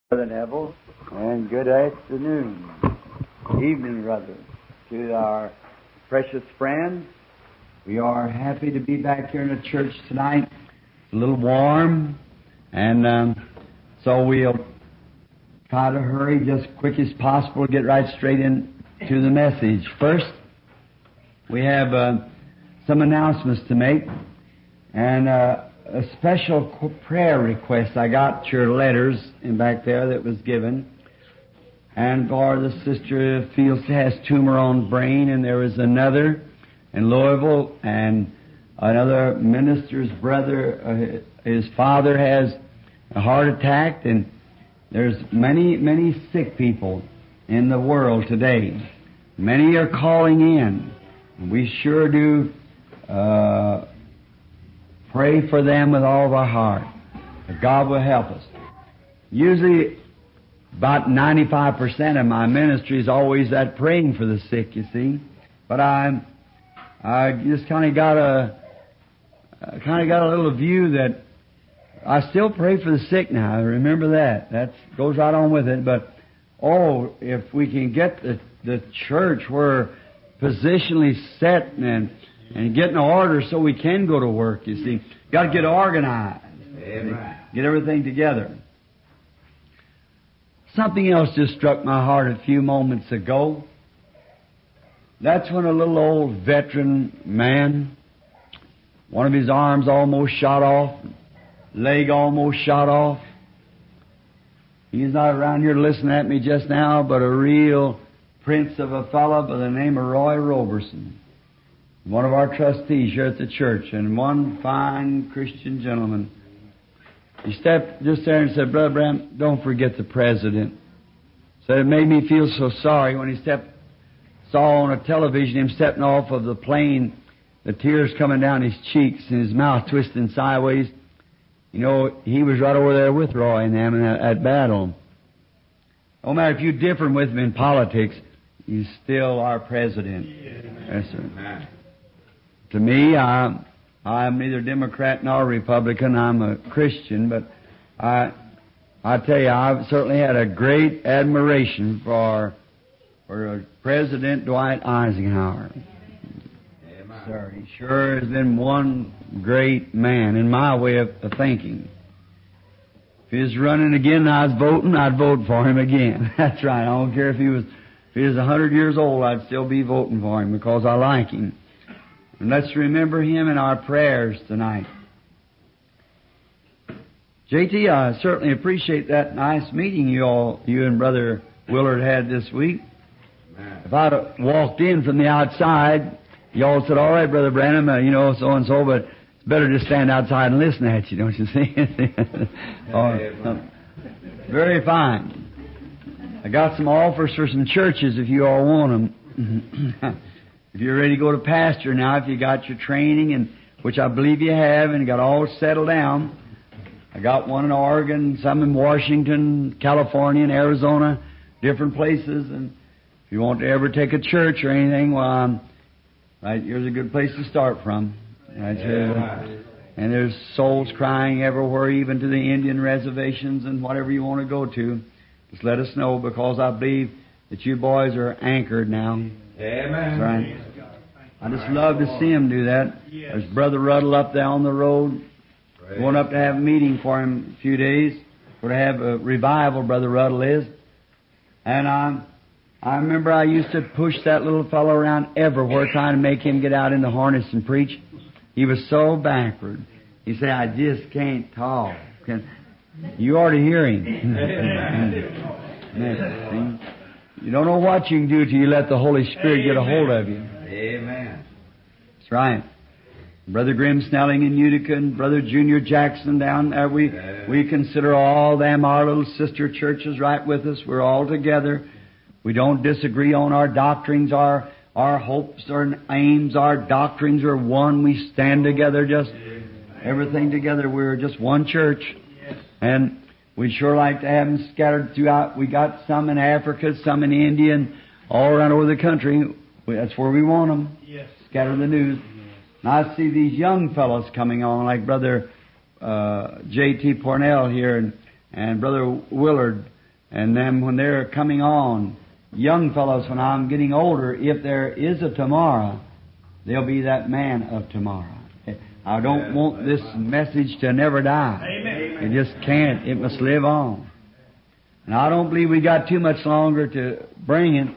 Brother Neville, and good afternoon, evening rather, to our precious friends. We are happy to be back here in the church tonight. It's a little warm, and so we'll try to hurry just quick as possible to get right straight into the message. First, we have some announcements to make, and a special prayer request. I got your letters in back there that was given. And for the sister feels she has tumor on brain, and there was another in Louisville, and another minister's brother, his father has a heart attack, and there's many sick people in the world today. Many are calling in. We sure do pray for them with all of our heart, that God will help us. Usually, about 95% of my ministry is always that praying for the sick, you see. But I just kind of got a little view that I still pray for the sick now. Remember that. That goes right on with it. But, if we can get the church where positionally set and get in order so we can go to work, you see. Got to get organized. Amen. Get everything together. Something else just struck my heart a few moments ago. That's when a little old veteran man, one of his arms almost shot off, leg almost shot off. He's not around here listening at me just now, but a real prince of a fellow by the name of Roy Roberson. One of our trustees here at the church, and one fine Christian gentleman. He stepped just there and said, "Brother Branham, don't forget the president." So it made me feel so sorry when he saw on a television him stepping off of the plane, the tears coming down his cheeks and his mouth twisting sideways. You know, he was right over there with Roy and them in that battle. No matter if you differ with him in politics, he's still our president. Yes, sir. To me, I'm neither Democrat nor Republican. I'm a Christian, but I tell you, I've certainly had a great admiration for President Dwight Eisenhower. Amen. Sir, he sure has been one great man in my way of thinking. If he was running again and I was voting, I'd vote for him again. That's right. I don't care if he was 100 years old, I'd still be voting for him because I like him. And let's remember him in our prayers tonight. J.T., I certainly appreciate that nice meeting you and Brother Willard had this week. Amen. If I'd have walked in from the outside, y'all said, "All right, Brother Branham, so-and-so, but it's better to stand outside and listen at you, don't you see?" Very fine. I got some offers for some churches if you all want them. If you're ready to go to pasture now, if you got your training, and which I believe you have, and got all settled down. I got one in Oregon, some in Washington, California, and Arizona, different places. And if you want to ever take a church or anything, well, right here's a good place to start from. Right here. And there's souls crying everywhere, even to the Indian reservations and whatever you want to go to. Just let us know, because I believe that you boys are anchored now. Amen. Right. I just love to see him do that. There's Brother Ruddle up there on the road. Going up to have a meeting for him a few days. We're to have a revival, Brother Ruddle is. And I remember I used to push that little fellow around everywhere trying to make him get out in the harness and preach. He was so backward. He said, "I just can't talk." You ought to hear him. You don't know what you can do till you let the Holy Spirit get a hold of you. Amen. That's right. Brother Grim Snelling in Utica and Brother Junior Jackson down there, we consider all them our little sister churches right with us. We're all together. We don't disagree on our doctrines, our hopes, our aims, our doctrines are one. We stand together, just everything together. We're just one church. And we'd sure like to have them scattered throughout. We got some in Africa, some in India, and all around over the country. That's where we want them. Yes. Scatter the news. And I see these young fellows coming on, like Brother J.T. Pornell here, and Brother Willard And then when they're coming on, young fellows, when I'm getting older, if there is a tomorrow, they'll be that man of tomorrow. I don't want this message to never die. It just can't. It must live on. And I don't believe we got too much longer to bring it.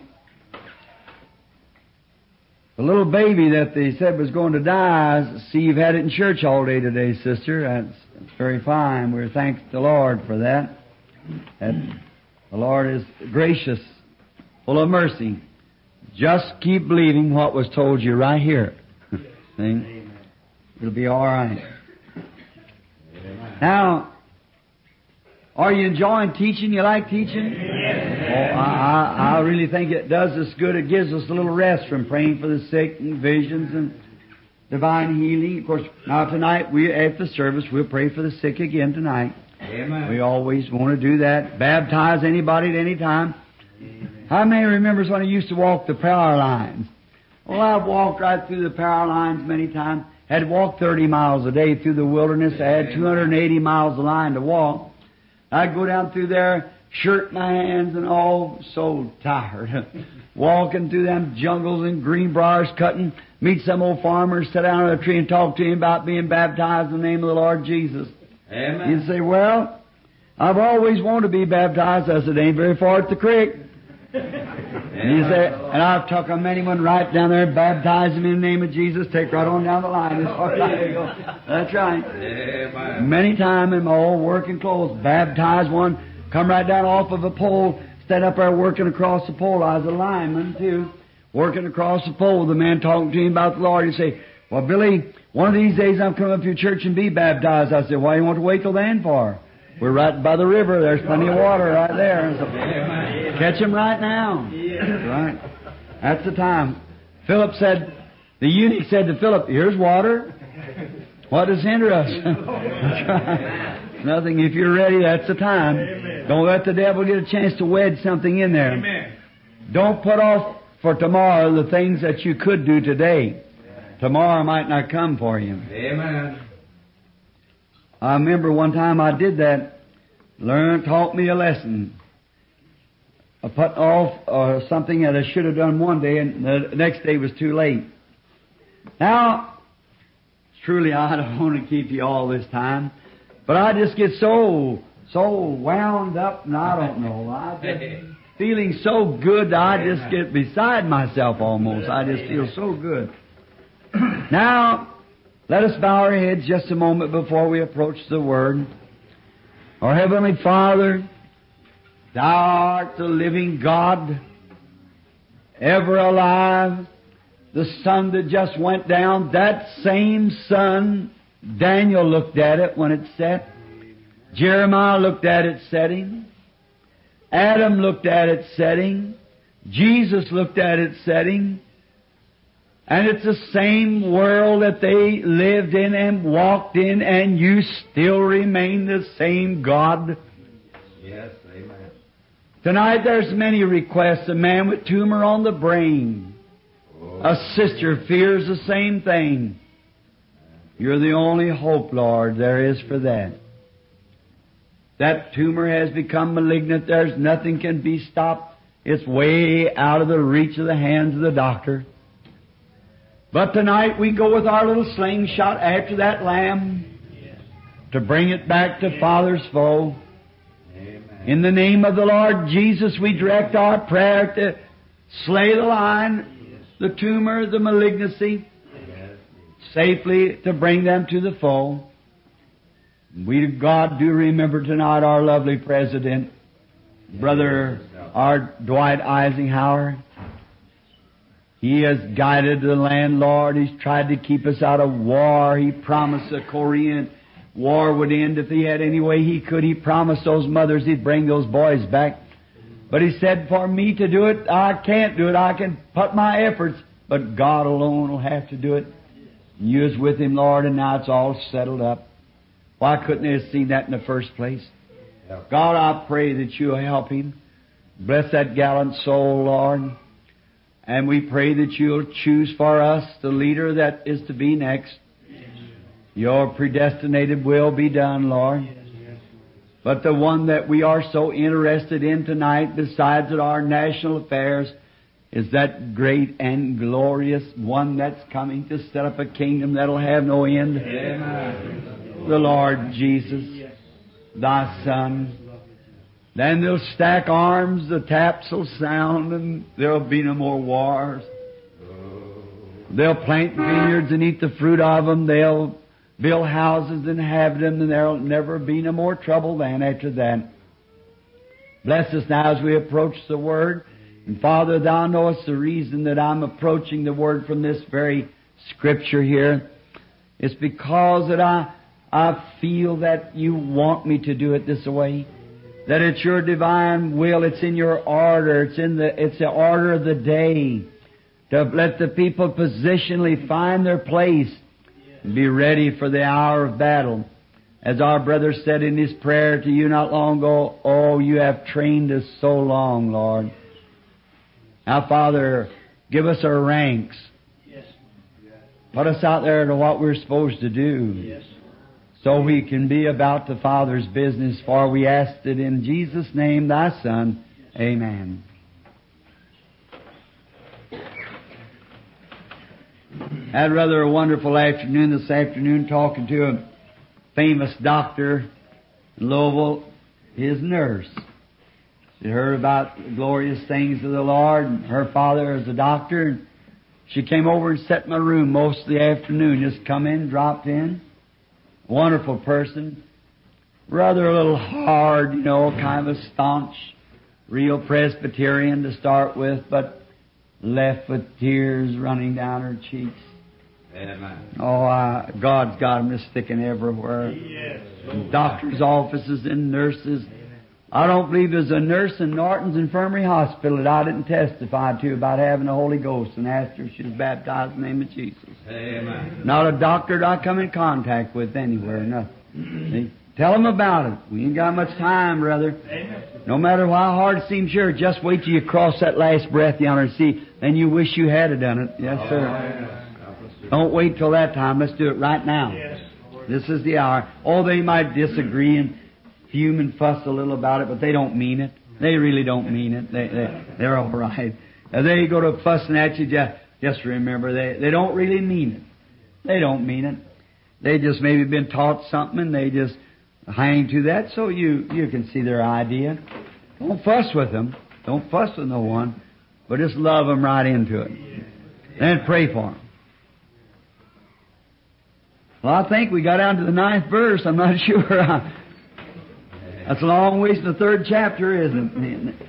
The little baby that they said was going to die, see, you've had it in church all day today, sister. That's very fine. We're thanks the Lord for that. That the Lord is gracious, full of mercy. Just keep believing what was told you right here. See? It'll be all right. Now, are you enjoying teaching? You like teaching? Oh, I really think it does us good. It gives us a little rest from praying for the sick and visions and divine healing. Of course, now tonight, after the service, we'll pray for the sick again tonight. Amen. We always want to do that. Baptize anybody at any time. How many remembers when I used to walk the power lines? Well, I've walked right through the power lines many times. Had walked 30 miles a day through the wilderness. I had 280 miles of line to walk. I'd go down through there, shirt my hands and all, so tired. Walking through them jungles and green briars, cutting, meet some old farmer, sit down on a tree and talk to him about being baptized in the name of the Lord Jesus. Amen. He'd say, well, I've always wanted to be baptized. I said, ain't very far at the creek. And he said, and I've took a many one right down there and baptized him in the name of Jesus. Take right on down the line. There you go. That's right. Amen. Many times in my old working clothes, baptized one, come right down off of a pole, stand up there working across the pole. I was a lineman too, working across the pole. The man talking to him about the Lord. He'd say, well, Billy, one of these days I'm coming up to your church and be baptized. I said, why you want to wait till then for? We're right by the river. There's plenty of water right there. So, catch him right now. Right. That's the time. Philip said, the eunuch said to Philip, here's water. What does hinder us? That's right. Nothing. If you're ready, that's the time. Amen. Don't let the devil get a chance to wedge something in there. Amen. Don't put off for tomorrow the things that you could do today. Tomorrow might not come for you. Amen. I remember one time I did that. Taught me a lesson. I put off something that I should have done one day, and the next day was too late. Now, truly, I don't want to keep you all this time, but I just get so wound up, and I don't know. I just feeling so good, I just get beside myself almost. I just feel so good. Now, let us bow our heads just a moment before we approach the Word. Our Heavenly Father, Thou art the living God, ever alive, the sun that just went down, that same sun, Daniel looked at it when it set. Jeremiah looked at it setting. Adam looked at it setting. Jesus looked at it setting. And it's the same world that they lived in and walked in, and you still remain the same God. Yes, amen. Tonight there's many requests. A man with tumor on the brain. A sister fears the same thing. You're the only hope, Lord, there is for that. That tumor has become malignant. There's nothing can be stopped. It's way out of the reach of the hands of the doctor. But tonight we go with our little slingshot after that lamb to bring it back to Father's fold. In the name of the Lord Jesus, we direct our prayer to slay the lion, the tumor, the malignancy, safely to bring them to the fold. We, God, do remember tonight our lovely President, Brother our Dwight Eisenhower. He has guided the land, Lord. He's tried to keep us out of war. He promised the Korean War would end if he had any way he could. He promised those mothers he'd bring those boys back. But he said, for me to do it, I can't do it. I can put my efforts, but God alone will have to do it. And you was with him, Lord, and now it's all settled up. Why couldn't they have seen that in the first place? God, I pray that you'll help him. Bless that gallant soul, Lord. And we pray that you'll choose for us the leader that is to be next. Your predestinated will be done, Lord. But the one that we are so interested in tonight, besides our national affairs, is that great and glorious one that's coming to set up a kingdom that'll have no end. Amen. The Lord Jesus, Thy Son. Then they'll stack arms, the taps will sound, and there'll be no more wars. They'll plant vineyards and eat the fruit of them. They'll build houses and inhabit them, and there'll never be no more trouble then after that. Bless us now as we approach the Word. And Father, Thou knowest the reason that I'm approaching the Word from this very Scripture here. It's because that I feel that You want me to do it this way. That it's Your divine will, it's in Your order, it's the order of the day. To let the people positionally find their place and be ready for the hour of battle. As our brother said in his prayer to You not long ago, oh, You have trained us so long, Lord. Now, Father, give us our ranks. Put us out there to what we're supposed to do. So we can be about the Father's business, for we asked it in Jesus' name, Thy Son. Amen. Had rather a wonderful afternoon this afternoon talking to a famous doctor in Louisville, his nurse. She heard about the glorious things of the Lord, and her father is a doctor. And she came over and sat in my room most of the afternoon. Just come in, dropped in. Wonderful person. Rather a little hard, kind of a staunch, real Presbyterian to start with, but left with tears running down her cheeks. Amen. Oh, God's got them just sticking everywhere. Yes. In doctors' offices and nurses. I don't believe there's a nurse in Norton's Infirmary Hospital that I didn't testify to about having the Holy Ghost and asked her if she was baptized in the name of Jesus. Amen. Not a doctor that I come in contact with anywhere, nothing. Tell them about it. We ain't got much time, brother. Amen. No matter how hard it seems, sure, just wait till you cross that last breath yonder and see, then you wish you had done it. Yes, sir. Amen. Don't wait till that time. Let's do it right now. Yes. This is the hour. Oh, they might disagree and fume and fuss a little about it, but they don't mean it. They really don't mean it. They're all right. Now, they go to fussing at you. Just remember, they don't really mean it. They don't mean it. They just maybe been taught something and they just hang to that, so you can see their idea. Don't fuss with them. Don't fuss with no one, but just love them right into it. And pray for them. Well, I think we got down to the 9th verse. I'm not sure. That's a long ways to the 3rd chapter, isn't it?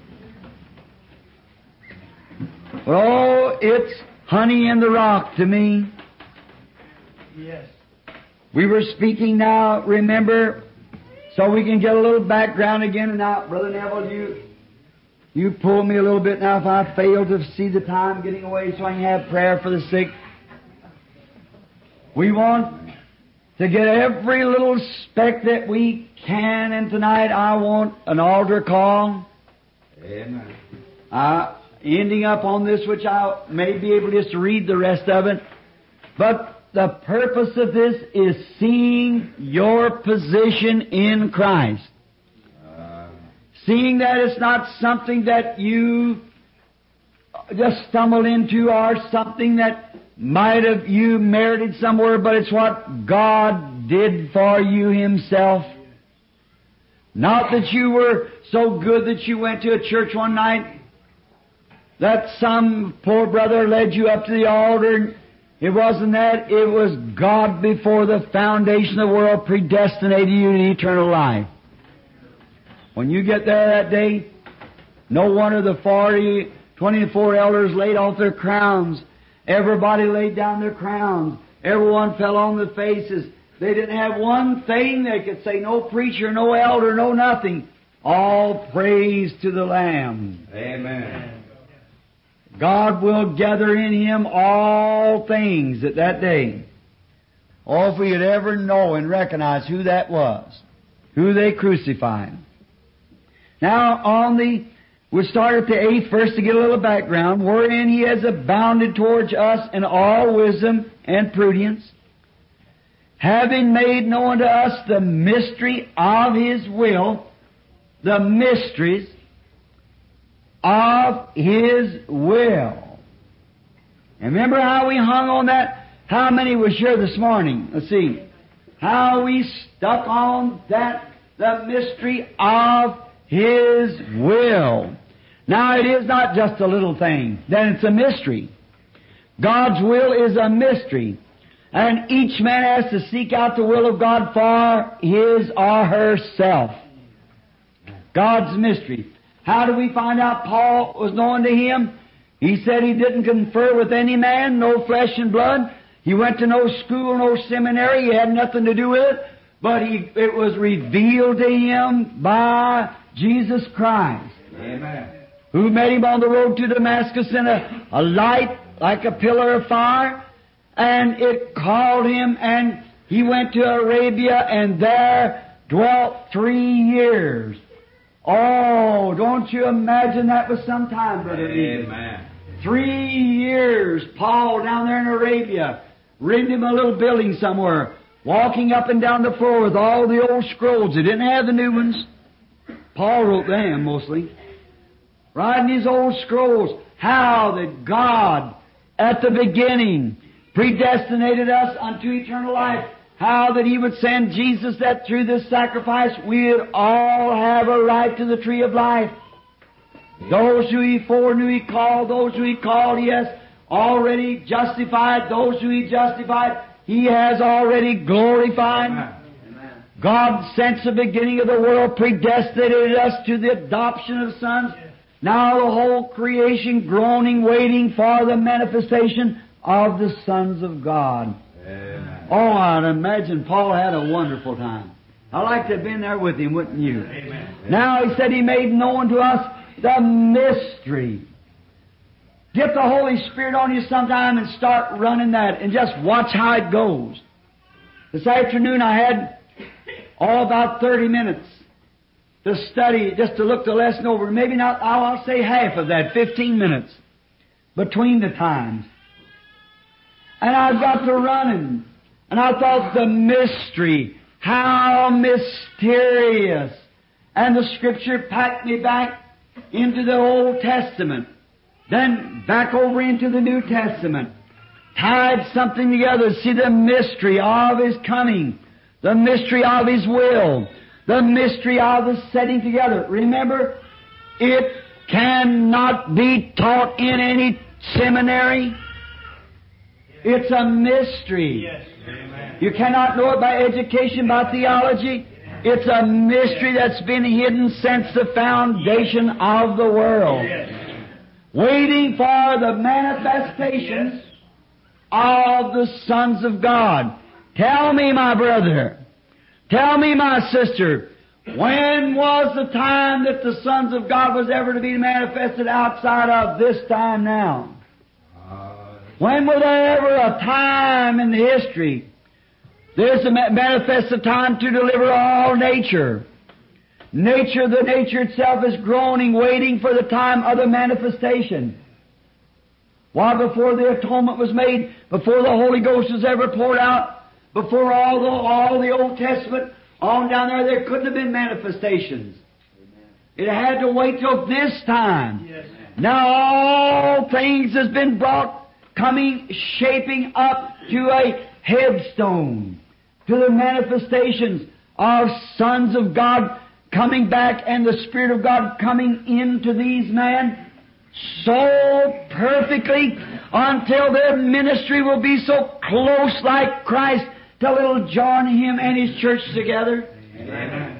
Oh, it's honey in the rock to me. Yes. We were speaking now, remember, so we can get a little background again. And now, Brother Neville, you pull me a little bit now if I fail to see the time getting away so I can have prayer for the sick. We want to get every little speck that we can, and tonight I want an altar call. Amen. Ending up on this, which I may be able just to read the rest of it. But the purpose of this is seeing your position in Christ. Seeing that it's not something that you just stumbled into or something that might have you merited somewhere, but it's what God did for you Himself. Not that you were so good that you went to a church one night, that some poor brother led you up to the altar. It wasn't that. It was God before the foundation of the world predestinated you to eternal life. When you get there that day, no wonder the 24 elders laid off their crowns. Everybody laid down their crowns. Everyone fell on their faces. They didn't have one thing they could say. No preacher, no elder, no nothing. All praise to the Lamb. Amen. God will gather in Him all things at that day. Oh, if we could ever know and recognize who that was, who they crucified. Now, we'll start at the 8th verse to get a little background. Wherein He has abounded towards us in all wisdom and prudence, having made known to us the mystery of His will, the mysteries of His will. And remember how we hung on that? How many was here this morning? Let's see. How we stuck on that, the mystery of His will. Now, it is not just a little thing. Then it's a mystery. God's will is a mystery. And each man has to seek out the will of God for his or herself. God's mystery. How do we find out Paul was known to him? He said he didn't confer with any man, no flesh and blood. He went to no school, no seminary. He had nothing to do with it. But it was revealed to him by Jesus Christ. Amen. Who met him on the road to Damascus in a light like a pillar of fire. And it called him, and he went to Arabia, and there dwelt 3 years. Oh, don't you imagine that was some time, Brother Lee? Amen. 3 years, Paul down there in Arabia, rented him a little building somewhere, walking up and down the floor with all the old scrolls. He didn't have the new ones. Paul wrote them mostly. Writing his old scrolls. How that God, at the beginning, predestinated us unto eternal life. How that He would send Jesus, that through this sacrifice we'd all have a right to the tree of life. Those who He foreknew He called, those who He called He has already justified, those who He justified He has already glorified. Amen. God, since the beginning of the world, predestinated us to the adoption of sons. Now the whole creation groaning, waiting for the manifestation of the sons of God. Amen. Oh, I'd imagine Paul had a wonderful time. I'd like to have been there with him, wouldn't you? Amen. Now he said He made known to us the mystery. Get the Holy Spirit on you sometime and start running that and just watch how it goes. This afternoon I had about 30 minutes to study, just to look the lesson over. Maybe not, I'll say half of that, 15 minutes between the times. And I got to running. And I thought the mystery, how mysterious. And the Scripture packed me back into the Old Testament. Then back over into the New Testament. Tied something together. See the mystery of His coming. The mystery of His will. The mystery of the setting together. Remember, it cannot be taught in any seminary. It's a mystery. Yes. Amen. You cannot know it by education, by theology. It's a mystery that's been hidden since the foundation of the world. Yes. Waiting for the manifestations of the sons of God. Tell me, my brother, tell me, my sister, when was the time that the sons of God was ever to be manifested outside of this time now? When was there ever a time in the history? There's a manifested time to deliver all nature. Nature, the nature itself is groaning, waiting for the time of the manifestation. Why, before the atonement was made, before the Holy Ghost was ever poured out, before all the Old Testament, on down there couldn't have been manifestations. It had to wait till this time. Yes. Now all things has been brought, coming, shaping up to a headstone, to the manifestations of sons of God coming back and the Spirit of God coming into these men so perfectly until their ministry will be so close like Christ till it'll join Him and His church together. Amen.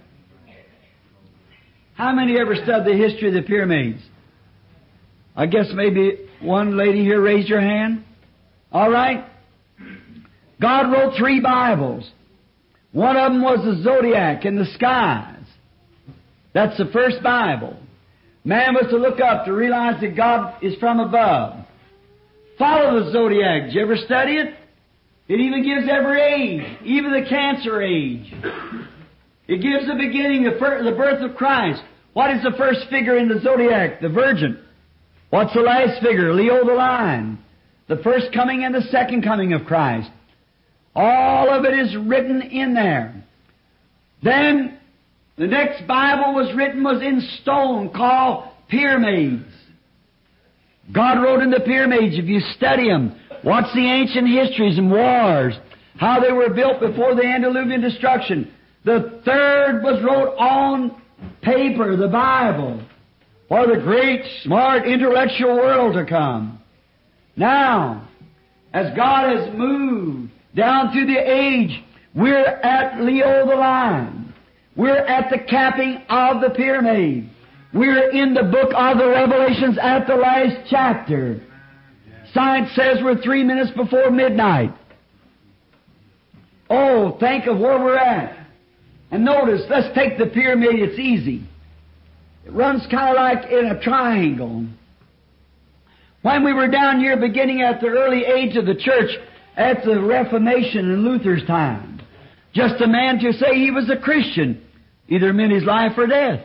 How many ever studied the history of the pyramids? I guess maybe one lady here raised her hand. All right. God wrote 3 Bibles. One of them was the zodiac in the skies. That's the first Bible. Man was to look up to realize that God is from above. Follow the zodiac. Did you ever study it? It even gives every age, even the cancer age. It gives the beginning, the birth of Christ. What is the first figure in the zodiac? The Virgin. What's the last figure? Leo the Lion. The first coming and the second coming of Christ. All of it is written in there. Then the next Bible was written was in stone, called pyramids. God wrote in the pyramids. If you study them, watch the ancient histories and wars, how they were built before the antediluvian destruction. The third was wrote on paper, the Bible, for the great, smart, intellectual world to come. Now, as God has moved down through the age, we're at Leo the Lion. We're at the capping of the pyramid. We're in the book of the Revelations at the last chapter. Science says we're 3 minutes before midnight. Oh, think of where we're at. And notice, let's take the pyramid, it's easy. It runs kind of like in a triangle. When we were down here beginning at the early age of the church, at the Reformation in Luther's time, just a man to say he was a Christian either meant his life or death.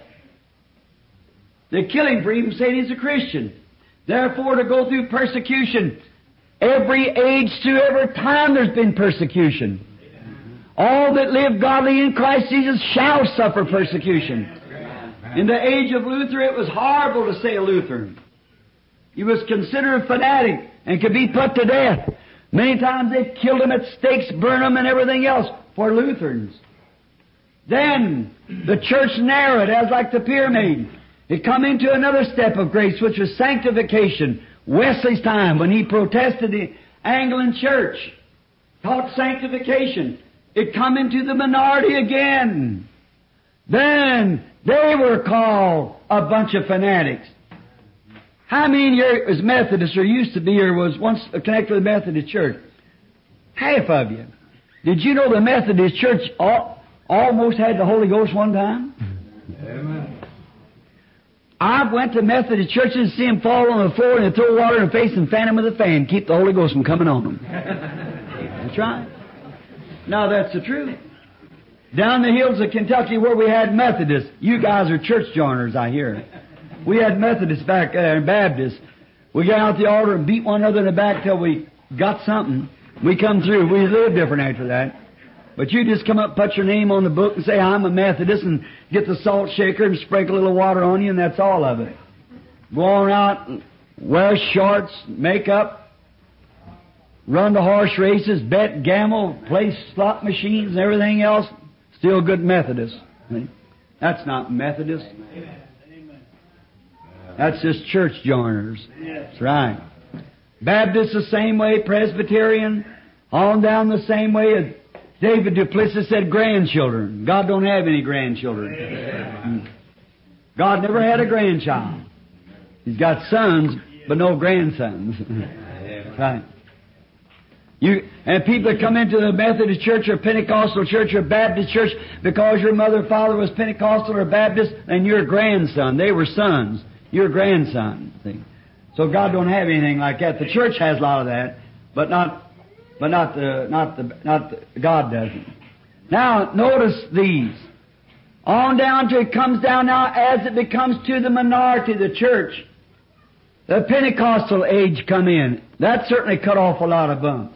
They kill him for even saying he's a Christian. Therefore, to go through persecution, every age through every time there's been persecution. All that live godly in Christ Jesus shall suffer persecution. In the age of Luther, it was horrible to say a Lutheran. He was considered a fanatic and could be put to death. Many times they killed him at stakes, burned him, and everything else for Lutherans. Then the church narrowed, as like the pyramid. It come into another step of grace, which was sanctification. Wesley's time, when he protested the Anglican church, taught sanctification. It come into the minority again. Then they were called a bunch of fanatics. How many here is Methodist or used to be or was once connected with the Methodist church? Half of you. Did you know the Methodist church almost had the Holy Ghost one time? Amen. I went to Methodist churches and see them fall on the floor and they throw water in their face and fan them with a fan, keep the Holy Ghost from coming on them. That's right. Now that's the truth. Down the hills of Kentucky where we had Methodists, you guys are church joiners, I hear. We had Methodists back there and Baptists. We got out the altar and beat one another in the back till we got something. We come through. We lived different after that. But you just come up, put your name on the book and say, I'm a Methodist, and get the salt shaker and sprinkle a little water on you, and that's all of it. Go on out, wear shorts, makeup, run the horse races, bet, gamble, play slot machines and everything else. Still good Methodist. That's not Methodist. That's just church joiners. That's right. Baptist the same way, Presbyterian, on down the same way. David Duplessis said grandchildren. God don't have any grandchildren. God never had a grandchild. He's got sons, but no grandsons. Right. And people that come into the Methodist church or Pentecostal church or Baptist church because your mother and father was Pentecostal or Baptist, and you're a grandson. They were sons. You're a grandson. See? So God don't have anything like that. The church has a lot of that, but God doesn't. Now notice these. On down to it comes down now as it becomes to the minority of the church. The Pentecostal age come in. That certainly cut off a lot of bumps.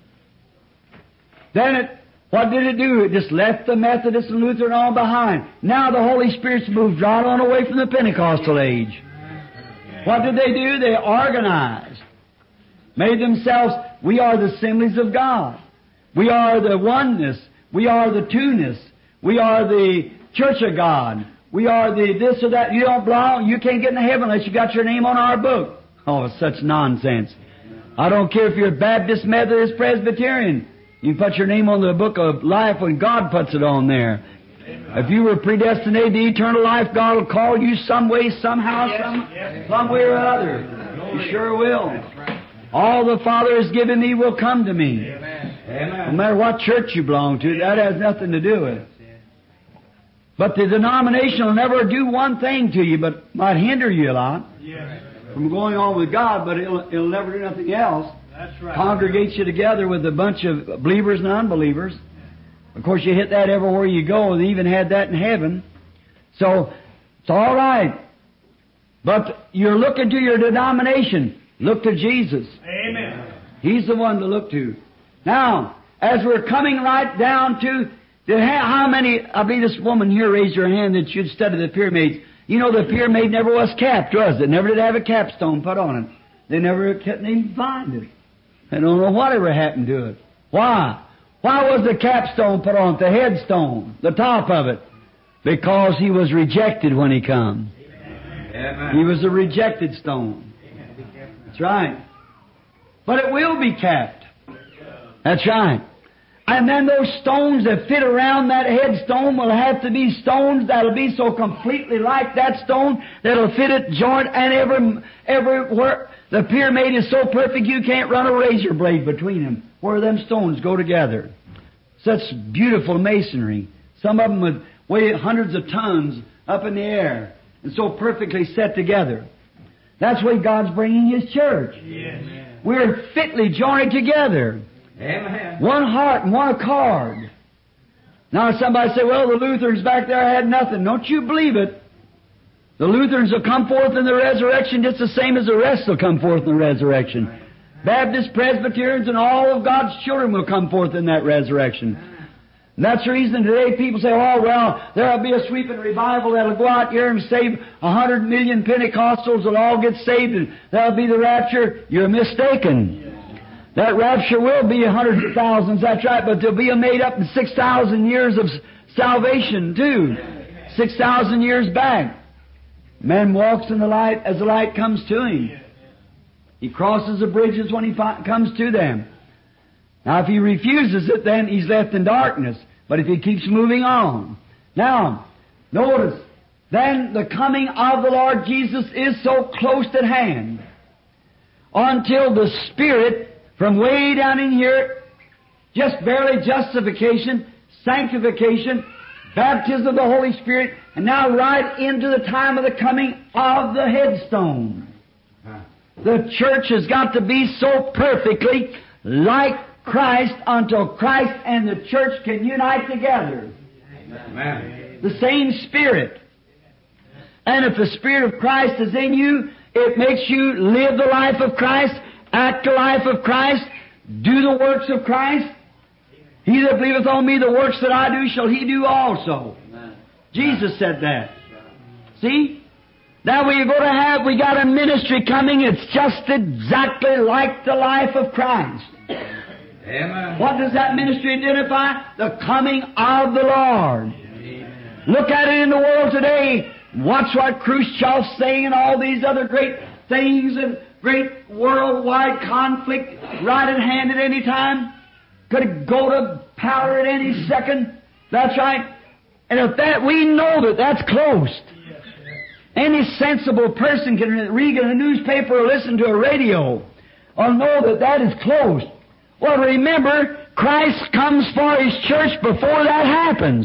Then what did it do? It just left the Methodist and Lutheran all behind. Now the Holy Spirit's moved right on away from the Pentecostal age. What did they do? They organized. Made themselves, we are the assemblies of God. We are the oneness. We are the two-ness. We are the church of God. We are the this or that. You don't belong. You can't get into heaven unless you got your name on our book. Oh, such nonsense. I don't care if you're Baptist, Methodist, Presbyterian. You can put your name on the book of life when God puts it on there. If you were predestinated to eternal life, God will call you some way, somehow, some way or other. He sure will. All the Father has given me will come to me. No matter what church you belong to, that has nothing to do with it. But the denomination will never do one thing to you, but might hinder you a lot from going on with God, but it'll never do nothing else. That's right. Congregates you together with a bunch of believers and unbelievers. Of course, you hit that everywhere you go. They even had that in heaven. So, it's all right. But you're looking to your denomination. Look to Jesus. Amen. He's the one to look to. Now, as we're coming right down to how many, I believe this woman here raised her hand that she'd studied the pyramids. You know, the pyramid never was capped, was it? Never did have a capstone put on it. They never couldn't even find it. I don't know whatever happened to it. Why? Why was the capstone put on it, the headstone, the top of it? Because he was rejected when he come. Amen. He was a rejected stone. That's right. But it will be capped. That's right. And then those stones that fit around that headstone will have to be stones that'll be so completely like that stone that'll fit it joint and everywhere. The pyramid is so perfect you can't run a razor blade between them where them stones go together. Such beautiful masonry. Some of them would weigh hundreds of tons up in the air and so perfectly set together. That's why God's bringing His church. Yes. We're fitly joined together. Amen. One heart and one accord. Now somebody say, well, the Lutherans back there had nothing. Don't you believe it. The Lutherans will come forth in the resurrection just the same as the rest will come forth in the resurrection. Baptists, Presbyterians, and all of God's children will come forth in that resurrection. And that's the reason today people say, oh, well, there'll be a sweeping revival that'll go out here and save 100 million Pentecostals will all get saved and that'll be the rapture. You're mistaken. That rapture will be hundreds of thousands, that's right, but they'll be made up in 6,000 years of salvation, too. 6,000 years back. Man walks in the light as the light comes to him. He crosses the bridges when he comes to them. Now, if he refuses it, then he's left in darkness. But if he keeps moving on. Now, notice, then the coming of the Lord Jesus is so close at hand until the Spirit from way down in here, just barely justification, sanctification, baptism of the Holy Spirit, and now right into the time of the coming of the headstone. The church has got to be so perfectly like Christ until Christ and the church can unite together. Amen. The same Spirit. And if the Spirit of Christ is in you, it makes you live the life of Christ, act the life of Christ, do the works of Christ. He that believeth on me, the works that I do, shall he do also. Amen. Jesus said that. See? Now we got a ministry coming, it's just exactly like the life of Christ. Amen. What does that ministry identify? The coming of the Lord. Amen. Look at it in the world today. Watch what Khrushchev's saying and all these other great things and great worldwide conflict right at hand at any time. Could go to power at any second. That's right. And if that, we know that that's close. Any sensible person can read a newspaper or listen to a radio or know that that is close. Well, remember, Christ comes for His church before that happens.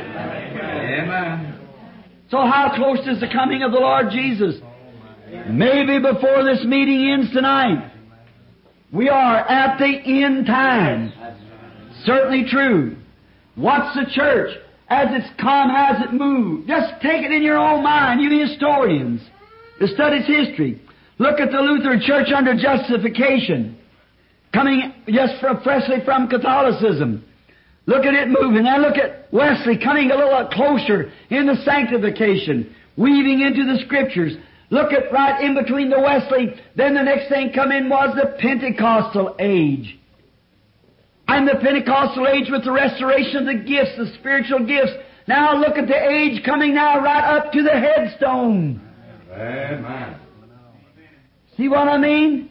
Amen. So how close is the coming of the Lord Jesus? Maybe before this meeting ends tonight. We are at the end time. Certainly true. What's the church? As it's come, has it moved? Just take it in your own mind, you historians, that studies history. Look at the Lutheran Church under justification, coming just freshly from Catholicism. Look at it moving. Now look at Wesley coming a little closer in the sanctification, weaving into the Scriptures. Look at right in between the Wesley, then the next thing come in was the Pentecostal age. And the Pentecostal age with the restoration of the gifts, the spiritual gifts. Now look at the age coming now right up to the headstone. Amen. See what I mean?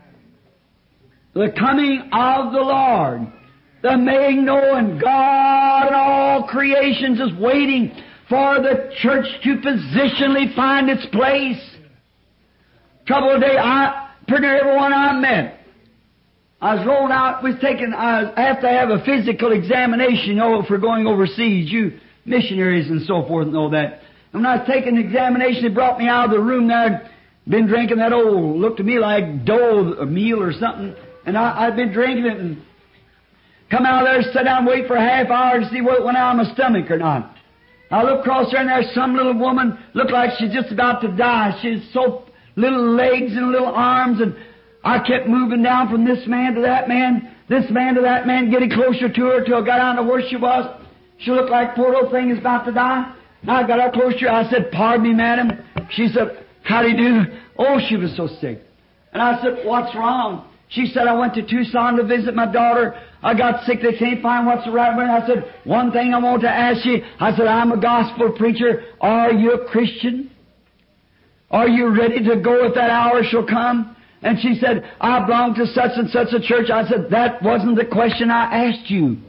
The coming of the Lord. The making known. God and all creations is waiting for the church to positionally find its place. Trouble today, pretty near everyone I met. I was rolled out, I have to have a physical examination, you know, for going overseas. You missionaries and so forth know that. And when I was taking the examination, they brought me out of the room there. I'd been drinking that old, looked to me like dough, a meal or something. And I'd been drinking it and come out of there, sit down and wait for a half hour to see whether it went out of my stomach or not. I looked across there and there's some little woman, looked like she's just about to die. She had so little legs and little arms, and I kept moving down from this man to that man. this man to that man, getting closer to her till I got down to where she was. She looked like poor little thing is about to die. And I got up close to her. I said, "Pardon me, madam." She said, "How do you do?" Oh, she was so sick. And I said, "What's wrong?" She said, "I went to Tucson to visit my daughter. I got sick. They can't find what's the right way." I said, "One thing I want to ask you." I said, "I'm a gospel preacher. Are you a Christian? Are you ready to go if that hour shall come?" And she said, "I belong to such and such a church." I said, "That wasn't the question I asked you.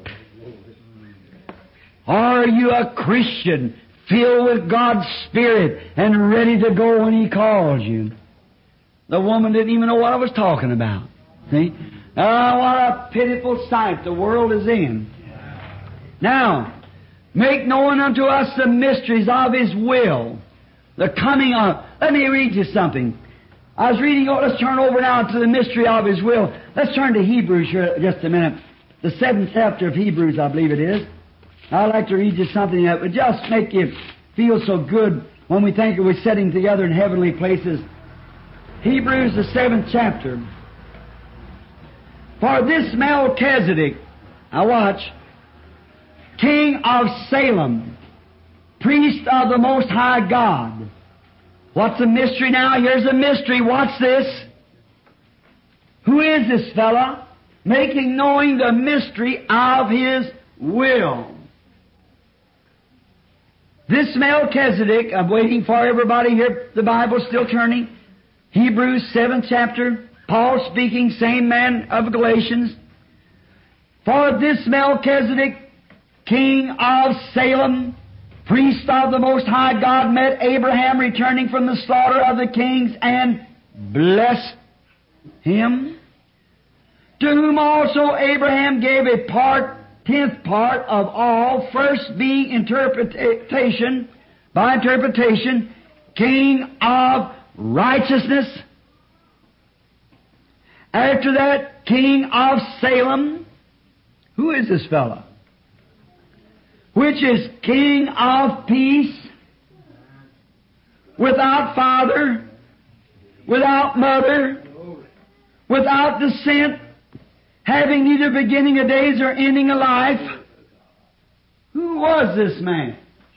Are you a Christian, filled with God's Spirit, and ready to go when He calls you?" The woman didn't even know what I was talking about. See? Oh, what a pitiful sight the world is in. Now, make known unto us the mysteries of His will, the coming of... Let me read you something. I was reading, let's turn over now to the mystery of His will. Let's turn to Hebrews here just a minute. The 7th chapter of Hebrews, I believe it is. I'd like to read you something that would just make you feel so good when we think we're sitting together in heavenly places. Hebrews, the 7th chapter. For this Melchizedek, now watch, king of Salem, priest of the Most High God. What's the mystery now? Here's a mystery. Watch this. Who is this fella? Making knowing the mystery of His will. This Melchizedek, I'm waiting for everybody here, the Bible's still turning. Hebrews 7th chapter, Paul speaking, same man of Galatians. For this Melchizedek, king of Salem, priest of the Most High God, met Abraham returning from the slaughter of the kings and blessed him, to whom also Abraham gave a 10th part of all, first being by interpretation, king of righteousness. After that, king of Salem. Who is this fellow? Which is king of peace, without father, without mother, without descent, having neither beginning of days or ending of life. Who was this man?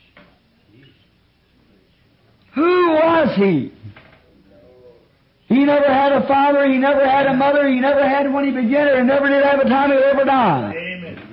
Who was he? He never had a father, he never had a mother, he never had when he began it, and never did have a time to ever die. Amen.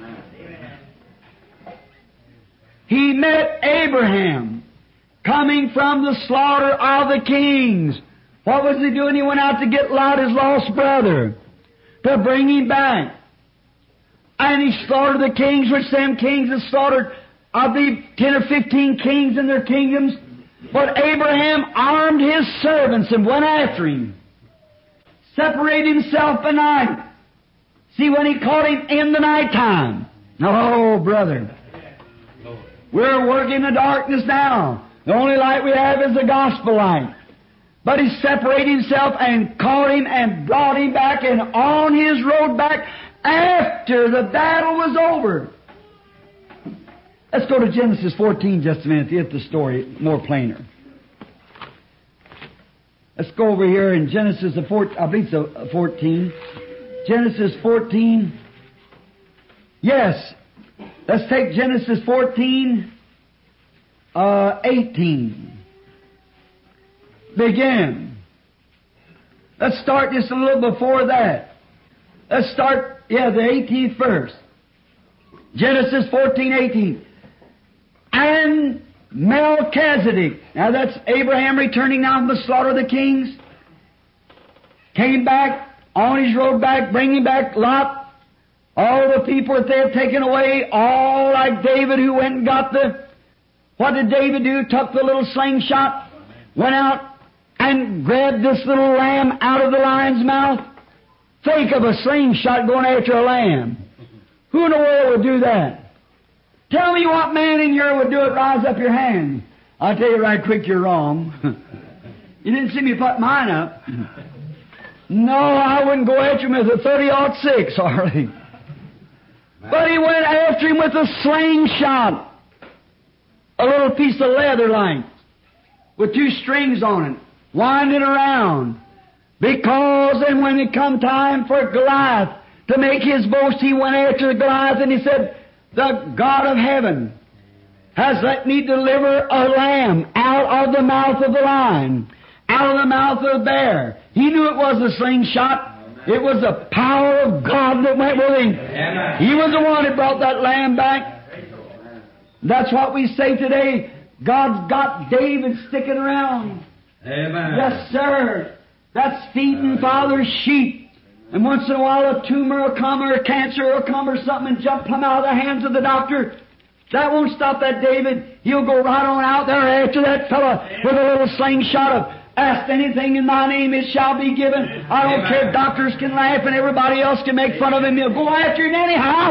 He met Abraham coming from the slaughter of the kings. What was he doing? He went out to get Lot, his lost brother, to bring him back. And he slaughtered the kings, which them kings had slaughtered, I believe, 10 or 15 kings in their kingdoms. But Abraham armed his servants and went after him. Separated himself by night. See, when he caught him in the night time. Oh, brother. We're working in the darkness now. The only light we have is the gospel light. But he separated himself and caught him and brought him back, and on his road back after the battle was over. Let's go to Genesis 14 just a minute to get the story more plainer. Let's go over here in Genesis, I believe it's 14. Genesis 14. Yes. Let's take Genesis 14, 18. Begin. Let's start just a little before that. Let's start, the 18th verse. Genesis 14, 18. And Melchizedek, now that's Abraham returning now from the slaughter of the kings, came back on his road back, bringing back Lot, all the people that they had taken away, all like David who went and got what did David do? Took the little slingshot, went out and grabbed this little lamb out of the lion's mouth. Think of a slingshot going after a lamb. Who in the world would do that? Tell me what man in here would do it. Rise up your hand. I'll tell you right quick, you're wrong. You didn't see me put mine up. No, I wouldn't go after him with a 30-06, Harley. But he went after him with a slingshot. A little piece of leather like, with 2 strings on it, winding around. Because then when it come time for Goliath to make his boast, he went after the Goliath and he said, the God of heaven has let me deliver a lamb out of the mouth of the lion, out of the mouth of the bear. He knew it was a slingshot. It was the power of God that went with him. Amen. He was the one that brought that lamb back. That's what we say today. God's got David sticking around. Amen. Yes, sir. That's feeding Father's sheep. And once in a while a tumor will come or a cancer will come or something and jump come out of the hands of the doctor. That won't stop that David. He'll go right on out there after that fellow with a little slingshot of, ask anything in my name, it shall be given. I don't care if doctors can laugh and everybody else can make fun of him. He'll go after it anyhow.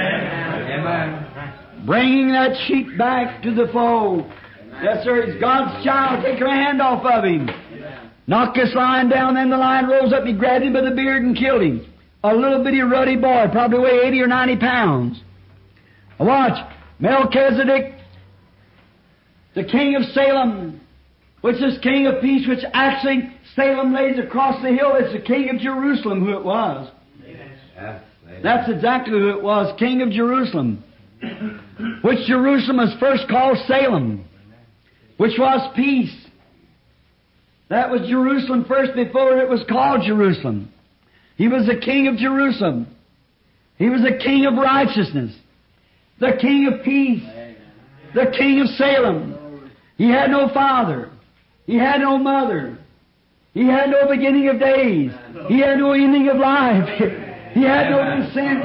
Amen. Bringing that sheep back to the fold. Yes, sir. He's God's child. Take your hand off of him. Knocked this lion down, then the lion rose up and he grabbed him by the beard and killed him. A little bitty ruddy boy, probably weighed 80 or 90 pounds. Watch. Melchizedek, the king of Salem, which is king of peace, which actually Salem lays across the hill. It's the king of Jerusalem who it was. That's exactly who it was, king of Jerusalem. Which Jerusalem was first called Salem, which was peace. That was Jerusalem first before it was called Jerusalem. He was the king of Jerusalem. He was the king of righteousness. The king of peace. The king of Salem. He had no father. He had no mother. He had no beginning of days. He had no ending of life. He had no descent.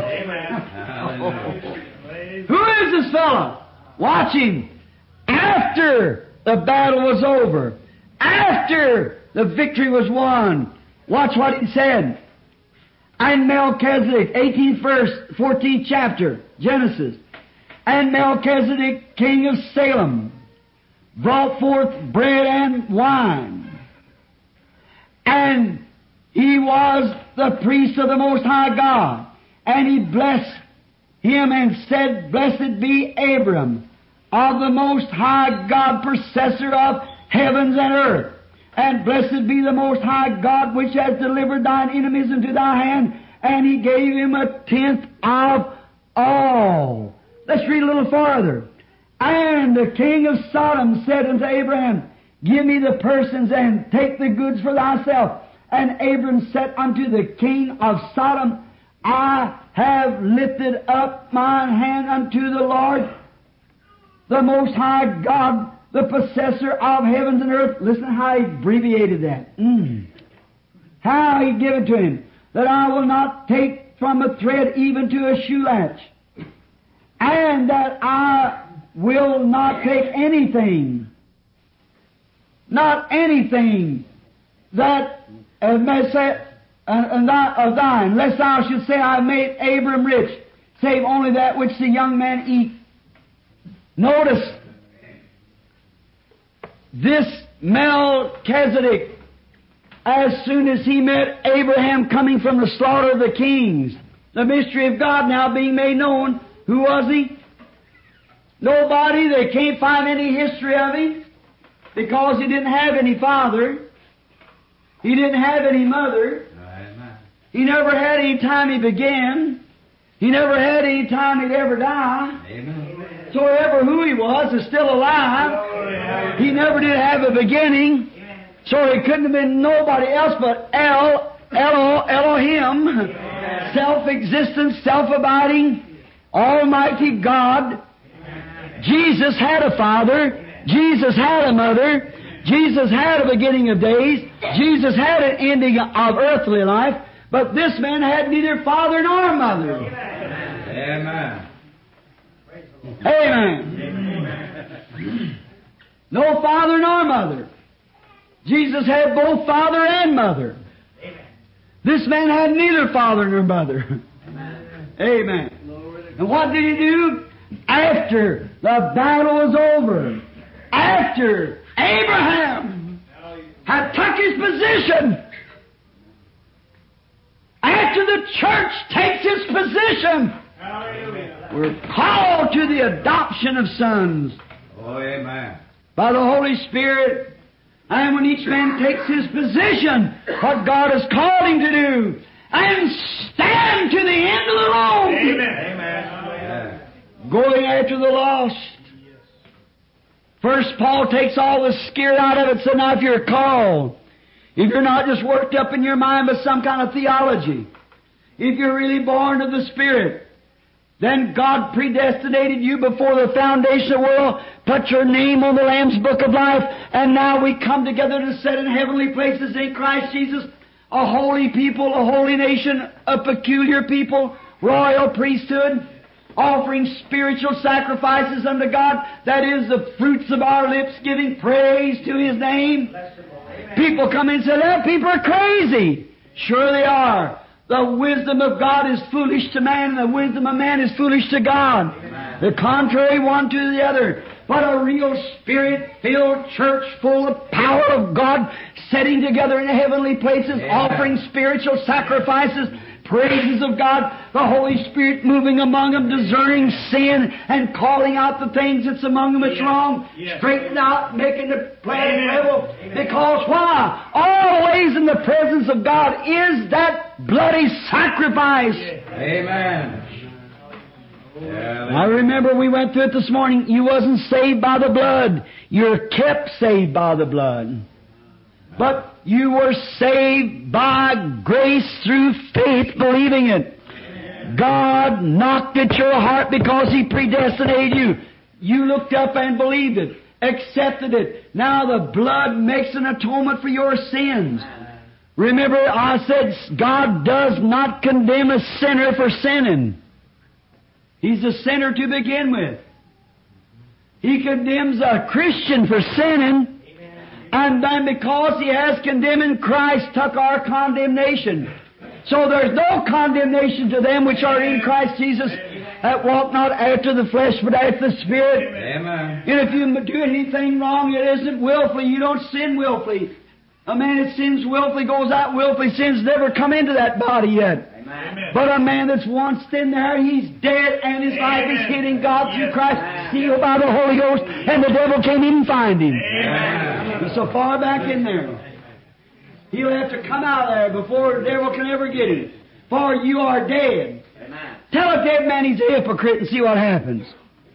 Who is this fellow? Watch him. After the battle was over, after the victory was won, watch what he said. And Melchizedek, 18th verse, 14th chapter, Genesis. And Melchizedek, king of Salem, brought forth bread and wine. And he was the priest of the Most High God. And he blessed him and said, Blessed be Abram, of the Most High God, possessor of heavens and earth. And blessed be the Most High God, which has delivered thine enemies into thy hand. And he gave him a tenth of all. Let's read a little farther. And the king of Sodom said unto Abraham, Give me the persons and take the goods for thyself. And Abram said unto the king of Sodom, I have lifted up mine hand unto the Lord, the Most High God, the possessor of heavens and earth. Listen how he abbreviated that. How he gave it to him. That I will not take from a thread even to a shoe latch. And that I will not take anything, not anything that may say of thine, lest thou should say, I have made Abram rich, save only that which the young man eat. Notice, this Melchizedek, as soon as he met Abraham coming from the slaughter of the kings, the mystery of God now being made known, who was he? Nobody. They can't find any history of him because he didn't have any father. He didn't have any mother. He never had any time he began. He never had any time he'd ever die. Amen. So ever who he was is still alive. He never did have a beginning. So he couldn't have been nobody else but Elohim, self-existent, self-abiding, Almighty God. Jesus had a father. Jesus had a mother. Jesus had a beginning of days. Jesus had an ending of earthly life. But this man had neither father nor mother. Amen. Amen. No father nor mother. Jesus had both father and mother. This man had neither father nor mother. Amen. And what did he do? After the battle was over, after Abraham had took his position, after the church takes its position, we're called to the adoption of sons. Oh, amen. By the Holy Spirit. And when each man takes his position, what God has called him to do, and stand to the end of the road. Amen. Going after the lost. First, Paul takes all the scare out of it, so now if you're called, if you're not just worked up in your mind by some kind of theology, if you're really born of the Spirit, then God predestinated you before the foundation of the world, put your name on the Lamb's Book of Life, and now we come together to sit in heavenly places in Christ Jesus, a holy people, a holy nation, a peculiar people, royal priesthood, offering spiritual sacrifices unto God, that is the fruits of our lips, giving praise to His name. People come in and say, that people are crazy. Sure they are. The wisdom of God is foolish to man, and the wisdom of man is foolish to God. The contrary one to the other. But a real Spirit-filled church full of power of God, sitting together in heavenly places, offering spiritual sacrifices, praises of God, the Holy Spirit moving among them, discerning sin and calling out the things that's among them that's wrong, straightening out, making the plan level. Because why? Always in the presence of God is that bloody sacrifice. Amen. I remember we went through it this morning. You wasn't saved by the blood. You're kept saved by the blood. But you were saved by grace through faith, believing it. God knocked at your heart because He predestinated you. You looked up and believed it, accepted it. Now the blood makes an atonement for your sins. Remember, I said God does not condemn a sinner for sinning. He's a sinner to begin with. He condemns a Christian for sinning. And then because He has condemned in Christ, took our condemnation. So there's no condemnation to them which are in Christ Jesus, that walk not after the flesh, but after the Spirit. Amen. And if you do anything wrong, it isn't willfully. You don't sin willfully. A man that sins willfully, goes out willfully, sins never come into that body yet. Amen. But a man that's once in there, he's dead, and his life is hid in God through Christ, sealed by the Holy Ghost, and the devil can't even find him. Amen. He's so far back in there. He'll have to come out there before the devil can ever get him. For you are dead. Amen. Tell a dead man he's a hypocrite and see what happens.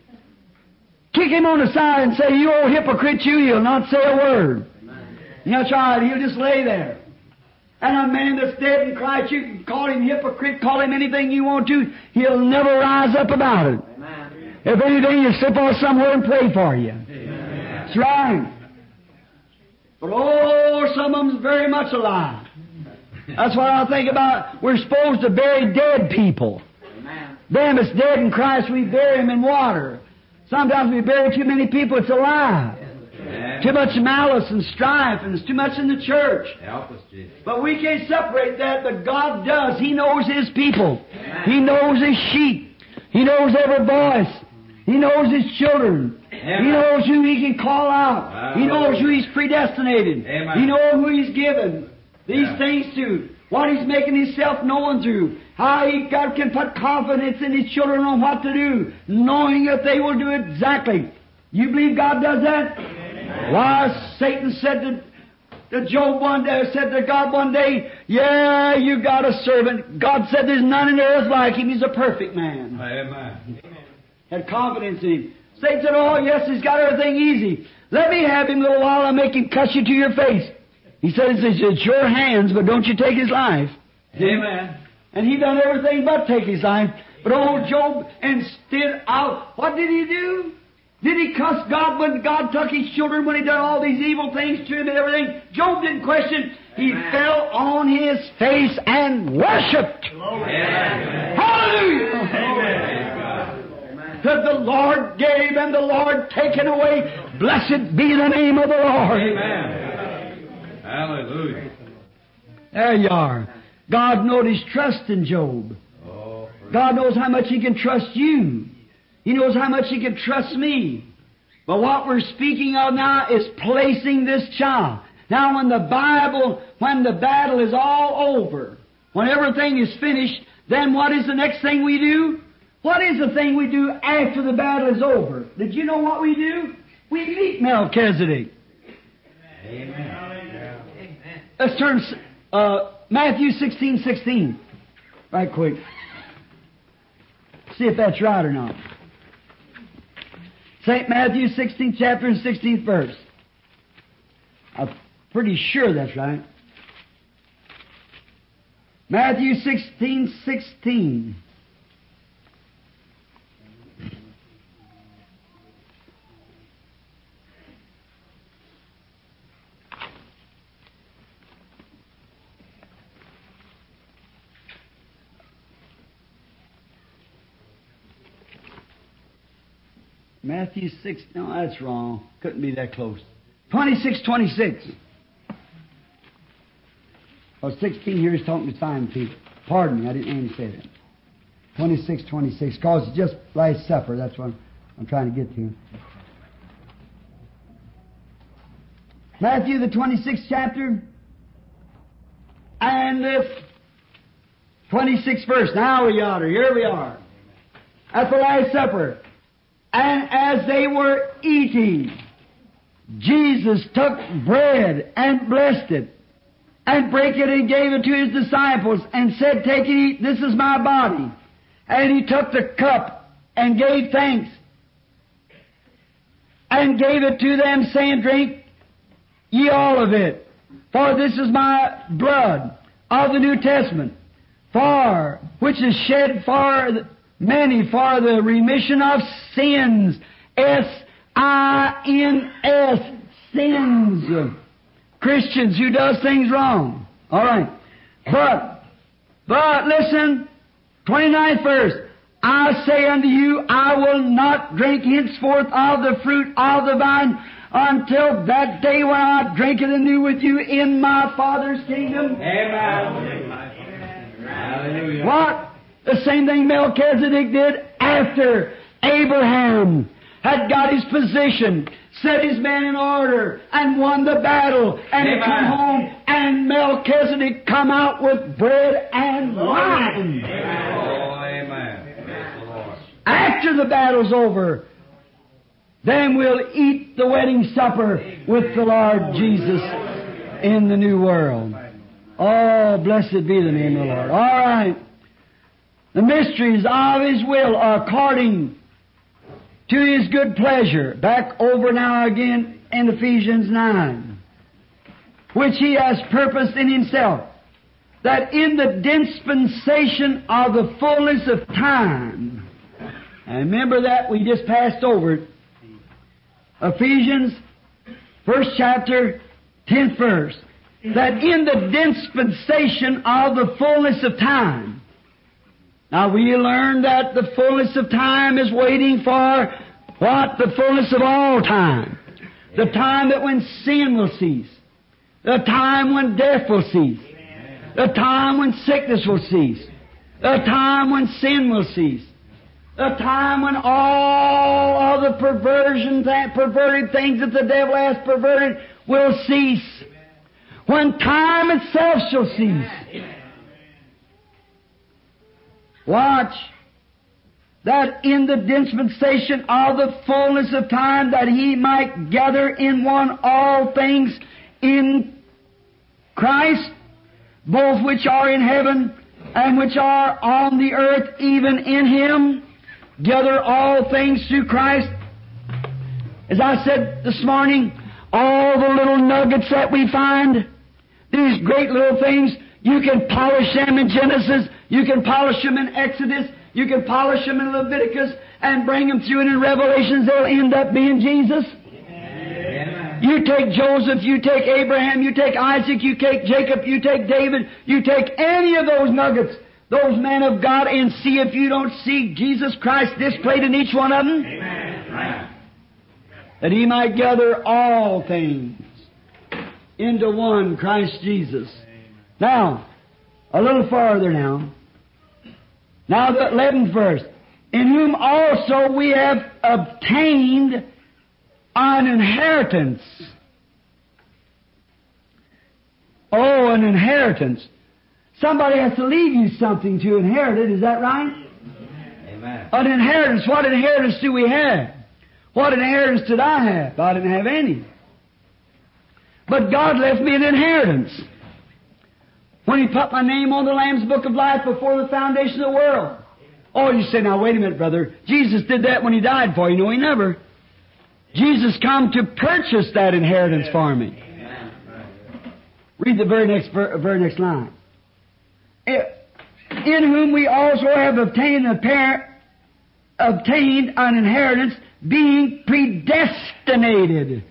Kick him on the side and say, you old hypocrite, you, he'll not say a word. That's right, he'll just lay there. And a man that's dead in Christ, you can call him hypocrite, call him anything you want to, he'll never rise up about it. Amen. If anything, he'll slip off somewhere and pray for you. Amen. That's right. But oh, some of them's very much alive. That's what I think about. We're supposed to bury dead people. Amen. Them that's dead in Christ, we bury them in water. Sometimes we bury too many people that's alive. Amen. Too much malice and strife, and there's too much in the church. Help us, Jesus. But we can't separate that, but God does. He knows His people. He knows His sheep. He knows every voice. He knows His children. He knows who He can call out. He knows who He's predestinated. Amen. He knows who He's given these things to. What He's making Himself known through. How God can put confidence in His children on what to do, knowing that they will do exactly. You believe God does that? Why, Satan said to Job one day, said to God one day, yeah, you got a servant. God said there's none in the earth like him. He's a perfect man. Amen. Had confidence in him. Satan said, oh, yes, he's got everything easy. Let me have him a little while and make him cuss you to your face. He said, it's your hands, but don't you take his life. Amen. And he done everything but take his life. But old Job, instead of, what did he do? Did he cuss God when God took his children, when he done all these evil things to him and everything? Job didn't question. He fell on his face and worshipped. Amen. Hallelujah! Amen. That the Lord gave and the Lord taken away. Blessed be the name of the Lord. Amen. Hallelujah. There you are. God knowed his trust in Job. Oh, God knows how much He can trust you. He knows how much He can trust me. But what we're speaking of now is placing this child. Now when the battle is all over, when everything is finished, then what is the next thing we do? What is the thing we do after the battle is over? Did you know what we do? We meet Melchizedek. Amen. Let's turn Matthew 16:16. right quick. See if that's right or not. St. Matthew 16th chapter and 16th verse. I'm pretty sure that's right. Matthew 16:16. Matthew 6, no, that's wrong. Couldn't be that close. 26:26. Well, 16 here is talking to Simon Peter. Pardon me, I didn't mean to say that. 26:26, because it's just Last Supper. That's what I'm trying to get to. Matthew, the 26th chapter, and the 26th verse. Now we are, here we are, at the Last Supper. And as they were eating, Jesus took bread and blessed it, and brake it and gave it to His disciples, and said, Take and eat, this is my body. And He took the cup and gave thanks, and gave it to them, saying, Drink ye all of it, for this is my blood of the New Testament, for which is shed for many for the remission of sins. S-I-N-S, sins. Christians who does things wrong. All right. But listen, 29th verse. I say unto you, I will not drink henceforth of the fruit of the vine until that day when I drink it anew with you in my Father's kingdom. Amen. Hallelujah. What? The same thing Melchizedek did after Abraham had got his position, set his men in order, and won the battle, and he come home, and Melchizedek come out with bread and wine. Amen. After the battle's over, then we'll eat the wedding supper with the Lord Jesus in the new world. Oh, blessed be the name of the Lord. All right. The mysteries of His will according to His good pleasure. Back over now again in Ephesians 9. Which He has purposed in Himself, that in the dispensation of the fullness of time, and remember that we just passed over it, Ephesians 1st chapter, 10th verse, that in the dispensation of the fullness of time. Now we learn that the fullness of time is waiting for what? The fullness of all time. The time that when sin will cease. The time when death will cease. The time when sickness will cease. The time when sin will cease. The time when all of the perversions and perverted things that the devil has perverted will cease. When time itself shall cease. Watch. That in the dispensation of the fullness of time, that He might gather in one all things in Christ, both which are in heaven and which are on the earth, even in Him. Gather all things through Christ. As I said this morning, all the little nuggets that we find, these great little things, you can polish them in Genesis, you can polish them in Exodus, you can polish them in Leviticus, and bring them through in Revelations, they'll end up being Jesus. Amen. You take Joseph, you take Abraham, you take Isaac, you take Jacob, you take David, you take any of those nuggets, those men of God, and see if you don't see Jesus Christ displayed in each one of them. Amen. That He might gather all things into one, Christ Jesus. Now, a little farther now. Now the 11th verse. In whom also we have obtained an inheritance. Oh, an inheritance. Somebody has to leave you something to inherit it, is that right? Amen. An inheritance. What inheritance do we have? What inheritance did I have? I didn't have any. But God left me an inheritance. when He put my name on the Lamb's Book of Life before the foundation of the world. Oh, you say, now wait a minute, brother. Jesus did that when He died for you. No, He never. Jesus come to purchase that inheritance for me. Read the very next line. In whom we also have obtained an inheritance, being predestinated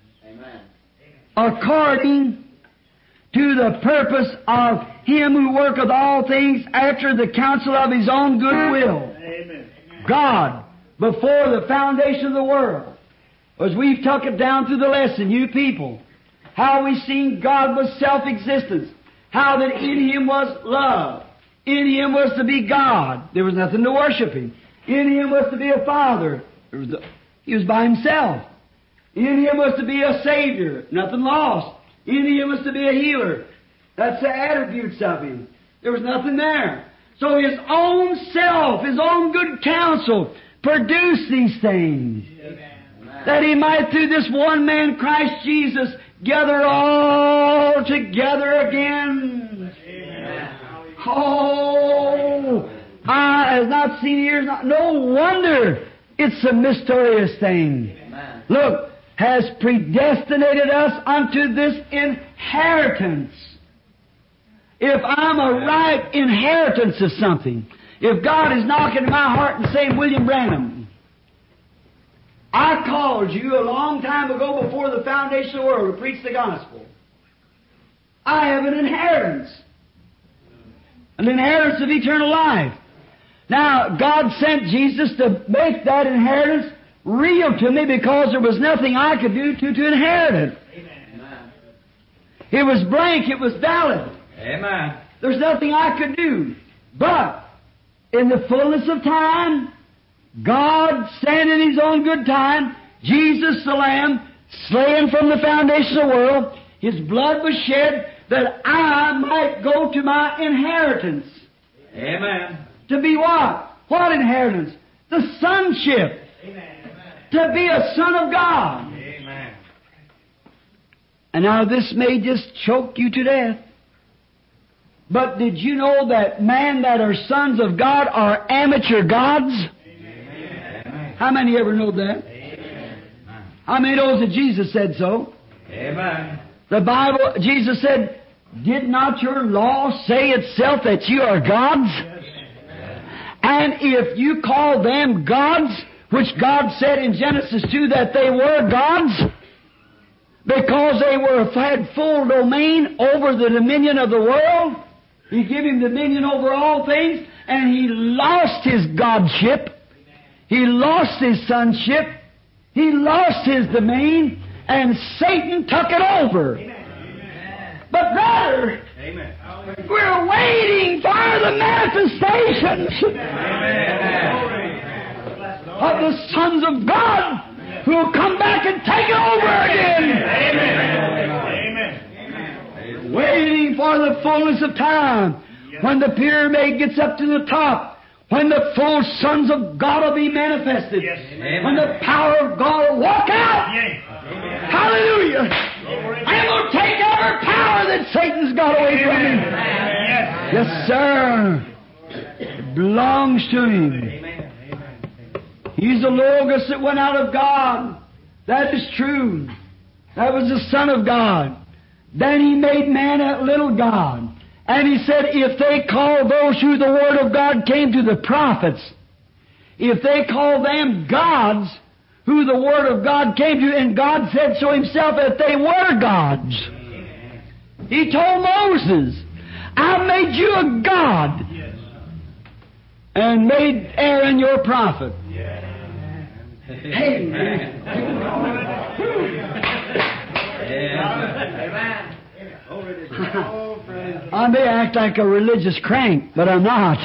according to the purpose of Him who worketh all things after the counsel of His own good will. God, before the foundation of the world, as we've took it down through the lesson, you people, how we've seen God was self-existence, how that in Him was love, in Him was to be God. There was nothing to worship Him. In Him was to be a Father. He was by Himself. In Him was to be a Savior, nothing lost. In Him was to be a healer. That's the attributes of Him. There was nothing there. So His own self, His own good counsel, produced these things. Amen. That He might, through this one man, Christ Jesus, gather all together again. Amen. Oh, eye has not seen, ears not. No wonder it's a mysterious thing. Amen. Look, has predestinated us unto this inheritance. If I'm a right inheritance of something, if God is knocking in my heart and saying, William Branham, I called you a long time ago before the foundation of the world to preach the gospel. I have an inheritance of eternal life. Now, God sent Jesus to make that inheritance real to me because there was nothing I could do to inherit it. Amen. It was blank, it was valid. Amen. There's nothing I could do. But in the fullness of time, God sent in His own good time, Jesus the Lamb, slain from the foundation of the world, His blood was shed that I might go to my inheritance. Amen. To be what? What inheritance? The sonship. Amen. To be a son of God. Amen. And now this may just choke you to death. But did you know that men that are sons of God are amateur gods? Amen. How many ever know that? Amen. How many knows that Jesus said so? Amen. The Bible, Jesus said, did not your law say itself that you are gods? And if you call them gods, which God said in Genesis 2 that they were gods, because they had full domain over the dominion of the world, He gave Him dominion over all things, and He lost His godship, He lost His sonship, He lost His domain, and Satan took it over. Amen. But brother, amen, we're waiting for the manifestations of the sons of God who will come back and take it over again. Amen. Waiting for the fullness of time, when the pyramid gets up to the top, when the full sons of God will be manifested, when the power of God will walk out. Hallelujah. And will take every power that Satan's got away from Him. Yes, sir. It belongs to Him. He's the Logos that went out of God. That is true. That was the Son of God. Then He made man a little God. And He said, if they call those who the Word of God came to the prophets, if they call them gods, who the Word of God came to, and God said so Himself that they were gods. He told Moses, I made you a God and made Aaron your prophet. Amen. I may act like a religious crank, but I'm not.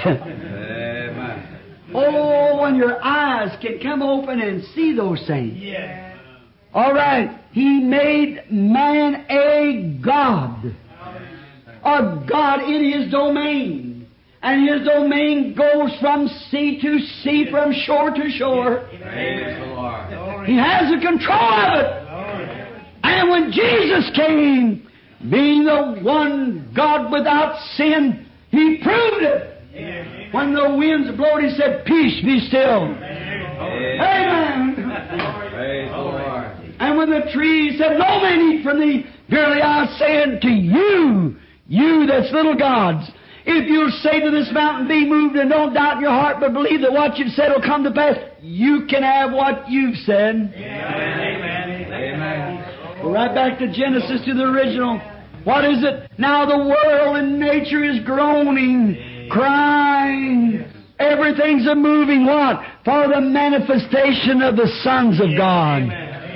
Oh, when your eyes can come open and see those things. All right. He made man a God. A God in His domain. And His domain goes from sea to sea, from shore to shore. He has the control of it. And when Jesus came, being the one God without sin, He proved it. When the winds blowed, He said, "Peace, be still." Amen. Praise the Lord. And when the trees said, "No man eat from thee," verily I say unto you, you that's little gods, if you'll say to this mountain, "Be moved," and don't doubt in your heart, but believe that what you've said will come to pass, you can have what you've said. Amen. Amen. Go right back to Genesis, to the original. What is it? Now the world and nature is groaning, crying. Everything's a moving what? For the manifestation of the sons of God.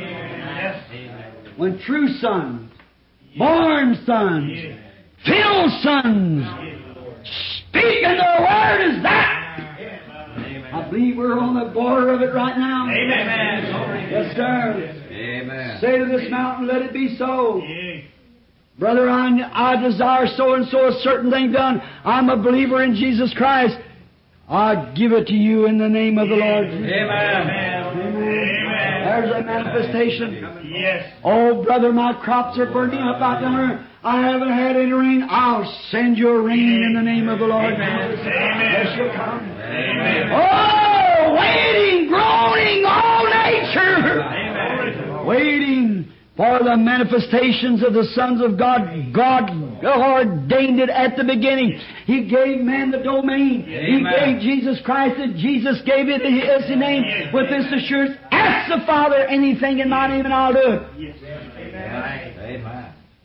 When true sons, born sons, filled sons, speaking the word is that. I believe we're on the border of it right now. Amen. Yes, sir. Amen. Say to this mountain, "Let it be so." Brother, I desire so and so a certain thing done. I'm a believer in Jesus Christ. I give it to you in the name of the Lord. Amen. There's a manifestation. Yes. Oh, brother, my crops are burning up out yonder. I haven't had any rain. I'll send you a rain in the name of the Lord. Yes, you'll come. Amen. Oh, waiting, groaning, all nature. Waiting for the manifestations of the sons of God. God ordained it at the beginning. He gave man the domain. He gave Jesus Christ it. Jesus gave it His name with this assurance, "Ask the Father anything in my name and I'll do it." Amen.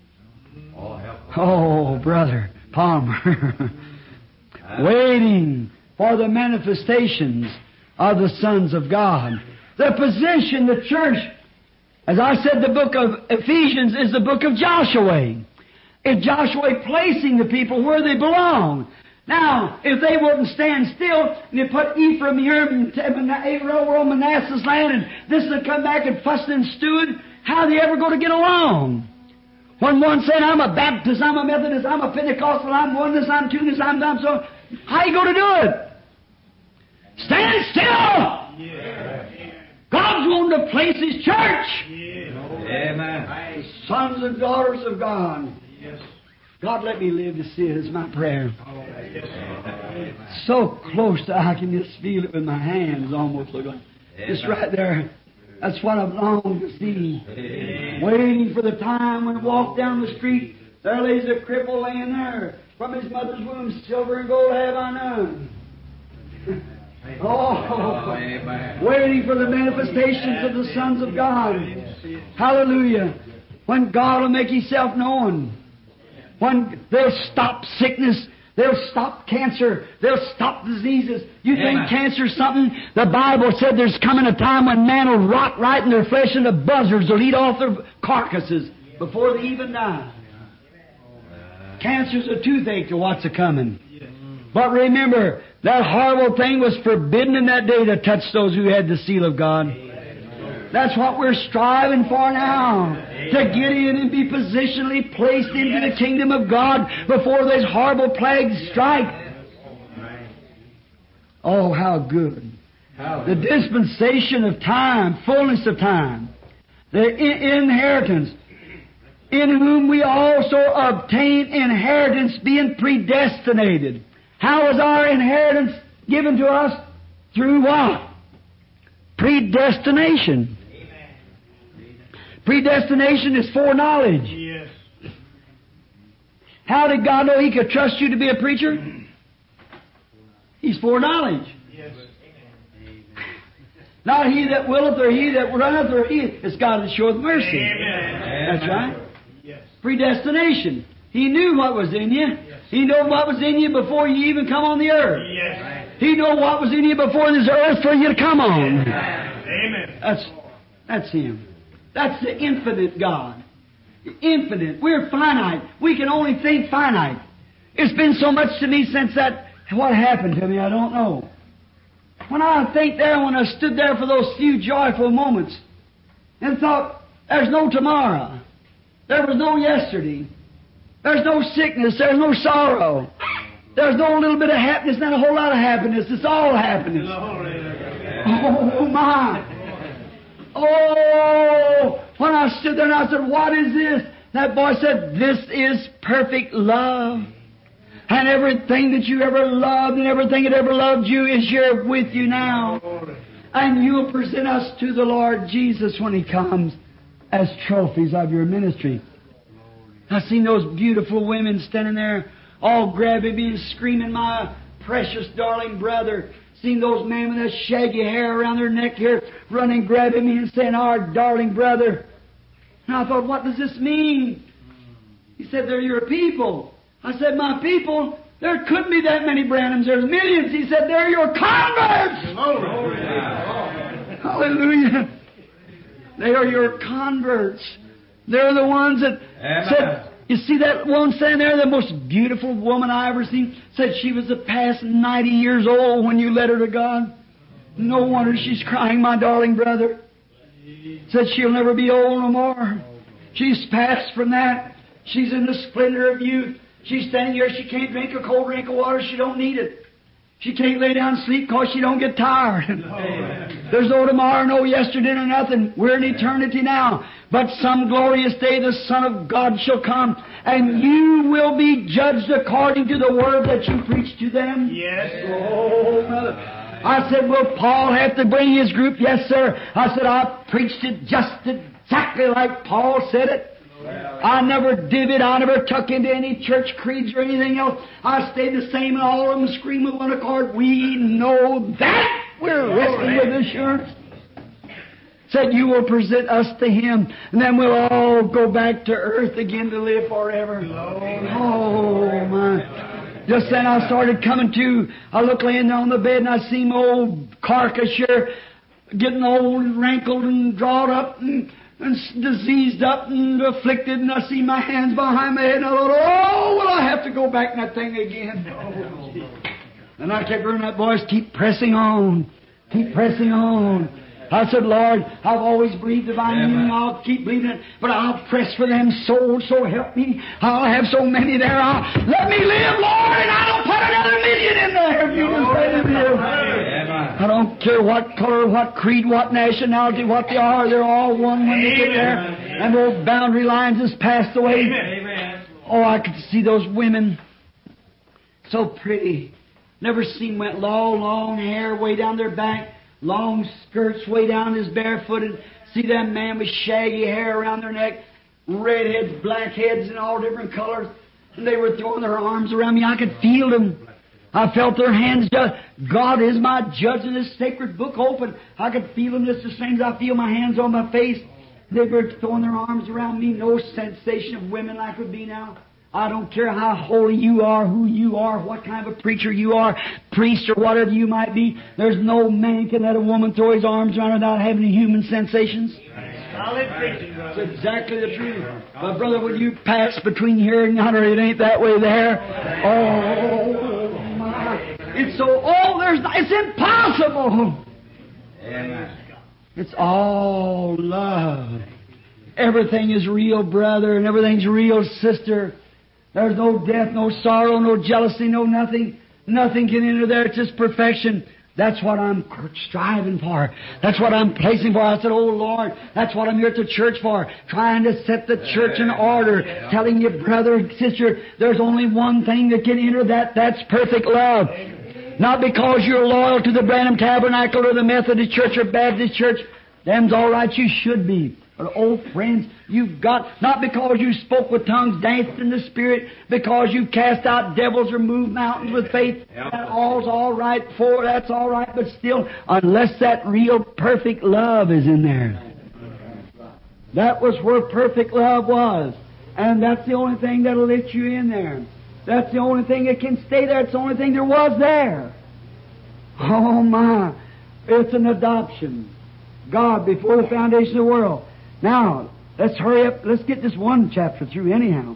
Oh, Brother Palmer. Waiting for the manifestations of the sons of God. The position, the church, as I said, the book of Ephesians is the book of Joshua. It's Joshua placing the people where they belong. Now, if they wouldn't stand still, and they put Ephraim here and over on Manasseh's land, and this would come back and fussed and stewed, how are they ever going to get along? When one said, "I'm a Baptist, I'm a Methodist, I'm a Pentecostal, I'm oneness, I'm two-ness, I'm so," how are you going to do it? Stand still! God's wanting to place His church. Amen. The sons and daughters of God. God, let me live to see it is my prayer. So close that I can just feel it with my hands almost. Look like it's right there. That's what I've longed to see. Waiting for the time when I walk down the street, there lays a cripple laying there. From his mother's womb, silver and gold have I none. Oh, waiting for the manifestations of the sons of God. Hallelujah. When God will make Himself known. When they'll stop sickness. They'll stop cancer. They'll stop diseases. You think cancer's something? The Bible said there's coming a time when man will rot right in their flesh and the buzzards will eat off their carcasses before they even die. Cancer's a toothache to what's a-coming. But remember, that horrible thing was forbidden in that day to touch those who had the seal of God. That's what we're striving for now. To get in and be positionally placed into the kingdom of God before those horrible plagues strike. Oh, how good. The dispensation of time, fullness of time. The inheritance. In whom we also obtain inheritance, being predestinated. How is our inheritance given to us? Through what? Predestination. Predestination is foreknowledge. Yes. How did God know He could trust you to be a preacher? He's foreknowledge. Yes. Not he that willeth or he that runneth or he. It's God that showeth mercy. Amen. That's right. Yes. Predestination. He knew what was in you. He knew what was in you before you even come on the earth. Yes. He knew what was in you before this earth for you to come on. Amen. That's Him. That's the infinite God. Infinite. We're finite. We can only think finite. It's been so much to me since that. What happened to me, I don't know. When I think there, when I stood there for those few joyful moments and thought, there's no tomorrow. There was no yesterday. There's no sickness. There's no sorrow. There's no little bit of happiness, not a whole lot of happiness. It's all happiness. Oh, my. Oh, when I stood there and I said, what is this? That boy said, this is perfect love. And everything that you ever loved and everything that ever loved you is here with you now. And you'll present us to the Lord Jesus when He comes as trophies of your ministry. I've seen those beautiful women standing there all grabbing me and screaming, my precious darling brother. Seen those men with that shaggy hair around their neck here running, grabbing me and saying, our darling brother. And I thought, what does this mean? He said, they're your people. I said, my people? There couldn't be that many Branhams. There's millions. He said, they're your converts. Hallelujah. They are your converts. They're the ones that said, you see that one standing there, the most beautiful woman I ever seen, said she was past 90 years old when you led her to God. No wonder she's crying, my darling brother. Said she'll never be old no more. She's passed from that. She's in the splendor of youth. She's standing here. She can't drink a cold drink of water. She don't need it. She can't lay down and sleep because she don't get tired. There's no tomorrow, no yesterday, no nothing. We're in eternity now. But some glorious day the Son of God shall come, and you will be judged according to the word that you preach to them. Yes. Oh, brother. I said, will Paul have to bring his group? Yes, sir. I said, I preached it just exactly like Paul said it. I never divvied, I never tuck into any church creeds or anything else. I stayed the same, and all of them scream with one accord, we know that. We're resting with assurance. Said, you will present us to Him, and then we'll all go back to earth again to live forever. Oh, my. Just then I started coming to. I looked laying there on the bed, and I seen my old carcass here getting old and wrinkled and drawn up and diseased up and afflicted, and I see my hands behind my head, and I thought, oh, will I have to go back in that thing again? And I kept hearing that voice, keep pressing on, keep pressing on. I said, Lord, I've always believed divine healing. I'll keep believing it, but I'll press for them souls, so help me. I'll have so many there. Let me live, Lord, and I don't put another million in there if you can say to live. I don't care what color, what creed, what nationality, what they are. They're all one when they get there. And those boundary lines has passed away. Amen. Oh, I could see those women. So pretty. Never seen went long hair way down their back. Long skirts way down his barefooted. See that man with shaggy hair around their neck. Redheads, blackheads, and all different colors. And they were throwing their arms around me. I could feel them. I felt their hands. God is my judge in this sacred book open. I could feel them just the same as I feel my hands on my face. They were throwing their arms around me. No sensation of women like would be now. I don't care how holy you are, who you are, what kind of a preacher you are, priest or whatever you might be. There's no man can let a woman throw his arms around her without having any human sensations. Solid preaching, brother. That's exactly the truth. But brother, when you pass between here and yonder, it ain't that way there. Oh my! It's it's impossible. Amen. It's all love. Everything is real, brother, and everything's real, sister. There's no death, no sorrow, no jealousy, no nothing. Nothing can enter there. It's just perfection. That's what I'm striving for. That's what I'm placing for. I said, oh, Lord, that's what I'm here at the church for. Trying to set the church in order. Telling you, brother and sister, there's only one thing that can enter that. That's perfect love. Not because you're loyal to the Branham Tabernacle or the Methodist Church or Baptist Church. Them's all right. You should be. But, oh, friends, you've got, not because you spoke with tongues, danced in the Spirit, because you cast out devils or moved mountains with faith. That's all right, that's all right, but still, unless that real perfect love is in there. That was where perfect love was. And that's the only thing that'll let you in there. That's the only thing that can stay there. It's the only thing there was there. Oh, my. It's an adoption. God before the foundation of the world. Now, let's hurry up. Let's get this one chapter through anyhow.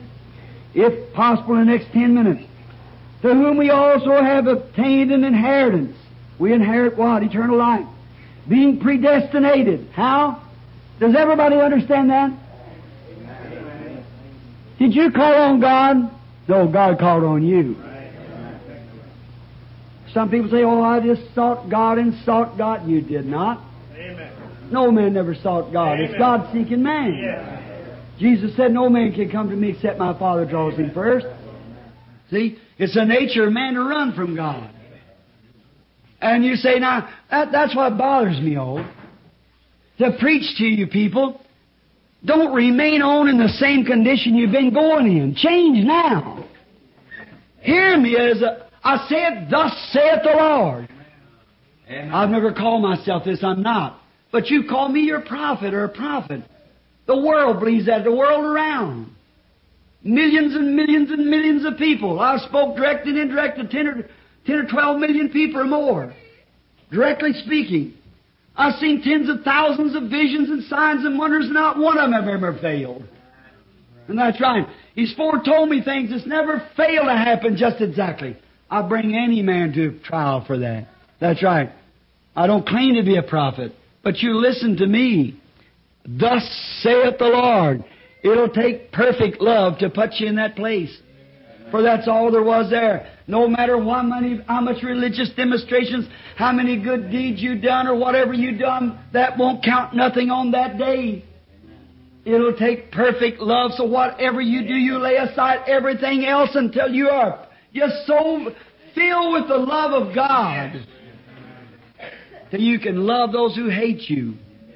If possible, in the next 10 minutes. To whom we also have obtained an inheritance. We inherit what? Eternal life. Being predestinated. How? Does everybody understand that? Did you call on God? No, God called on you. Some people say, oh, I just sought God and sought God. You did not. Amen. No man never sought God. Amen. It's God seeking man. Yes. Jesus said, no man can come to me except my Father draws him first. See? It's the nature of man to run from God. And you say, now, that's what bothers me, to preach to you people. Don't remain on in the same condition you've been going in. Change now. Hear me as I said, thus saith the Lord. Amen. I've never called myself this, I'm not. But you call me your prophet or a prophet. The world believes that, the world around. Millions and millions and millions of people. I spoke direct and indirect to 10 or 12 million people or more. Directly speaking. I've seen tens of thousands of visions and signs and wonders, and not one of them have ever failed. And that's right. He's foretold me things that's never failed to happen just exactly. I bring any man to trial for that. That's right. I don't claim to be a prophet, but you listen to me. Thus saith the Lord. It'll take perfect love to put you in that place. For that's all there was there. No matter how much religious demonstrations, how many good deeds you done or whatever you done, that won't count nothing on that day. It'll take perfect love, so whatever you do, you lay aside everything else until you are just so filled with the love of God that you can love those who hate you.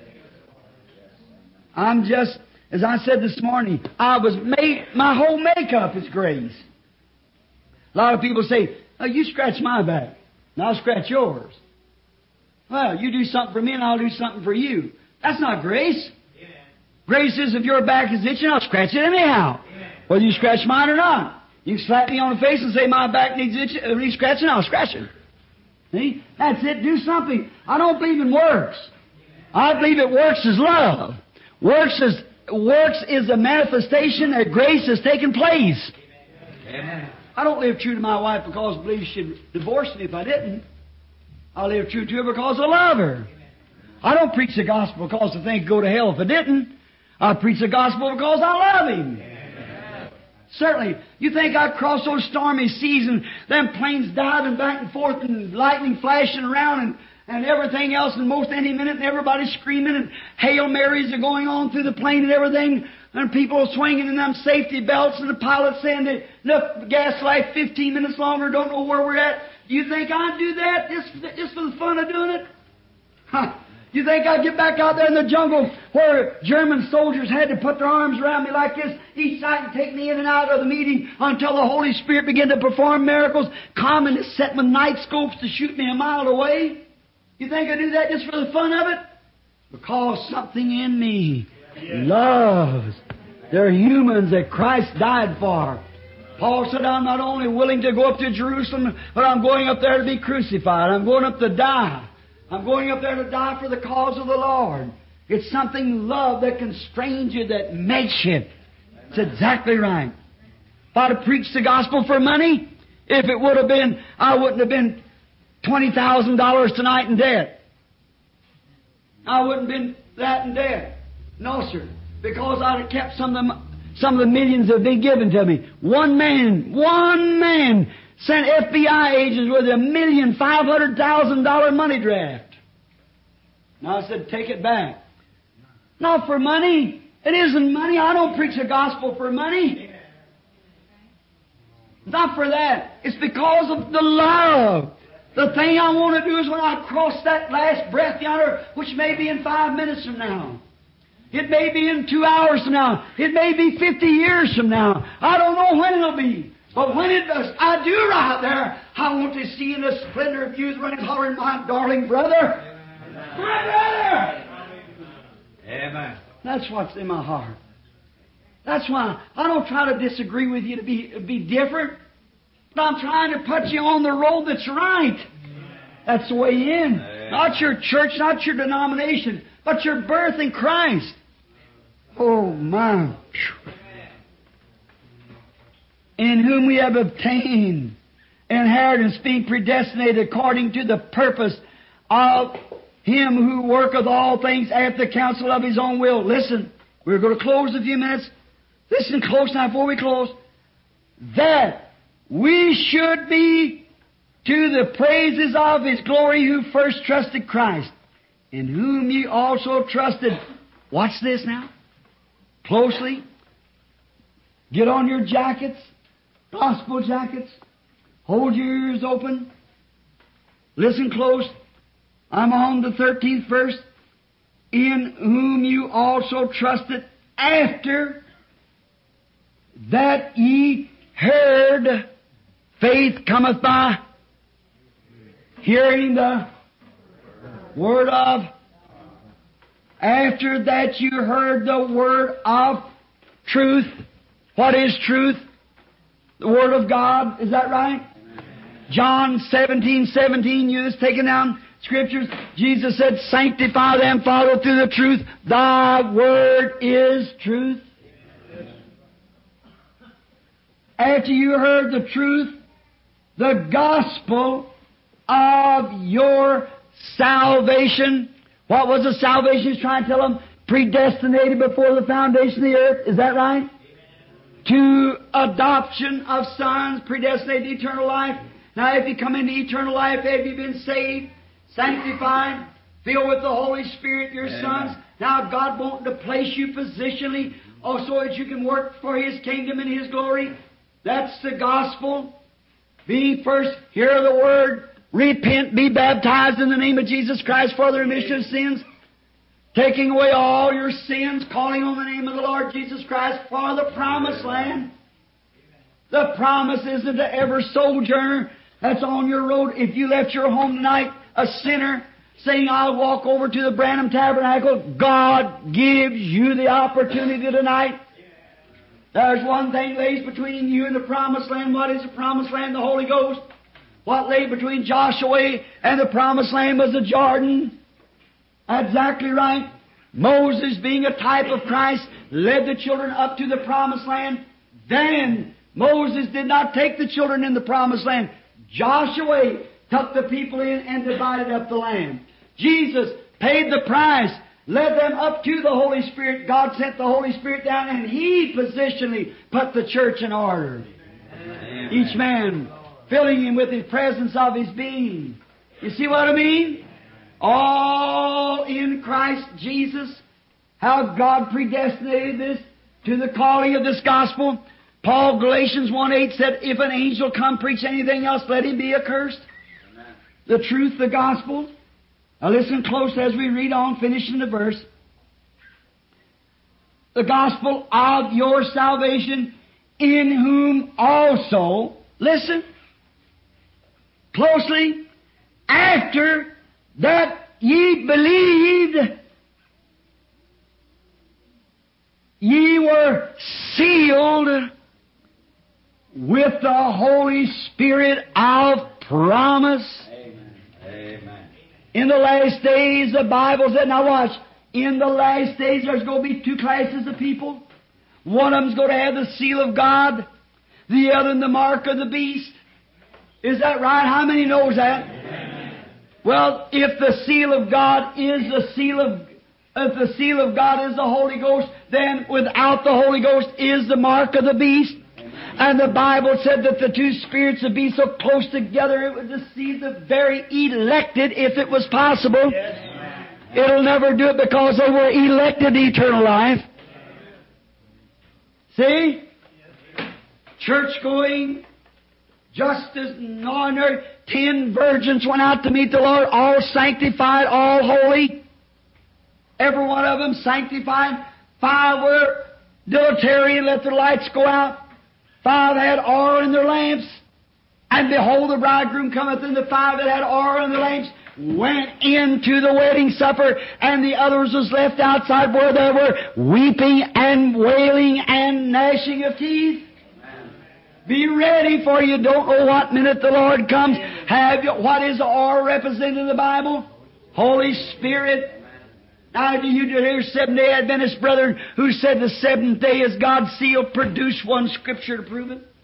I'm just, as I said this morning, my whole makeup is grace. A lot of people say, oh, you scratch my back, and I'll scratch yours. Well, you do something for me, and I'll do something for you. That's not grace. Amen. Grace is if your back is itching, I'll scratch it anyhow. Amen. Whether you scratch mine or not. You can slap me on the face and say, my back needs scratching, I'll scratch it. See? That's it. Do something. I don't believe in works. I believe that works is love. Works is a manifestation that grace has taken place. Amen. I don't live true to my wife because I believe she'd divorce me if I didn't. I live true to her because I love her. I don't preach the gospel because I think I'd go to hell if I didn't. I preach the gospel because I love Him. Certainly. You think I'd cross those stormy seas and them planes diving back and forth and lightning flashing around and everything else, and most any minute, and everybody screaming, and Hail Marys are going on through the plane and everything, and people swinging in them safety belts, and the pilot saying that enough gas life 15 minutes longer, don't know where we're at. You think I'd do that just for the fun of doing it? Huh. You think I'd get back out there in the jungle where German soldiers had to put their arms around me like this each side and take me in and out of the meeting until the Holy Spirit began to perform miracles, come and set my night scopes to shoot me a mile away? You think I do that just for the fun of it? Because something in me loves. They're humans that Christ died for. Paul said, I'm not only willing to go up to Jerusalem, but I'm going up there to be crucified. I'm going up to die. I'm going up there to die for the cause of the Lord. It's something love that constrains you, that makes you. It's exactly right. If I'd have preached the gospel for money, if it would have been, I wouldn't have been $20,000 tonight in debt. I wouldn't have been that in debt. No, sir. Because I'd have kept some of the millions that have been given to me. One man sent FBI agents with $1,500,000 money draft. Now I said, take it back. Not for money. It isn't money. I don't preach the gospel for money. Not for that. It's because of the love. The thing I want to do is when I cross that last breath yonder, which may be in 5 minutes from now. It may be in 2 hours from now. It may be 50 years from now. I don't know when it'll be. But when it does, I do right there. I want to see in the splendor of youth running, hollering, my darling brother. My brother! Amen. That's what's in my heart. That's why I don't try to disagree with you to be different. But I'm trying to put you on the road that's right. That's the way in. Not your church, not your denomination, but your birth in Christ. Oh, my. In whom we have obtained inheritance, being predestinated according to the purpose of Him who worketh all things after the counsel of His own will. Listen, we're going to close in a few minutes. Listen close now before we close. That we should be to the praises of His glory who first trusted Christ, in whom ye also trusted. Watch this now. Closely. Get on your jackets, gospel jackets. Hold your ears open. Listen close. I'm on the 13th verse. In whom you also trusted after that ye heard. Faith cometh by hearing the word of. After that you heard the word of truth. What is truth? The Word of God. Is that right? John 17:17, you just taking down Scriptures. Jesus said, sanctify them, follow through the truth. Thy Word is truth. After you heard the truth, the gospel of your salvation. What was the salvation he's trying to tell them? Predestinated before the foundation of the earth. Is that right? To adoption of sons, predestinated to eternal life. Now, if you come into eternal life, have you been saved, sanctified, filled with the Holy Spirit, your sons? Now, God wanting to place you positionally, also that you can work for His kingdom and His glory. That's the gospel. Being first, hear the word, repent, be baptized in the name of Jesus Christ for the remission of sins, taking away all your sins, calling on the name of the Lord Jesus Christ for the promised land. The promise isn't to every sojourner that's on your road. If you left your home tonight, a sinner, saying, I'll walk over to the Branham Tabernacle, God gives you the opportunity tonight. There's one thing lays between you and the promised land. What is the promised land? The Holy Ghost. What lay between Joshua and the promised land was the Jordan. Exactly right. Moses, being a type of Christ, led the children up to the promised land. Then Moses did not take the children in the promised land. Joshua took the people in and divided up the land. Jesus paid the price, led them up to the Holy Spirit. God sent the Holy Spirit down, and He positionally put the church in order. Amen. Each man filling him with His presence of His being. You see what I mean? All in Christ Jesus. How God predestinated this to the calling of this gospel. Paul, Galatians 1:8 said, if an angel come preach anything else, let him be accursed. Amen. The truth, the gospel. Now listen close as we read on, finishing the verse. The gospel of your salvation, in whom also, listen closely, after that ye believed, ye were sealed with the Holy Spirit of promise. Amen. Amen. In the last days, the Bible said, now watch, in the last days there's going to be two classes of people. One of them's going to have the seal of God, the other the mark of the beast. Is that right? How many knows that? Amen. Well, if the seal of God is the seal of God is the Holy Ghost, then without the Holy Ghost is the mark of the beast. And the Bible said that the two spirits would be so close together it would deceive the very elected if it was possible. Yes. It'll never do it because they were elected to eternal life. See? Church going, just as ordinary. 10 virgins went out to meet the Lord, all sanctified, all holy. Every one of them sanctified. 5 were dilatory and let their lights go out. 5 had oil in their lamps. And behold, the bridegroom cometh, and the 5 that had oil in their lamps went into the wedding supper, and the others was left outside where they were weeping and wailing and gnashing of teeth. Be ready, for you don't know what minute the Lord comes. What is the oil represented in the Bible? Holy Spirit. Now, do you hear Seventh-day Adventist brethren who said the seventh day is God's seal? Produce one scripture to prove it.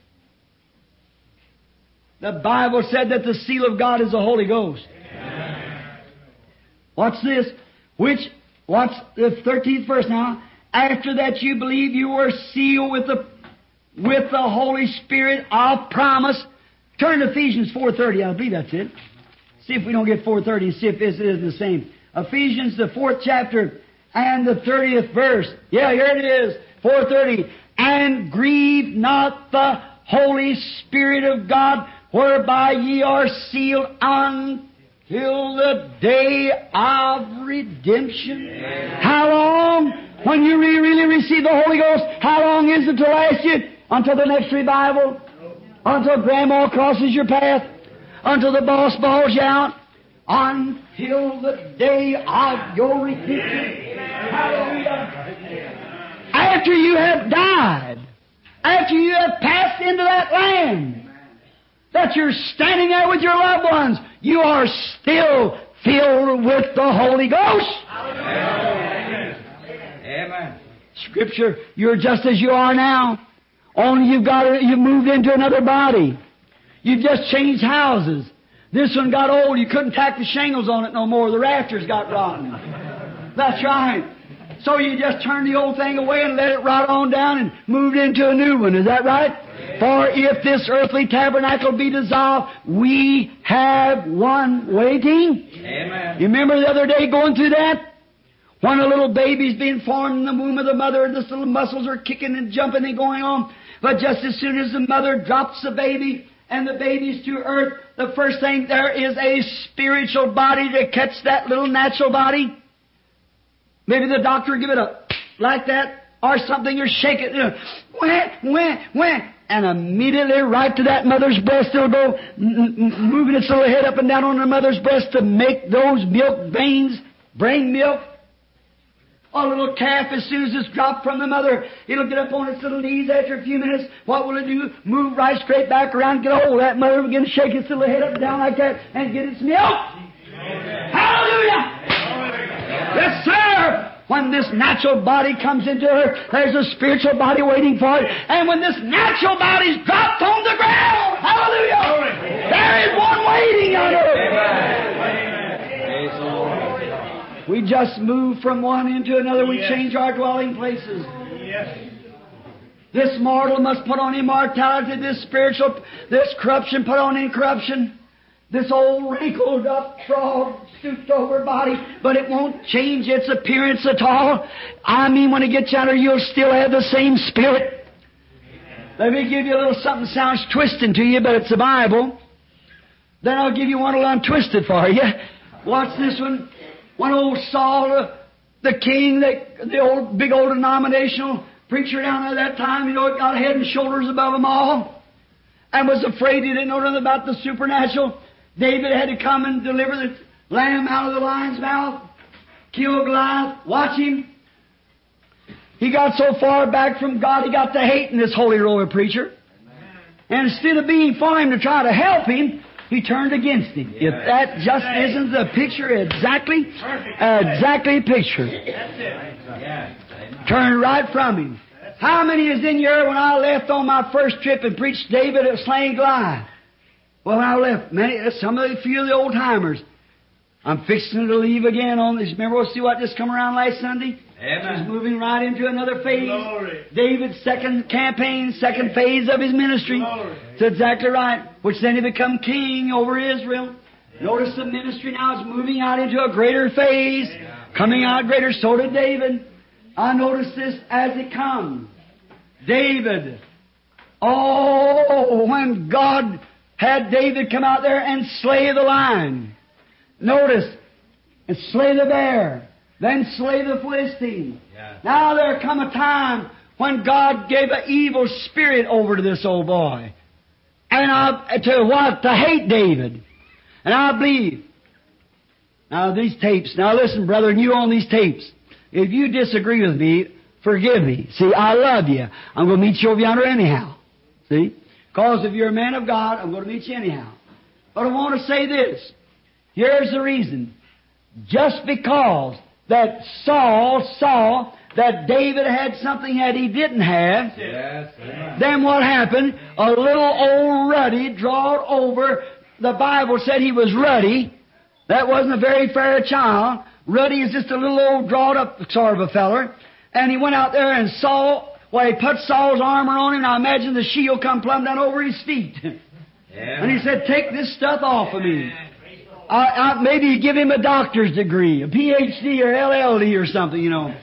The Bible said that the seal of God is the Holy Ghost. Amen. What's this? What's the 13th verse now? After that you believe, you were sealed with the Holy Spirit of promise. Turn to Ephesians 4:30. I believe that's it. See if we don't get 4:30 and see if this is the same. Ephesians, the 4th chapter and the 30th verse. Yeah, here it is. 4:30. and grieve not the Holy Spirit of God, whereby ye are sealed until the day of redemption. How long? When you really receive the Holy Ghost, how long is it to last you? Until the next revival? Until Grandma crosses your path? Until the boss bawls you out? Until the day of your redemption. Hallelujah. After you have died, after you have passed into that land, that you're standing there with your loved ones, you are still filled with the Holy Ghost. Amen. Scripture, you're just as you are now. Only you've moved into another body. You've just changed houses. This one got old. You couldn't tack the shingles on it no more. The rafters got rotten. That's right. So you just turned the old thing away and let it rot on down and moved into a new one. Is that right? For if this earthly tabernacle be dissolved, we have one waiting. Amen. You remember the other day going through that? When a little baby's being formed in the womb of the mother, and this little muscles are kicking and jumping and going on. But just as soon as the mother drops the baby and the baby's to earth, the first thing, there is a spiritual body to catch that little natural body. Maybe the doctor will give it a like that, or something, or shake it, wah, and immediately right to that mother's breast it'll go, moving its little head up and down on the mother's breast to make those milk veins bring milk. A little calf, as soon as it's dropped from the mother, it'll get up on its little knees after a few minutes. What will it do? Move right straight back around, get a hold of that mother, begin to shake its little head up and down like that, and get its milk. Amen. Hallelujah! Yes, sir! When this natural body comes into her, there's a spiritual body waiting for it. And when this natural body's dropped on the ground, hallelujah, there is one waiting on her. We just move from one into another. We change our dwelling places. This mortal must put on immortality. This corruption put on incorruption. This old wrinkled up, trod, stooped over body, but it won't change its appearance at all. I mean, when it gets out of you, you'll still have the same spirit. Let me give you a little something that sounds twisting to you, but it's the Bible. Then I'll give you one a little untwisted for you. Watch this one. One old Saul, the king, the old big old denominational preacher down there at that time, got head and shoulders above them all, and was afraid he didn't know nothing about the supernatural. David had to come and deliver the lamb out of the lion's mouth, kill Goliath. Watch him. He got so far back from God, he got to hating this holy roller preacher. And instead of being for him to try to help him, he turned against him. If that just isn't the picture exactly a picture. Turned right from him. How many is in here when I left on my first trip and preached David at slaying Goliath? Well, when I left, some of the few of the old timers. I'm fixing to leave again on this. Remember, we'll see what just come around last Sunday? Amen. He's moving right into another phase. Glory. David's second campaign, second phase of his ministry. Glory. That's exactly right. Which then he become king over Israel. Notice the ministry now is moving out into a greater phase. Coming out greater. So did David. I notice this as it comes. David. Oh, when God had David come out there and slay the lion. Notice. And slay the bear. Then slay the Philistine. Yeah. Now there come a time when God gave an evil spirit over to this old boy. And to what? To hate David. And I believe. Now these tapes. Now listen, brother, and you on these tapes. If you disagree with me, forgive me. See, I love you. I'm going to meet you over yonder anyhow. See? Because if you're a man of God, I'm going to meet you anyhow. But I want to say this. Here's the reason. Just because that Saul saw that David had something that he didn't have, Yes. then what happened? A little old ruddy drawed over. The Bible said he was ruddy. That wasn't a very fair child. Ruddy is just a little old drawed up sort of a feller. And he went out there and saw, well, he put Saul's armor on him. Now imagine the shield come plumb down over his feet. Yeah. And he said, take this stuff off of me. Maybe give him a doctor's degree, a PhD or LLD or something,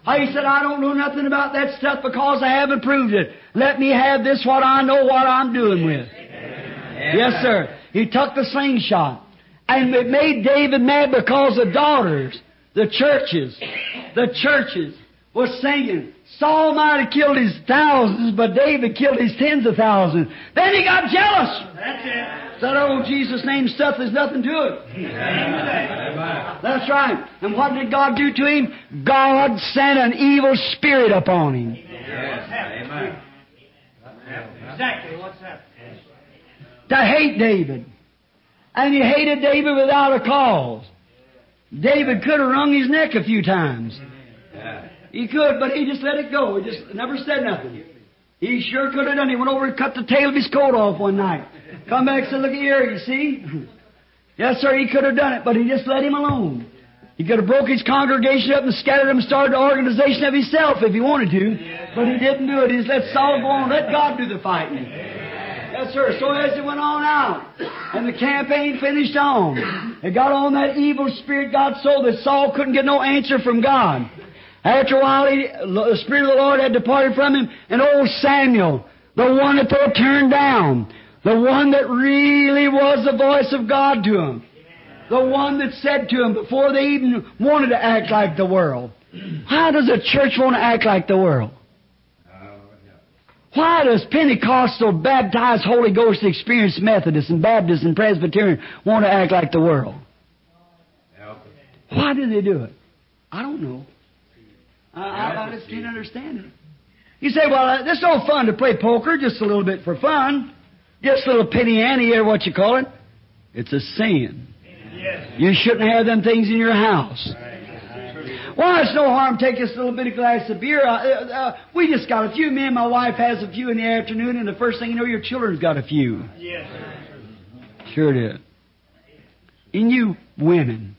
He said, I don't know nothing about that stuff because I haven't proved it. Let me have this, what I know what I'm doing with. Yes, sir. He took the slingshot. And it made David mad because the daughters, the churches was singing, Saul might have killed his thousands, but David killed his tens of thousands. Then he got jealous. That's it. That old Jesus name stuff, there's nothing to it. That's right. And what did God do to him? God sent an evil spirit upon him. Amen. Exactly what's happening. To hate David. And he hated David without a cause. David could have wrung his neck a few times. He could, but he just let it go. He just never said nothing. He sure could have done it. He went over and cut the tail of his coat off one night. Come back and said, look here, you see? Yes, sir, he could have done it, but he just let him alone. He could have broke his congregation up and scattered them and started an organization of himself if he wanted to. But he didn't do it. He just let Saul go on. Let God do the fighting. Yes, sir. So as it went on out, and the campaign finished on, it got on that evil spirit got so that Saul couldn't get no answer from God. After a while, the Spirit of the Lord had departed from him, and old Samuel, the one that they turned down, the one that really was the voice of God to him, the one that said to him before they even wanted to act like the world. How does a church want to act like the world? Why does Pentecostal, baptized, Holy Ghost, experienced Methodists and Baptists and Presbyterian want to act like the world? Why do they do it? I don't know. I just can't understand it. You say, well, it's no fun to play poker, just a little bit for fun. Just a little penny ante or what you call it. It's a sin. Yes. You shouldn't have them things in your house. Well, it's no harm taking us a little bit of glass of beer. We just got a few. Me and my wife has a few in the afternoon, and the first thing you know, your children's got a few. Yes. Sure it is. And you women.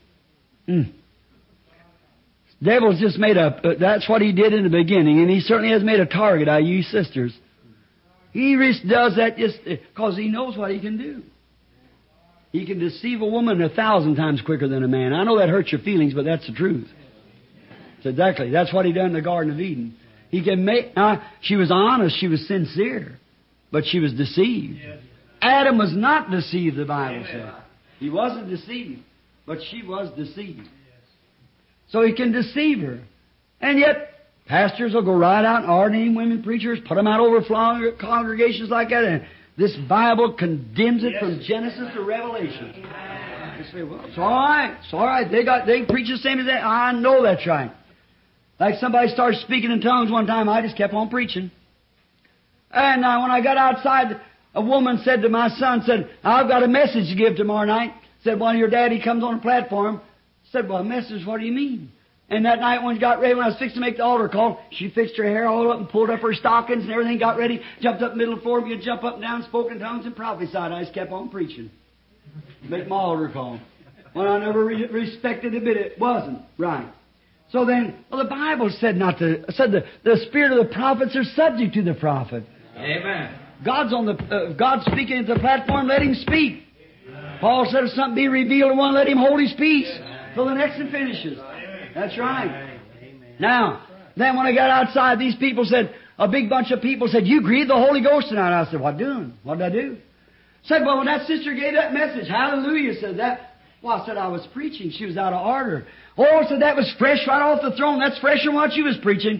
Devil's just made that's what he did in the beginning, and he certainly has made a target out of you sisters. He does that just because he knows what he can do. He can deceive a woman 1,000 times quicker than a man. I know that hurts your feelings, but that's the truth. Exactly. That's what he done in the Garden of Eden. He can make. She was honest. She was sincere, but she was deceived. Yes. Adam was not deceived. The Bible said he wasn't deceived, but she was deceived. Yes. So he can deceive her, and yet pastors will go right out and ordain women preachers, put them out over congregations like that, and this Bible condemns it from Genesis to Revelation. You say, well, it's all right. It's all right. They preach the same as that. I know that's right. Like somebody started speaking in tongues one time, I just kept on preaching. And when I got outside, a woman said to my son, said, I've got a message to give tomorrow night. Said, well, your daddy comes on the platform. Said, well, a message, what do you mean? And that night when she got ready, when I was fixing to make the altar call, she fixed her hair all up and pulled up her stockings and everything, got ready, jumped up in the middle of the floor, began to jump up and down, spoke in tongues and prophesied. I just kept on preaching. Make my altar call. Well, I never respected a bit. It wasn't right. So then, well, the Bible said said the spirit of the prophets are subject to the prophet. Amen. God's speaking at the platform, let him speak. Paul said if something be revealed to one, let him hold his peace till the next one finishes. That's right. Now, then when I got outside, these people said, a big bunch of people said, you grieved the Holy Ghost tonight. I said, what doing? What did I do? Said, well, when that sister gave that message, hallelujah, said that. Well, I said, I was preaching. She was out of order. Oh, said that was fresh right off the throne. That's fresher than what you was preaching.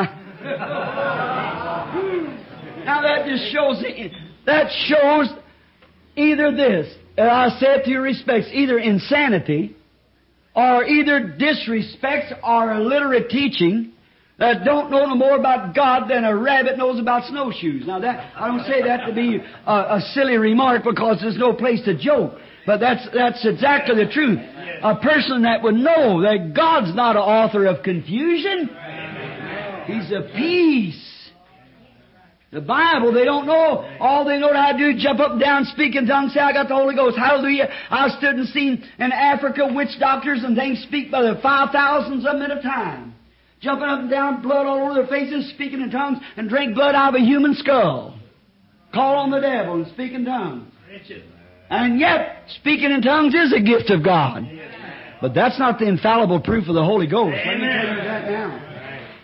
Now that just shows either this, and I say it to your respects, either insanity or either disrespects or illiterate teaching that don't know no more about God than a rabbit knows about snowshoes. Now that, I don't say that to be a silly remark because there's no place to joke. But that's exactly the truth. A person that would know that God's not an author of confusion. He's of peace. The Bible, they don't know. All they know how to do is jump up and down, speak in tongues, say, I got the Holy Ghost. Hallelujah. I stood and seen in Africa witch doctors and things speak by the 5,000s of them at a time. Jumping up and down, blood all over their faces, speaking in tongues, and drink blood out of a human skull. Call on the devil and speak in tongues. And yet, speaking in tongues is a gift of God. But that's not the infallible proof of the Holy Ghost. Let me tell you that now.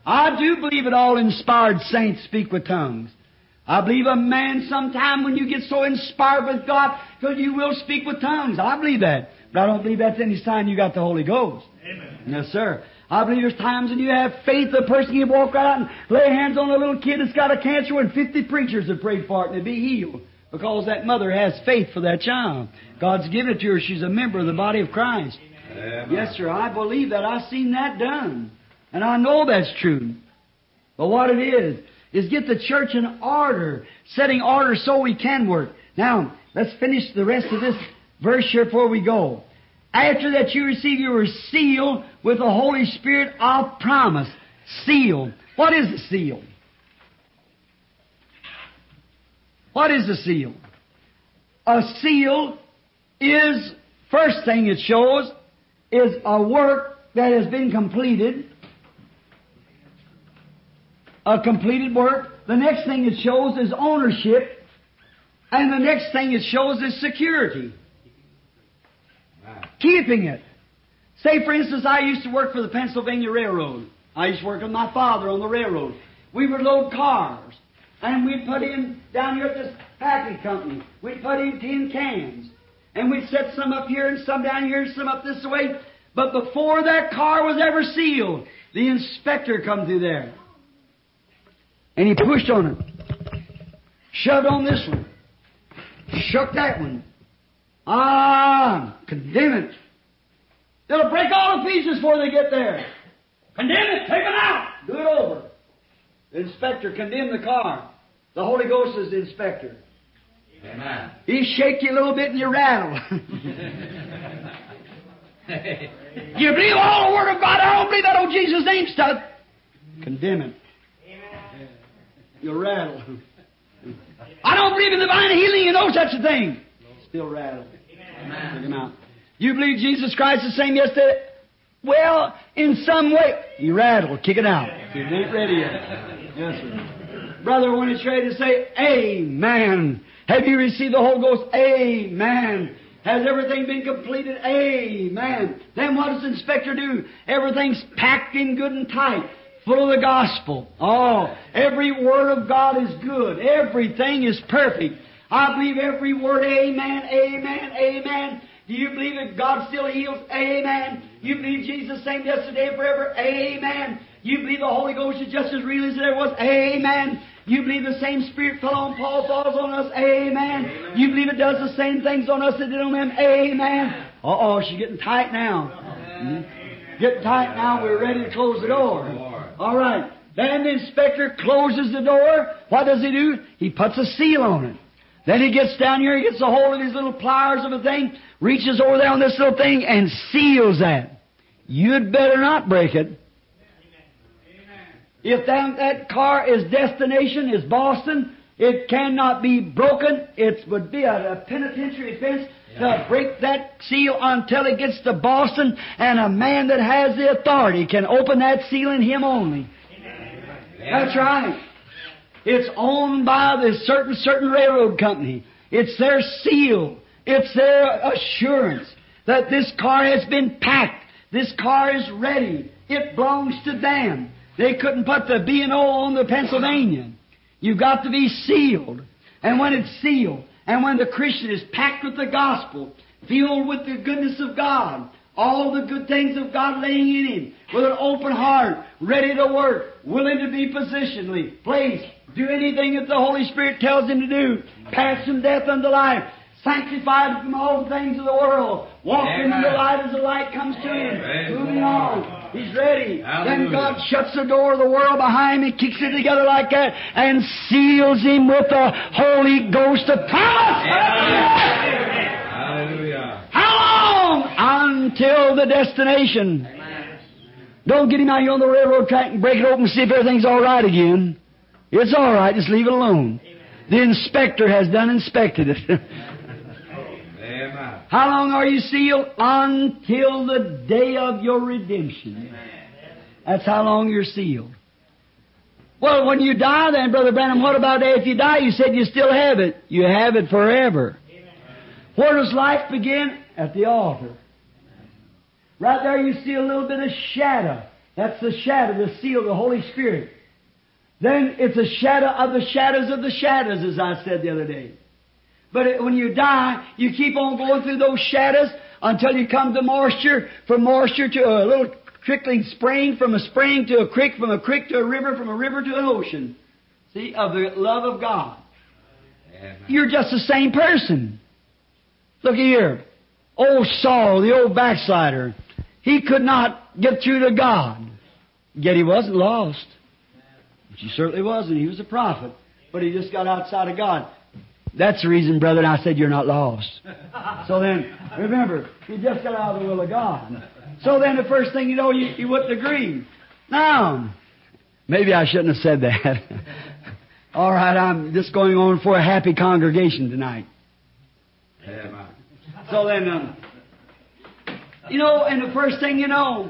I do believe that all inspired saints speak with tongues. I believe a man sometime when you get so inspired with God, that you will speak with tongues. I believe that. But I don't believe that's any sign you got the Holy Ghost. Amen. No, sir. I believe there's times when you have faith, a person can walk right out and lay hands on a little kid that's got a cancer and 50 preachers have prayed for it and it'll be healed. Because that mother has faith for that child. God's given it to her. She's a member of the body of Christ. Amen. Yes, sir. I believe that. I've seen that done. And I know that's true. But what it is get the church in order, setting order so we can work. Now, let's finish the rest of this verse here before we go. After that you receive, you were sealed with the Holy Spirit of promise. Sealed. What is the seal? What is the seal? A seal is, first thing it shows, is a work that has been completed. A completed work. The next thing it shows is ownership. And the next thing it shows is security. Keeping it. Say, for instance, I used to work for the Pennsylvania Railroad. I used to work with my father on the railroad. We would load cars. And we'd put in, down here at this packing company, we'd put in tin cans. And we'd set some up here and some down here and some up this way. But before that car was ever sealed, the inspector come through there. And he pushed on it. Shoved on this one. Shook that one. Condemn it. They'll break all the pieces before they get there. Condemn it. Take it out. Do it over. The inspector condemned the car. The Holy Ghost is the inspector. Amen. He shake you a little bit and you rattle. You believe all the Word of God. I don't believe that old Jesus' name stuff. Condemn it. You'll rattle. I don't believe in divine healing. You know such a thing. Still rattle. Take him out. You believe Jesus Christ is the same yesterday? Well, in some way. You rattle. Kick it out. It ain't ready yet. Yes, sir. Brother, when it's ready to say, Amen. Have you received the Holy Ghost? Amen. Has everything been completed? Amen. Then what does the inspector do? Everything's packed in good and tight, full of the gospel. Oh, every word of God is good. Everything is perfect. I believe every word. Amen, amen, amen. Do you believe that God still heals? Amen. You believe Jesus same yesterday and forever? Amen. You believe the Holy Ghost is just as real as it ever was? Amen. You believe the same Spirit fell on Paul, falls on us? Amen. You believe it does the same things on us that it did on them? Amen. Uh-oh, she's getting tight now. Getting tight now. We're ready to close the door. All right. Then the inspector closes the door. What does he do? He puts a seal on it. Then he gets down here, he gets a hold of his little pliers of a thing, reaches over there on this little thing, and seals that. You'd better not break it. If that car is destination, is Boston, it cannot be broken. It would be a penitentiary offense to break that seal until it gets to Boston, and a man that has the authority can open that seal in him only. That's right. It's owned by the certain railroad company. It's their seal. It's their assurance that this car has been packed. This car is ready. It belongs to them. They couldn't put the B&O on the Pennsylvania. You've got to be sealed. And when it's sealed, and when the Christian is packed with the gospel, filled with the goodness of God, all the good things of God laying in him, with an open heart, ready to work, willing to be positionally placed, do anything that the Holy Spirit tells him to do, pass from death unto life, sanctified from all the things of the world, walking in the light as the light comes to him, moving on. He's ready. Hallelujah. Then God shuts the door of the world behind him, kicks it together like that, and seals him with the Holy Ghost of promise. Hallelujah. How long? Until the destination. Don't get him out here on the railroad track and break it open and see if everything's all right again. It's all right. Just leave it alone. The inspector has done inspected it. Amen. How long are you sealed? Until the day of your redemption. That's how long you're sealed. Well, when you die then, Brother Branham, what about if you die? You said you still have it. You have it forever. Where does life begin? At the altar. Right there you see a little bit of shadow. That's the shadow, the seal of the Holy Spirit. Then it's a shadow of the shadows, as I said the other day. But when you die, you keep on going through those shadows until you come to moisture, from moisture to a little trickling spring, from a spring to a creek, from a creek to a river, from a river to an ocean. See, of the love of God. Amen. You're just the same person. Look here. Old Saul, the old backslider, he could not get through to God. Yet he wasn't lost. Which he certainly wasn't. He was a prophet. But he just got outside of God. That's the reason, brother, I said you're not lost. So then, remember, you just got out of the will of God. So then the first thing you know, you wouldn't agree. Now, maybe I shouldn't have said that. All right, I'm just going on for a happy congregation tonight. So then, you know, and the first thing you know,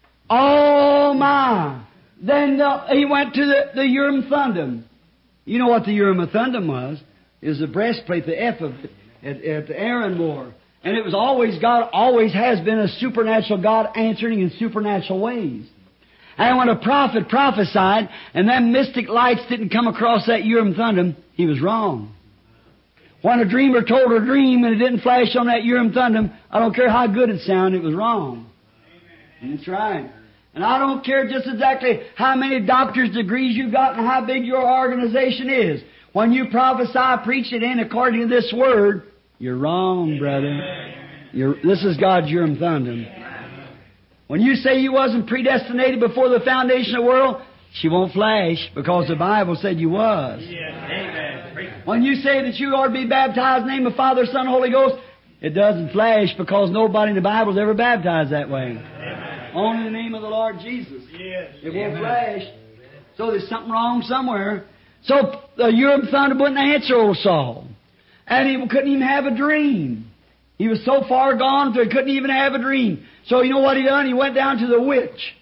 oh my, then he went to the Urim Thummim. You know what the Urim Thummim was? It was the breastplate, the ephod at the Aaron wore. And it was always, God always has been a supernatural God answering in supernatural ways. And when a prophet prophesied, and them mystic lights didn't come across that Urim Thummim, he was wrong. When a dreamer told a dream and it didn't flash on that Urim Thummim, I don't care how good it sounded, it was wrong. Amen. That's right. And I don't care just exactly how many doctor's degrees you got and how big your organization is. When you prophesy, preach it in according to this Word, you're wrong, brother. This is God's Urim Thummim. When you say you wasn't predestinated before the foundation of the world, she won't flash because the Bible said you was. When you say that you ought to be baptized in the name of Father, Son, Holy Ghost, it doesn't flash because nobody in the Bible is ever baptized that way. Amen. Only in the name of the Lord Jesus. Yes. It won't flash. So there's something wrong somewhere. So the Urim Thummim wouldn't answer old Saul. And he couldn't even have a dream. He was so far gone that he couldn't even have a dream. So you know what he done? He went down to the witch.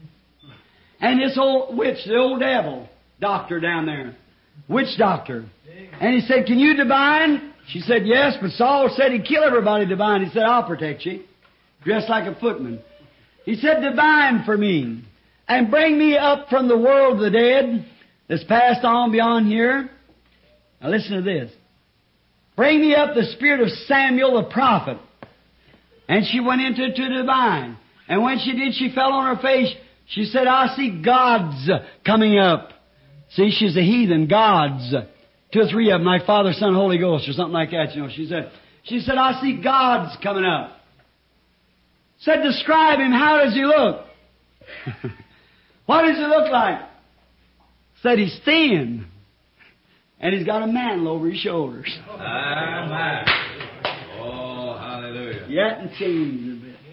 And this old witch, the old devil doctor down there, witch doctor. And he said, "Can you divine?" She said, "Yes," but Saul said he'd kill everybody divine. He said, "I'll protect you." Dressed like a footman. He said, "Divine for me, and bring me up from the world of the dead that's passed on beyond here." Now listen to this. "Bring me up the spirit of Samuel the prophet." And she went into to divine. And when she did, she fell on her face. She said, "I see gods coming up." See, she's a heathen, gods. 2 or 3 of them, like Father, Son, Holy Ghost, or something like that, you know. She said, "I see gods coming up." Said, "Describe him. How does he look?" "What does he look like?" Said, "He's thin. And he's got a mantle over his shoulders." Amen. Oh, hallelujah. You hadn't changed a bit.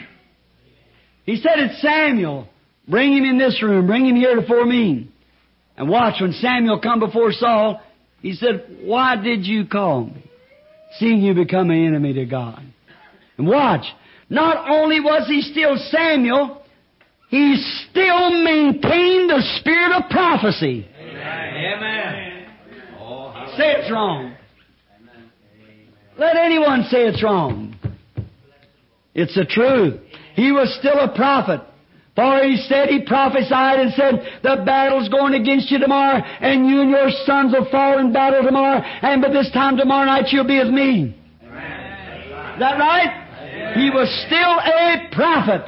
He said, "It's Samuel. Bring him in this room. Bring him here before me." And watch, when Samuel come before Saul, he said, "Why did you call me, seeing you become an enemy to God?" And watch, not only was he still Samuel, he still maintained the spirit of prophecy. Amen. Say it's wrong. Let anyone say it's wrong. It's the truth. He was still a prophet. For he said, he prophesied and said, "The battle's going against you tomorrow, and you and your sons will fall in battle tomorrow, and by this time tomorrow night you'll be with me." Is that right? He was still a prophet.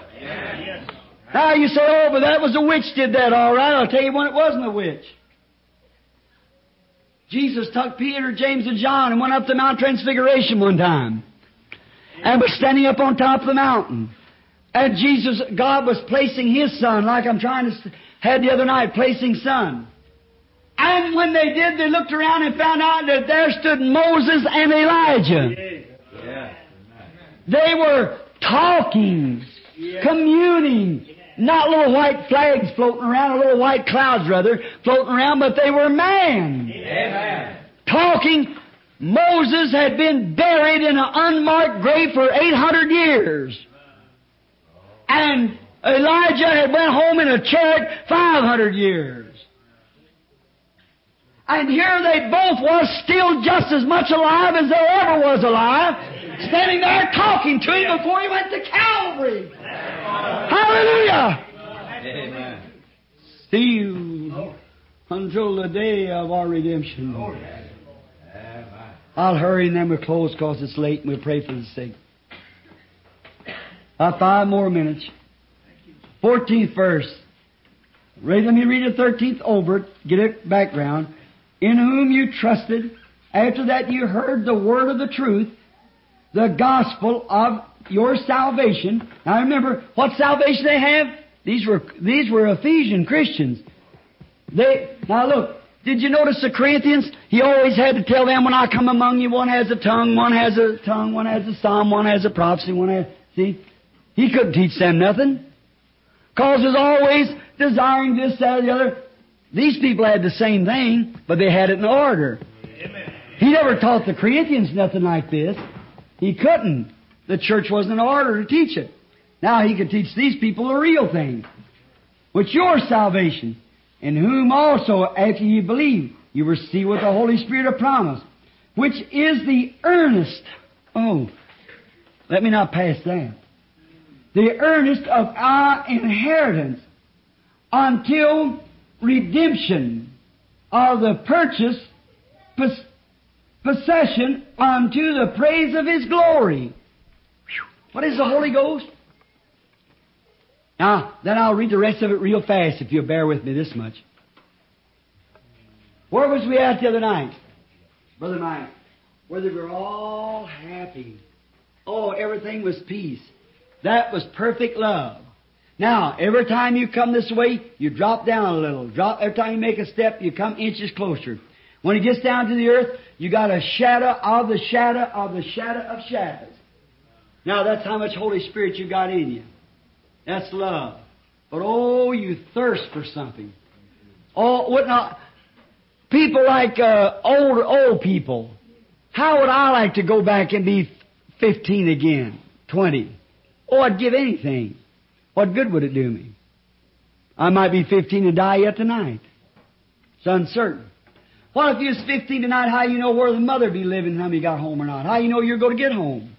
Now you say, "Oh, but that was a witch did that." All right, I'll tell you when it wasn't a witch. Jesus took Peter, James, and John and went up the Mount Transfiguration one time and was standing up on top of the mountain. And God was placing His Son, like I'm trying to had the other night, placing Son. And when they did, they looked around and found out that there stood Moses and Elijah. Yeah. They were talking, communing, not little white flags floating around, or little white clouds rather, floating around, but they were man. Amen. Talking. Moses had been buried in an unmarked grave for 800 years. And Elijah had went home in a chariot 500 years. And here they both was still just as much alive as they ever was alive, standing there talking to him before he went to Calvary. Hallelujah! Amen. Sealed until the day of our redemption. Amen. I'll hurry and then we'll close because it's late and we'll pray for the sick. 5 more minutes. 14th verse. Let me read the 13th over it, get it background. In whom you trusted, after that you heard the word of the truth, the gospel of your salvation. Now remember, what salvation they have? These were Ephesian Christians. Now look, did you notice the Corinthians? He always had to tell them, when I come among you, one has a tongue, one has a psalm, one has a prophecy, see? He couldn't teach them nothing. Because there's always desiring this, that, or the other. These people had the same thing, but they had it in order. Amen. He never taught the Corinthians nothing like this. He couldn't. The church wasn't in order to teach it. Now he could teach these people the real thing, which your salvation, in whom also, after you believe, you were sealed with the Holy Spirit of promise, which is the earnest. Oh, let me not pass that. The earnest of our inheritance until redemption of the purchase possession unto the praise of His glory. What is the Holy Ghost? Now, then I'll read the rest of it real fast if you'll bear with me this much. Where was we at the other night, Brother Mike? Where they were all happy. Oh, everything was peace. That was perfect love. Now, every time you come this way, you drop down a little. Every time you make a step, you come inches closer. When it gets down to the earth, you got a shadow of the shadow of the shadow of shadows. Now, that's how much Holy Spirit you got in you. That's love. But oh, you thirst for something. Oh, what not? People like old people. How would I like to go back and be 15 again, 20? Oh, I'd give anything. What good would it do me? I might be 15 and die yet tonight. It's uncertain. What if you was 15 tonight? How you know where the mother be living when you got home or not? How you know you're going to get home?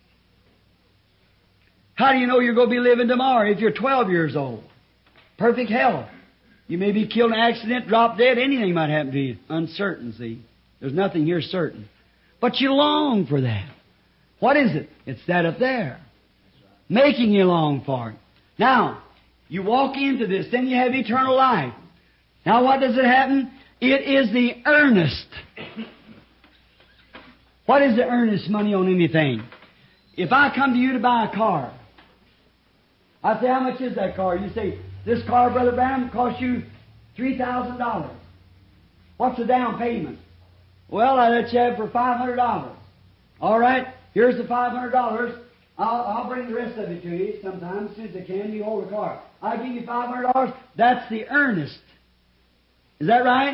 How do you know you're going to be living tomorrow if you're 12 years old? Perfect health. You may be killed in an accident, drop dead, anything might happen to you. Uncertainty. There's nothing here certain. But you long for that. What is it? It's that up there. Making you long for it. Now, you walk into this, then you have eternal life. Now what does it happen? It is the earnest. What is the earnest money on anything? If I come to you to buy a car, I say, how much is that car? You say, this car, Brother Branham, costs you $3,000. What's the down payment? Well, I let you have it for $500. All right, here's the $500. I'll bring the rest of it to you sometime as soon as I can. You hold the car. I'll give you $500. That's the earnest. Is that right?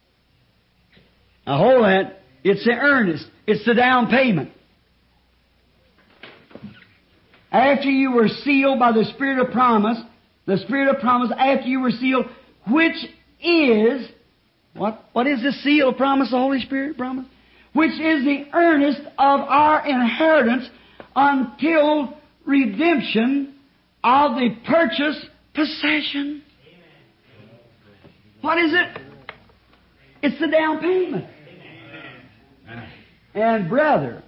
Now hold that. It's the earnest. It's the down payment. After you were sealed by the Spirit of promise, after you were sealed, which is, what is the seal of promise, the Holy Spirit promise? Which is the earnest of our inheritance until redemption of the purchased possession. What is it? It's the down payment. And brother,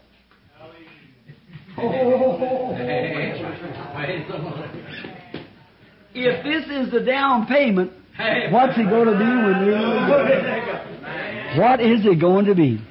if this is the down payment, what's it going to be when what is it going to be?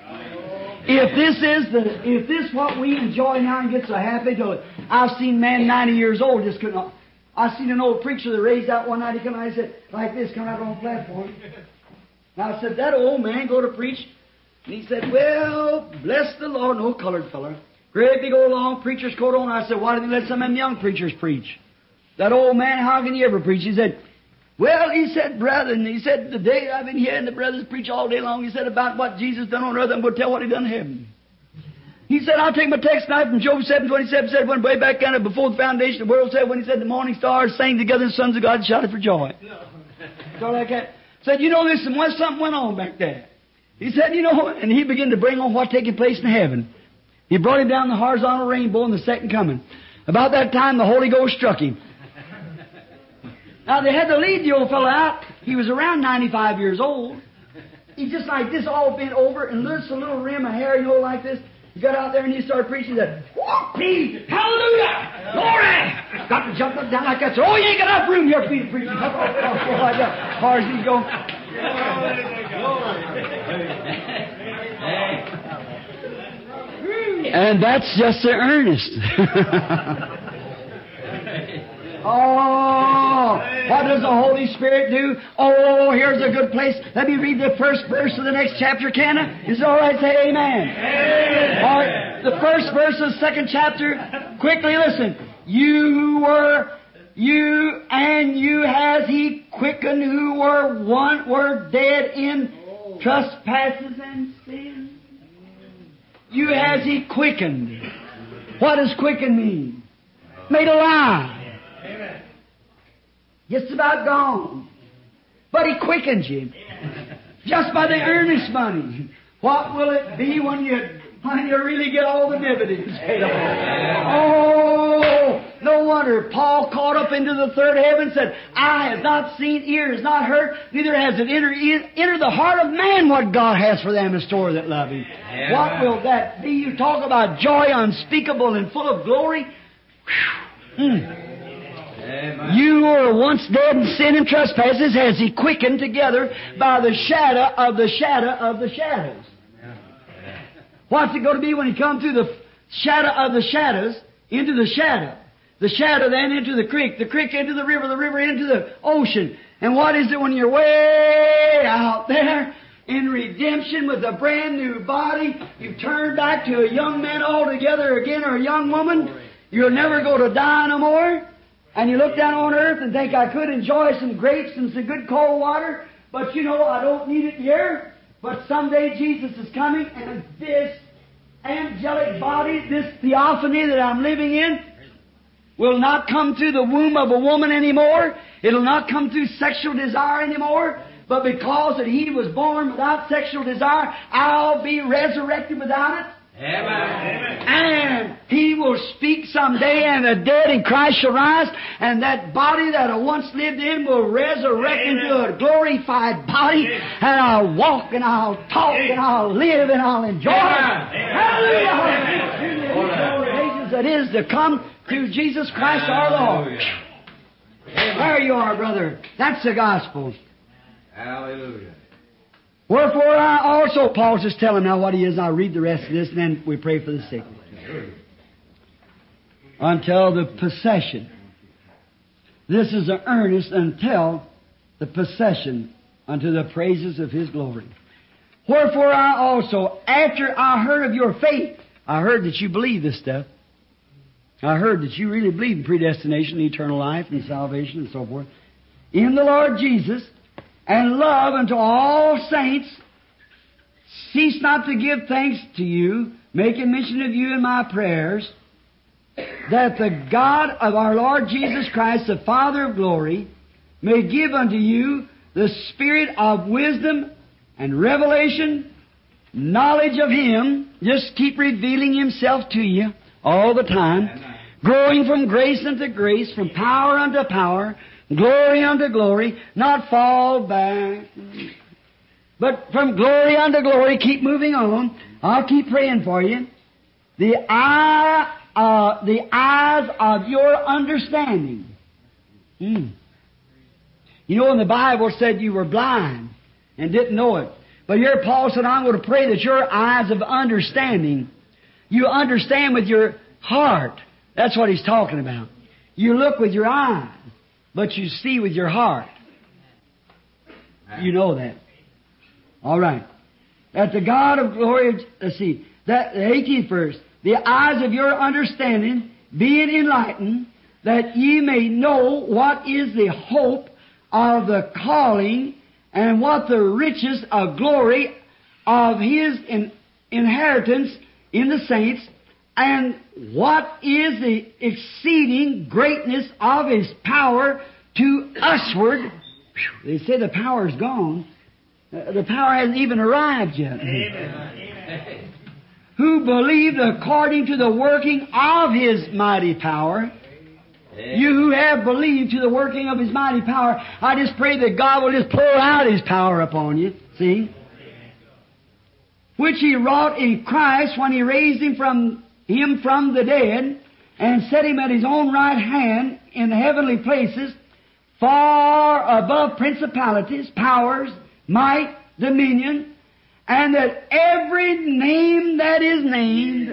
If this what we enjoy now and get so happy to it. I've seen a man 90 years old just couldn't. I seen an old preacher that raised out one night. He come out and said, like this, come out on the platform. Now I said, that old man go to preach. And he said, well, bless the Lord. An old colored fella. Great big old long preacher's coat on. I said, why didn't you let some of them young preachers preach? That old man, how can he ever preach? He said, well, he said, brother, and he said, the day I've been hearing the brothers preach all day long, he said about what Jesus done on earth, I'm going to tell what He done in heaven. He said, I'll take my text tonight from Job 7:27, said, when way back down before the foundation of the world, said, when he said, the morning stars sang together, the sons of God shouted for joy. So like that. Said, you know, there's something went on back there. He said, you know, and he began to bring on what's taking place in heaven. He brought him down the horizontal rainbow in the second coming. About that time, the Holy Ghost struck him. Now, they had to lead the old fellow out. He was around 95 years old. He's just like this, all bent over, and just a little rim of hair, like this. He got out there and he started preaching. He said, "Walk, peace, hallelujah, glory!" Got to jump up down like that. So, "Oh, you ain't got enough room here for you to preach." Like that, as far as he go. And that's just the earnest. Oh, what does the Holy Spirit do? Oh, here's a good place. Let me read the first verse of the next chapter, can I? Is it all right? Say amen. Amen. All right, the first verse of the second chapter. Quickly listen. You has He quickened who were dead in trespasses and sins. You has He quickened. What does quicken mean? Made alive. Amen. Just about gone. But He quickens you. Just by the earnest money. What will it be when you really get all the dividends paid off? Oh, no wonder Paul caught up into the third heaven and said, "Eye has not seen, ear has not heard, neither has it entered the heart of man what God has for them in store that love Him." Yeah. What will that be? You talk about joy unspeakable and full of glory. You were once dead in sin and trespasses, has He quickened together by the shadow of the shadow of the shadows. What's it going to be when He comes through the shadow of the shadows into the shadow? The shadow then into the creek into the river into the ocean. And what is it when you're way out there in redemption with a brand new body? You turn back to a young man altogether again, or a young woman. You'll never go to die no more. And you look down on earth and think, I could enjoy some grapes and some good cold water, but I don't need it here. But someday Jesus is coming, and this angelic body, this theophany that I'm living in, will not come through the womb of a woman anymore. It'll not come through sexual desire anymore. But because that He was born without sexual desire, I'll be resurrected without it. Amen. And He will speak someday, and the dead in Christ shall rise, and that body that I once lived in will resurrect into a glorified body, and I'll walk, and I'll talk, and I'll live, and I'll enjoy. Hallelujah! That is to come through Jesus Christ our Lord. There you are, brother. That's the gospel. Hallelujah. Wherefore I also, Paul's just telling now what he is, and I'll read the rest of this, and then we pray for the sick. Until the possession. This is an earnest until the possession unto the praises of His glory. Wherefore I also, after I heard of your faith, I heard that you believe this stuff. I heard that you really believe in predestination, eternal life, and salvation, and so forth. In the Lord Jesus, and love unto all saints, cease not to give thanks to you, making mention of you in my prayers, that the God of our Lord Jesus Christ, the Father of glory, may give unto you the spirit of wisdom and revelation, knowledge of Him. Just keep revealing Himself to you all the time, growing from grace unto grace, from power unto power, glory unto glory, not fall back, but from glory unto glory, keep moving on. I'll keep praying for you. The eyes of your understanding. You know, when the Bible said you were blind and didn't know it. But here Paul said, I'm going to pray that your eyes of understanding, you understand with your heart. That's what he's talking about. You look with your eyes, but you see with your heart. You know that. All right. That the God of glory, let's see, that the 18th verse, the eyes of your understanding being enlightened, that ye may know what is the hope of the calling, and what the riches of glory of His inheritance in the saints, and what is the exceeding greatness of His power to usward. They say the power is gone. The power hasn't even arrived yet. Amen. Who believed according to the working of His mighty power, You who have believed to the working of His mighty power, I just pray that God will just pour out His power upon you. See? Which He wrought in Christ when He raised Him from the dead and set Him at His own right hand in the heavenly places, far above principalities, powers, might, dominion, and that every name that is named,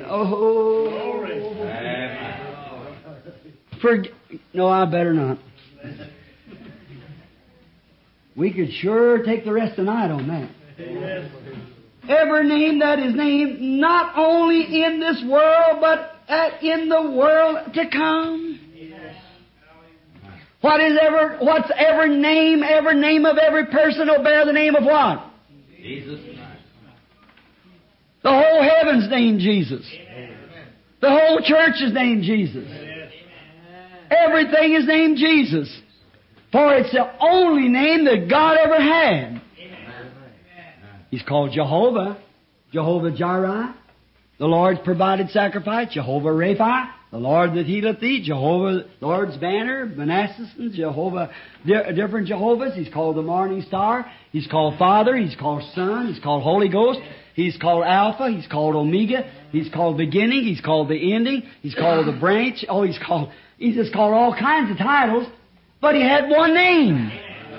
no, I better not. We could sure take the rest of the night on that. Every name that is named, not only in this world, but in the world to come. What's every name of every person will bear the name of what? Jesus. The whole heaven's named Jesus. The whole church is named Jesus. Everything is named Jesus. For it's the only name that God ever had. He's called Jehovah, Jehovah Jireh, the Lord's provided sacrifice, Jehovah Rapha, the Lord that healeth thee, Jehovah, Lord's banner, Manasseh, Jehovah, different Jehovahs. He's called the morning star. He's called Father. He's called Son. He's called Holy Ghost. He's called Alpha. He's called Omega. He's called beginning. He's called the ending. He's called the branch. He's just called all kinds of titles, but He had one name.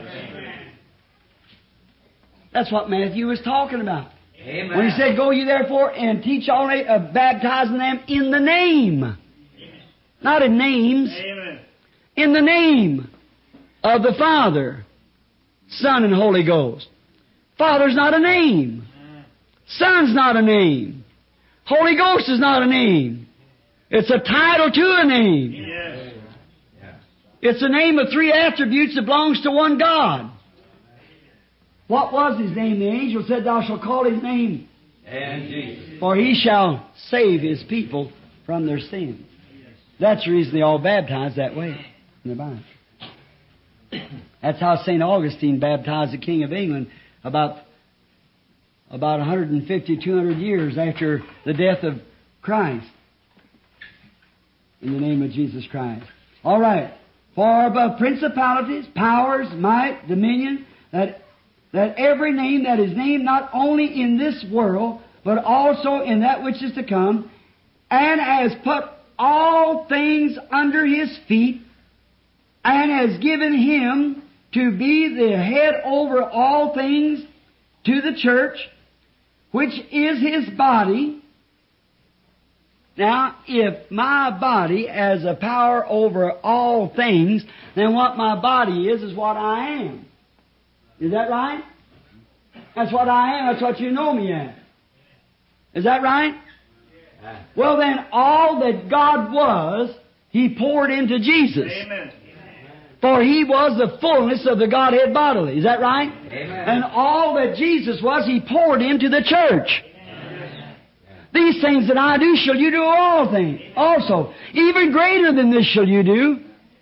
That's what Matthew was talking about. Amen. When he said, "Go ye therefore and teach all, baptizing them in the name." Not in names. Amen. In the name of the Father, Son, and Holy Ghost. Father's not a name. Son's not a name. Holy Ghost is not a name. It's a title to a name. Yes. It's a name of three attributes that belongs to one God. What was His name? The angel said, "Thou shalt call His name, And Jesus. for He shall save His people from their sins." That's the reason they all baptized that way in the Bible. That's how St. Augustine baptized the King of England about 150, 200 years after the death of Christ. In the name of Jesus Christ. All right. Far above principalities, powers, might, dominion, that every name that is named not only in this world, but also in that which is to come, and has put all things under His feet, and has given Him to be the head over all things to the church, which is His body. Now, if my body has a power over all things, then what my body is what I am. Is that right? That's what I am. That's what you know me as. Is that right? Well, then, all that God was, He poured into Jesus. Amen. For He was the fullness of the Godhead bodily. Is that right? Amen. And all that Jesus was, He poured into the church. These things that I do shall you do all things. Also, even greater than this shall you do.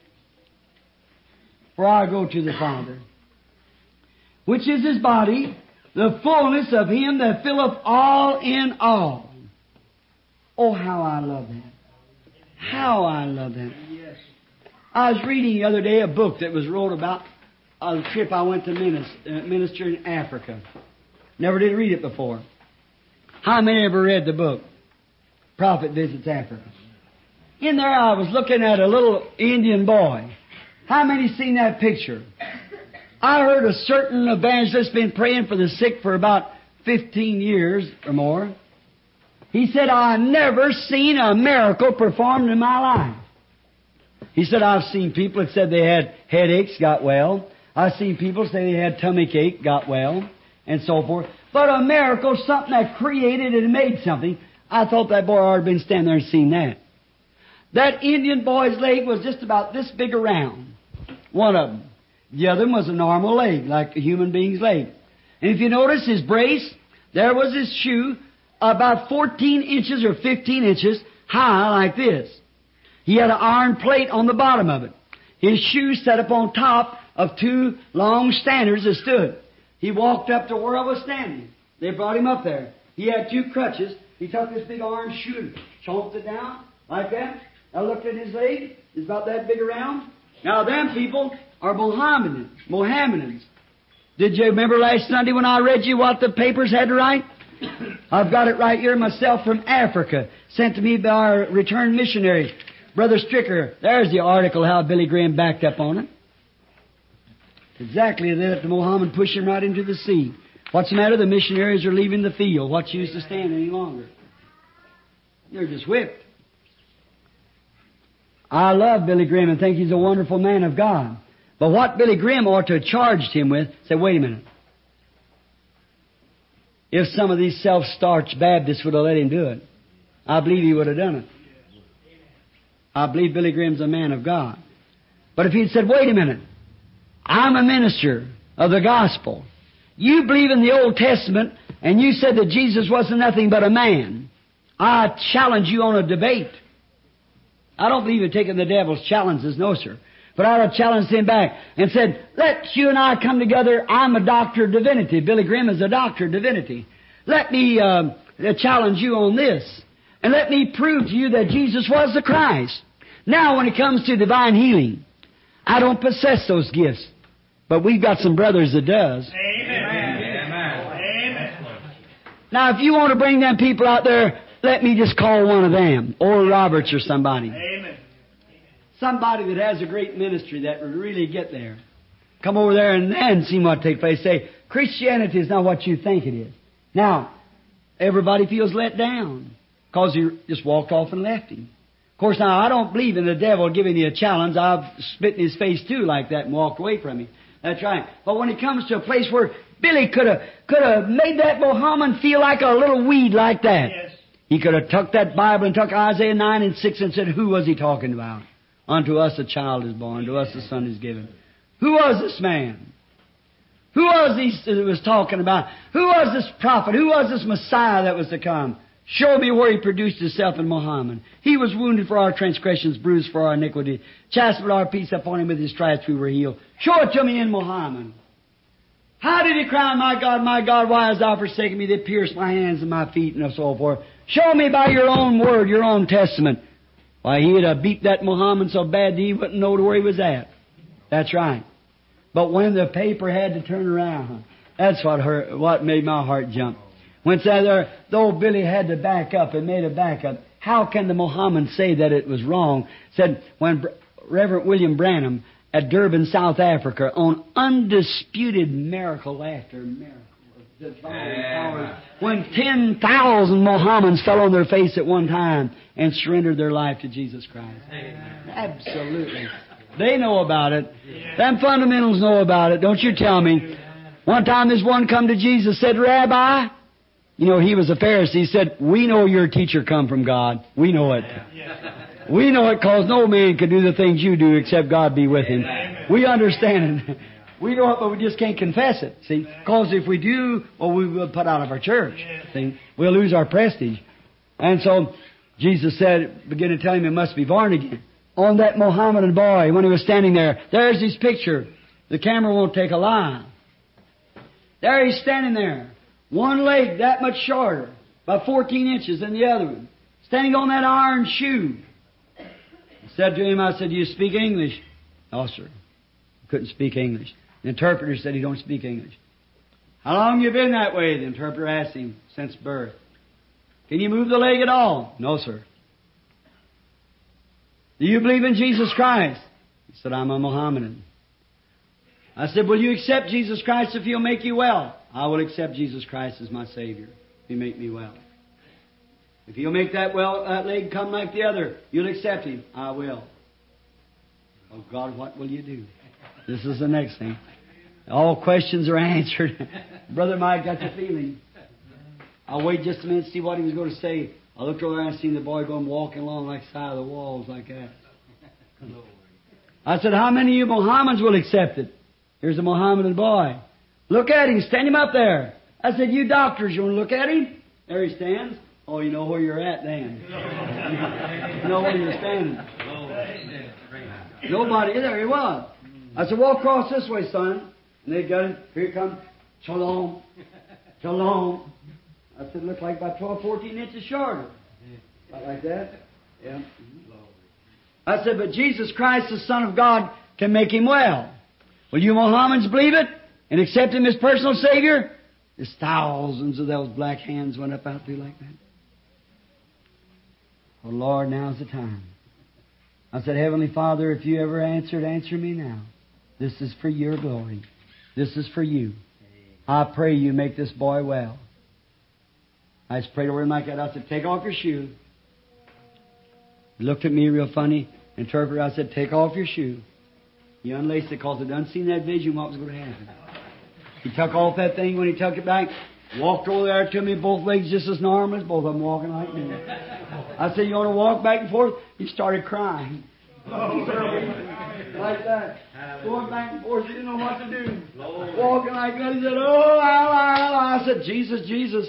For I go to the Father, which is His body, the fullness of Him that filleth all in all. Oh, how I love that. How I love that. I was reading the other day a book that was wrote about a trip I went to minister in Africa. Never did read it before. How many ever read the book, Prophet Visits Africa? In there I was looking at a little Indian boy. How many seen that picture? I heard a certain evangelist been praying for the sick for about 15 years or more. He said, "I never seen a miracle performed in my life." He said, "I've seen people that said they had headaches, got well. I've seen people say they had tummy ache, got well, and so forth. But a miracle, something that created and made something, I thought that boy ought to have been standing there and seen that." That Indian boy's leg was just about this big around. One of them. The other one was a normal leg, like a human being's leg. And if you notice his brace, there was his shoe about 14 inches or 15 inches high like this. He had an iron plate on the bottom of it. His shoes set up on top of two long standards that stood. He walked up to where I was standing. They brought him up there. He had two crutches. He took this big orange shoe and chomped it down like that. I looked at his leg. It's about that big around. Now, them people are Mohammedans. Did you remember last Sunday when I read you what the papers had to write? I've got it right here myself from Africa, sent to me by our returned missionary, Brother Stricker. There's the article how Billy Graham backed up on it. Exactly, they let the Mohammed push him right into the sea. What's the matter? The missionaries are leaving the field. What's use to stand any longer? They're just whipped. I love Billy Graham and think he's a wonderful man of God. But what Billy Graham ought to have charged him with, say, wait a minute. If some of these self-starched Baptists would have let him do it, I believe he would have done it. I believe Billy Graham's a man of God. But if he'd said, wait a minute, I'm a minister of the gospel. You believe in the Old Testament, and you said that Jesus wasn't nothing but a man. I challenge you on a debate. I don't believe in taking the devil's challenges, no, sir. But I'd have challenged him back and said, let you and I come together. I'm a doctor of divinity. Billy Graham is a doctor of divinity. Let me challenge you on this. And let me prove to you that Jesus was the Christ. Now, when it comes to divine healing, I don't possess those gifts. But we've got some brothers that does. Amen. Amen. Now, if you want to bring them people out there, let me just call one of them, Oral Roberts or somebody. Amen. Somebody that has a great ministry that would really get there. Come over there and then see what takes place. Say, Christianity is not what you think it is. Now, everybody feels let down because you just walked off and left him. Of course, now, I don't believe in the devil giving you a challenge. I've spit in his face, too, like that and walked away from him. That's right. But when it comes to a place where Billy could have made that Mohammed feel like a little weed like that. Yes. He could have took that Bible and took Isaiah 9 and 6 and said, who was he talking about? Unto us a child is born, to us a son is given. Who was this man? Who was he that was talking about? Who was this prophet? Who was this Messiah that was to come? Show me where he produced himself in Muhammad. He was wounded for our transgressions, bruised for our iniquity. Chastisement our peace upon him, with his stripes we were healed. Show it to me in Muhammad. How did he cry, my God, why hast thou forsaken me? They pierced my hands and my feet and so forth. Show me by your own word, your own testament. Why, he'd have beat that Muhammad so bad that he wouldn't know where he was at. That's right. But when the paper had to turn around, that's what made my heart jump. When though Billy had to back up and made a backup, how can the Mohammed say that it was wrong? Said when Reverend William Branham at Durban, South Africa, on undisputed miracle after miracle of divine power, when 10,000 Mohammedans fell on their face at one time and surrendered their life to Jesus Christ. Amen. Absolutely. They know about it. Them fundamentals know about it. Don't you tell me. One time this one come to Jesus, said, Rabbi, you know, he was a Pharisee. He said, we know your teacher come from God. We know it. We know it because no man can do the things you do except God be with him. We understand it. We know it, but we just can't confess it. See, because if we do, well, we will put out of our church. See, we'll lose our prestige. And so Jesus said, began to tell him he must be born again. On that Mohammedan boy, when he was standing there, there's his picture. The camera won't take a lie. There he's standing there. One leg that much shorter, about 14 inches than the other one, standing on that iron shoe. I said to him, I said, do you speak English? No, sir. I couldn't speak English. The interpreter said he don't speak English. How long you been that way? The interpreter asked him. Since birth. Can you move the leg at all? No, sir. Do you believe in Jesus Christ? He said, I'm a Mohammedan. I said, will you accept Jesus Christ if He'll make you well? I will accept Jesus Christ as my Savior if He make me well. If He'll make that leg come like the other, you'll accept Him. I will. Oh God, what will you do? This is the next thing. All questions are answered. Brother Mike got the feeling. I'll wait just a minute to see what he was going to say. I looked over there and seen the boy going walking along like the side of the walls like that. I said, how many of you Mohammedans will accept it? Here's a Mohammedan boy. Look at him. Stand him up there. I said, you doctors, you want to look at him? There he stands. Oh, you know where you're at then. You know where you're standing. Nobody. There he was. I said, walk across this way, son. And they got him. Here he comes. Shalom. Shalom. I said, look like about 12, 14 inches shorter. Like that. Yeah. I said, but Jesus Christ, the Son of God, can make him well. Will you Mohammedans believe it and accept him as personal Savior? There's thousands of those black hands went up out there like that. Oh, Lord, now's the time. I said, Heavenly Father, if you ever answered, answer me now. This is for your glory. This is for you. I pray you make this boy well. I just prayed over him like that. I said, take off your shoe. He looked at me real funny. Interpreter, I said, take off your shoe. He unlaced it because he done seen that vision what was going to happen. He took off that thing. When he took it back, walked over there to me, both legs just as normal as both of them walking like me. I said, you want to walk back and forth? He started crying. Like that. Going back and forth. He didn't know what to do. Walking like that. He said, oh, I said, Jesus, Jesus.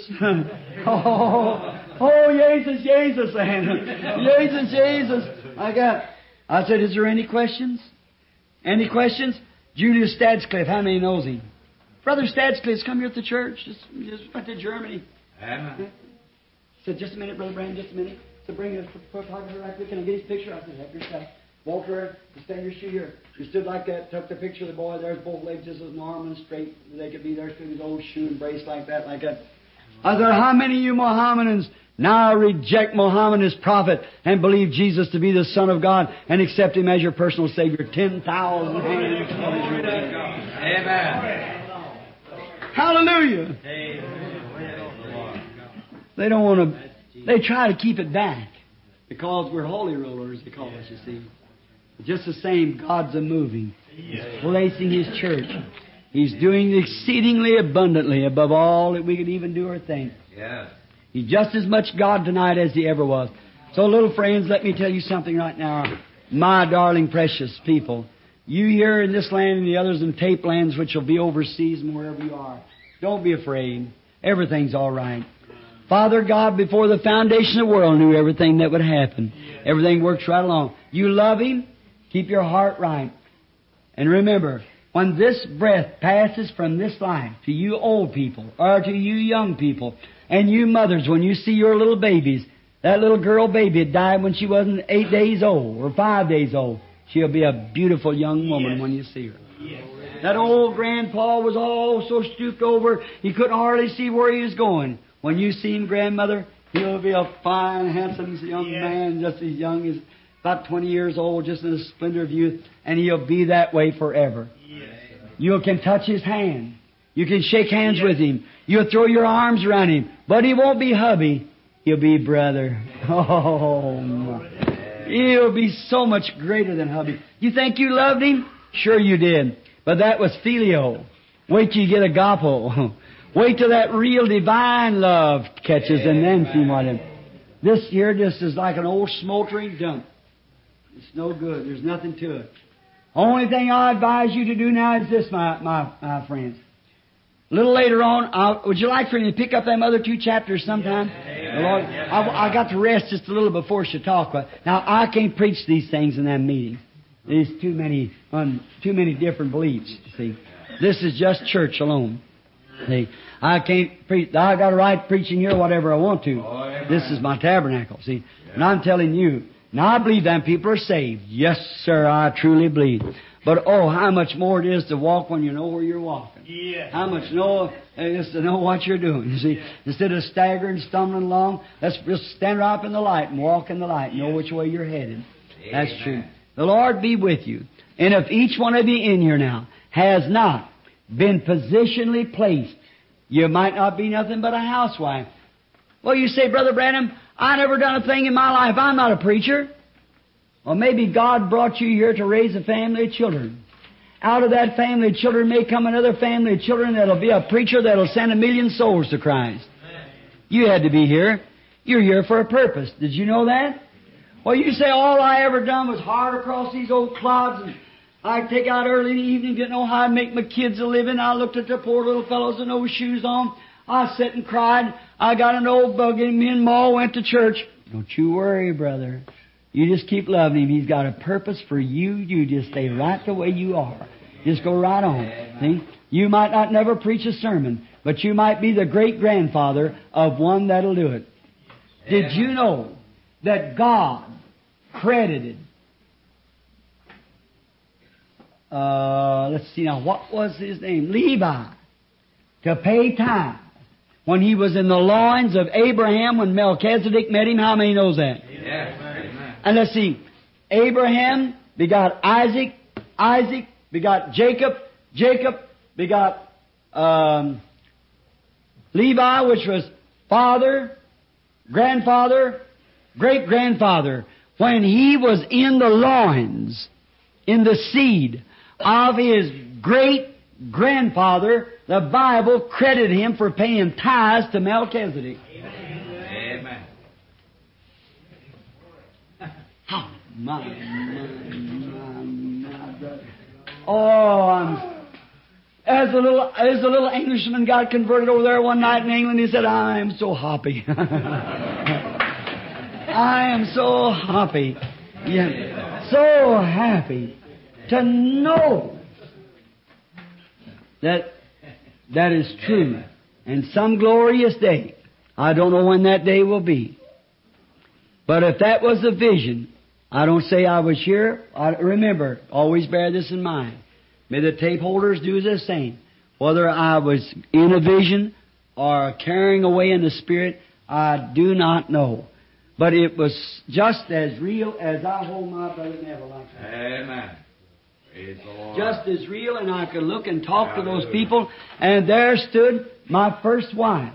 oh, Jesus, Jesus. Jesus, Jesus. I said, is there any questions? Any questions? Julius Stadscliffe, how many knows him? Brother Stadscliffe's come here at the church. Just went to Germany. Amen. Said, just a minute, Brother Brandon, just a minute. So bring a photographer right quick. Can I get his picture? I said, help yourself. Walter, stand your shoe here. You stood like that, took the picture of the boy. There's both legs just as normal and straight. They could be there, stood his old shoe and brace like that, like that. I said, how many of you Mohammedans now reject Muhammad as prophet and believe Jesus to be the Son of God and accept Him as your personal Savior? 10,000 hands. Amen. Hallelujah. They don't want to, they try to keep it back because we're holy rollers, they call us, you see. Just the same, God's a-moving. He's placing His church. He's doing exceedingly abundantly above all that we could even do or think. Yes. He's just as much God tonight as He ever was. So, little friends, let me tell you something right now. My darling, precious people, you here in this land and the others in tape lands, which will be overseas and wherever you are, don't be afraid. Everything's all right. Father God, before the foundation of the world, knew everything that would happen. Everything works right along. You love Him. Keep your heart right. And remember, when this breath passes from this life to you old people or to you young people and you mothers, when you see your little babies, that little girl baby had died when she wasn't 8 days old or 5 days old. She'll be a beautiful young woman when you see her. That old grandpa was all so stooped over, he couldn't hardly see where he was going. When you see him, grandmother, he'll be a fine, handsome young man, just as young as about 20 years old, just in the splendor of youth, and he'll be that way forever. You can touch his hand. You can shake hands with him. You'll throw your arms around him. But he won't be hubby. He'll be brother. Oh, my. He'll be so much greater than hubby. You think you loved him? Sure you did. But that was filio. Wait till you get agapo. Wait till that real divine love catches and then see what it. This here just is like an old smoldering dump. It's no good. There's nothing to it. Only thing I advise you to do now is this, my friends. A little later on, would you like for me to pick up them other 2 chapters sometime? Lord, I got to rest just a little before Chautauqua. Now, I can't preach these things in them meetings. There's too many different beliefs, you see. This is just church alone. See, I can't preach. I got a right preaching here whatever I want to. This is my tabernacle, see. And I'm telling you, now I believe them people are saved. Yes, sir, I truly believe. But oh, how much more it is to walk when you know where you're walking. How much more it is to know what you're doing. You see, instead of staggering, stumbling along, let's just stand right up in the light and walk in the light and know which way you're headed. That's true. The Lord be with you. And if each one of you in here now has not been positionally placed, you might not be nothing but a housewife. Well, you say, Brother Branham, I never done a thing in my life. I'm not a preacher. Well, maybe God brought you here to raise a family of children. Out of that family of children may come another family of children that'll be a preacher that'll send 1 million souls to Christ. You had to be here. You're here for a purpose. Did you know that? Well, you say, all I ever done was hard across these old clods, and I'd take out early in the evening, didn't know how I'd make my kids a living. I looked at the poor little fellows with no shoes on. I sat and cried. I got an old buggy, and me and Ma went to church. Don't you worry, brother. You just keep loving Him. He's got a purpose for you. You just stay right the way you are. Just go right on. See? You might not never preach a sermon, but you might be the great-grandfather of one that'll do it. Did you know that God credited let's see now, what was his name? Levi, to pay tithe. When he was in the loins of Abraham, when Melchizedek met him, how many knows that? Yes. Amen. And let's see, Abraham begot Isaac, Isaac begot Jacob, Jacob begot Levi, which was father, grandfather, great-grandfather. When he was in the loins, in the seed of his great-grandfather, the Bible credited him for paying tithes to Melchizedek. Amen. Oh, my brother. Oh, as a little Englishman got converted over there one night in England, he said, I am so happy. I am so happy. Yeah, so happy to know that that is true. And some glorious day, I don't know when that day will be. But if that was a vision, I don't say I was here. Remember, always bear this in mind. May the tape holders do the same. Whether I was in a vision or carrying away in the Spirit, I do not know. But it was just as real as I hold my brother Neville like that. Amen. Praise the Lord. Just as real, and I could look and talk to those people, and there stood my first wife.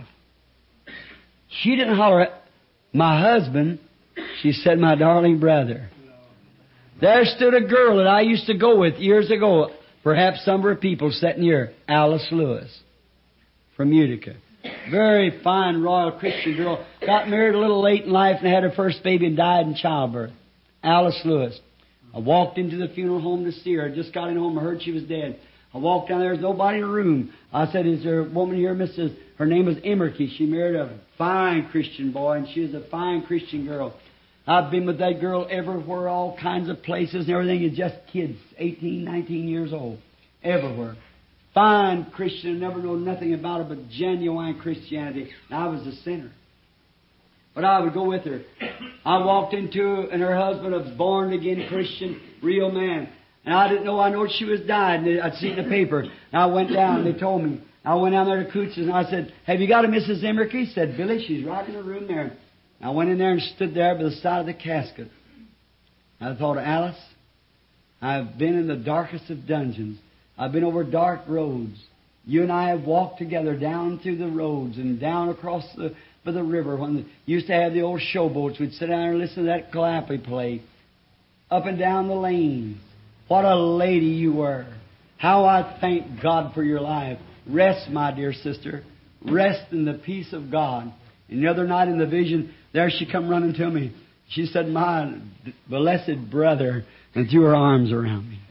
She didn't holler at my husband. She said, my darling brother. There stood a girl that I used to go with years ago. Perhaps some of her people sitting here. Alice Lewis from Utica. Very fine, royal Christian girl. Got married a little late in life and had her first baby and died in childbirth. Alice Lewis. I walked into the funeral home to see her. I just got in home and heard she was dead. I walked down there. There's nobody in the room. I said, is there a woman here, Mrs. Her name was Emerke. She married a fine Christian boy, and she was a fine Christian girl. I've been with that girl everywhere, all kinds of places and everything. It's just kids, 18, 19 years old. Everywhere. Fine Christian, never known nothing about it but genuine Christianity. And I was a sinner. But I would go with her. I walked into, and her husband, a born-again Christian, real man. And I didn't know, I know she was died, and I'd seen the paper. And I went down, and they told me. I went down there to Cooch's, and I said, have you got a Mrs. Emerke? He said, Billy, she's right in the room there. And I went in there and stood there by the side of the casket. I thought, Alice, I've been in the darkest of dungeons. I've been over dark roads. You and I have walked together down through the roads and down across by the river. When we used to have the old showboats, we'd sit down and listen to that clappy play. Up and down the lanes. What a lady you were. How I thank God for your life. Rest, my dear sister. Rest in the peace of God. And the other night in the vision, there she come running to me. She said, my blessed brother, and threw her arms around me.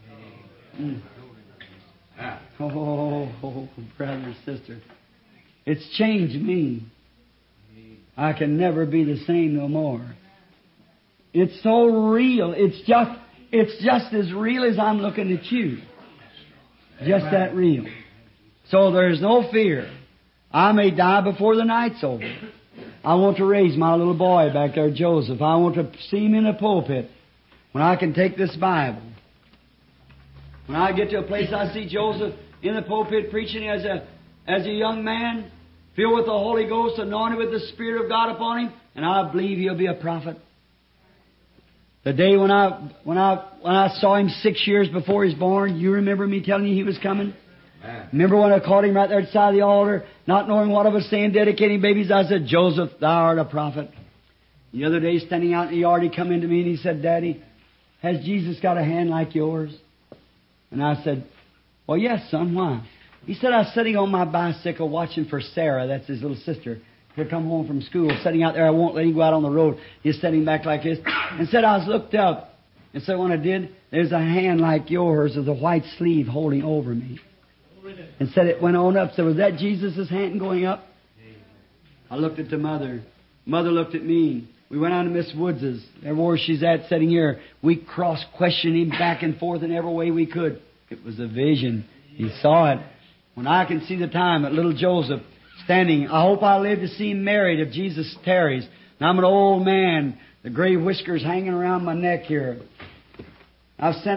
Oh, brother, sister. It's changed me. I can never be the same no more. It's so real. It's just as real as I'm looking at you. Just that real. So there's no fear. I may die before the night's over. I want to raise my little boy back there, Joseph. I want to see him in the pulpit when I can take this Bible. When I get to a place I see Joseph in the pulpit preaching as a young man, filled with the Holy Ghost, anointed with the Spirit of God upon him, and I believe he'll be a prophet. The day when I saw him 6 years before he was born, you remember me telling you he was coming? Amen. Remember when I caught him right there at the side of the altar, not knowing what I was saying, dedicating babies, I said, Joseph, thou art a prophet. The other day, standing out in the yard, he come into me and he said, Daddy, has Jesus got a hand like yours? And I said, well, yes, son, why? He said, I was sitting on my bicycle watching for Sarah, that's his little sister. He'll come home from school, sitting out there, I won't let him go out on the road. He's sitting back like this. And said, I was looked up. And so when I did, there's a hand like yours with a white sleeve holding over me. And said it went on up. So was that Jesus' hand going up? I looked at the mother. Mother looked at me. We went on to Miss Woods's. Everywhere she's at, sitting here. We cross-questioned him back and forth in every way we could. It was a vision. He saw it. When I can see the time that little Joseph standing, I hope I live to see him married if Jesus tarries. And I'm an old man, the gray whiskers hanging around my neck here. I've sent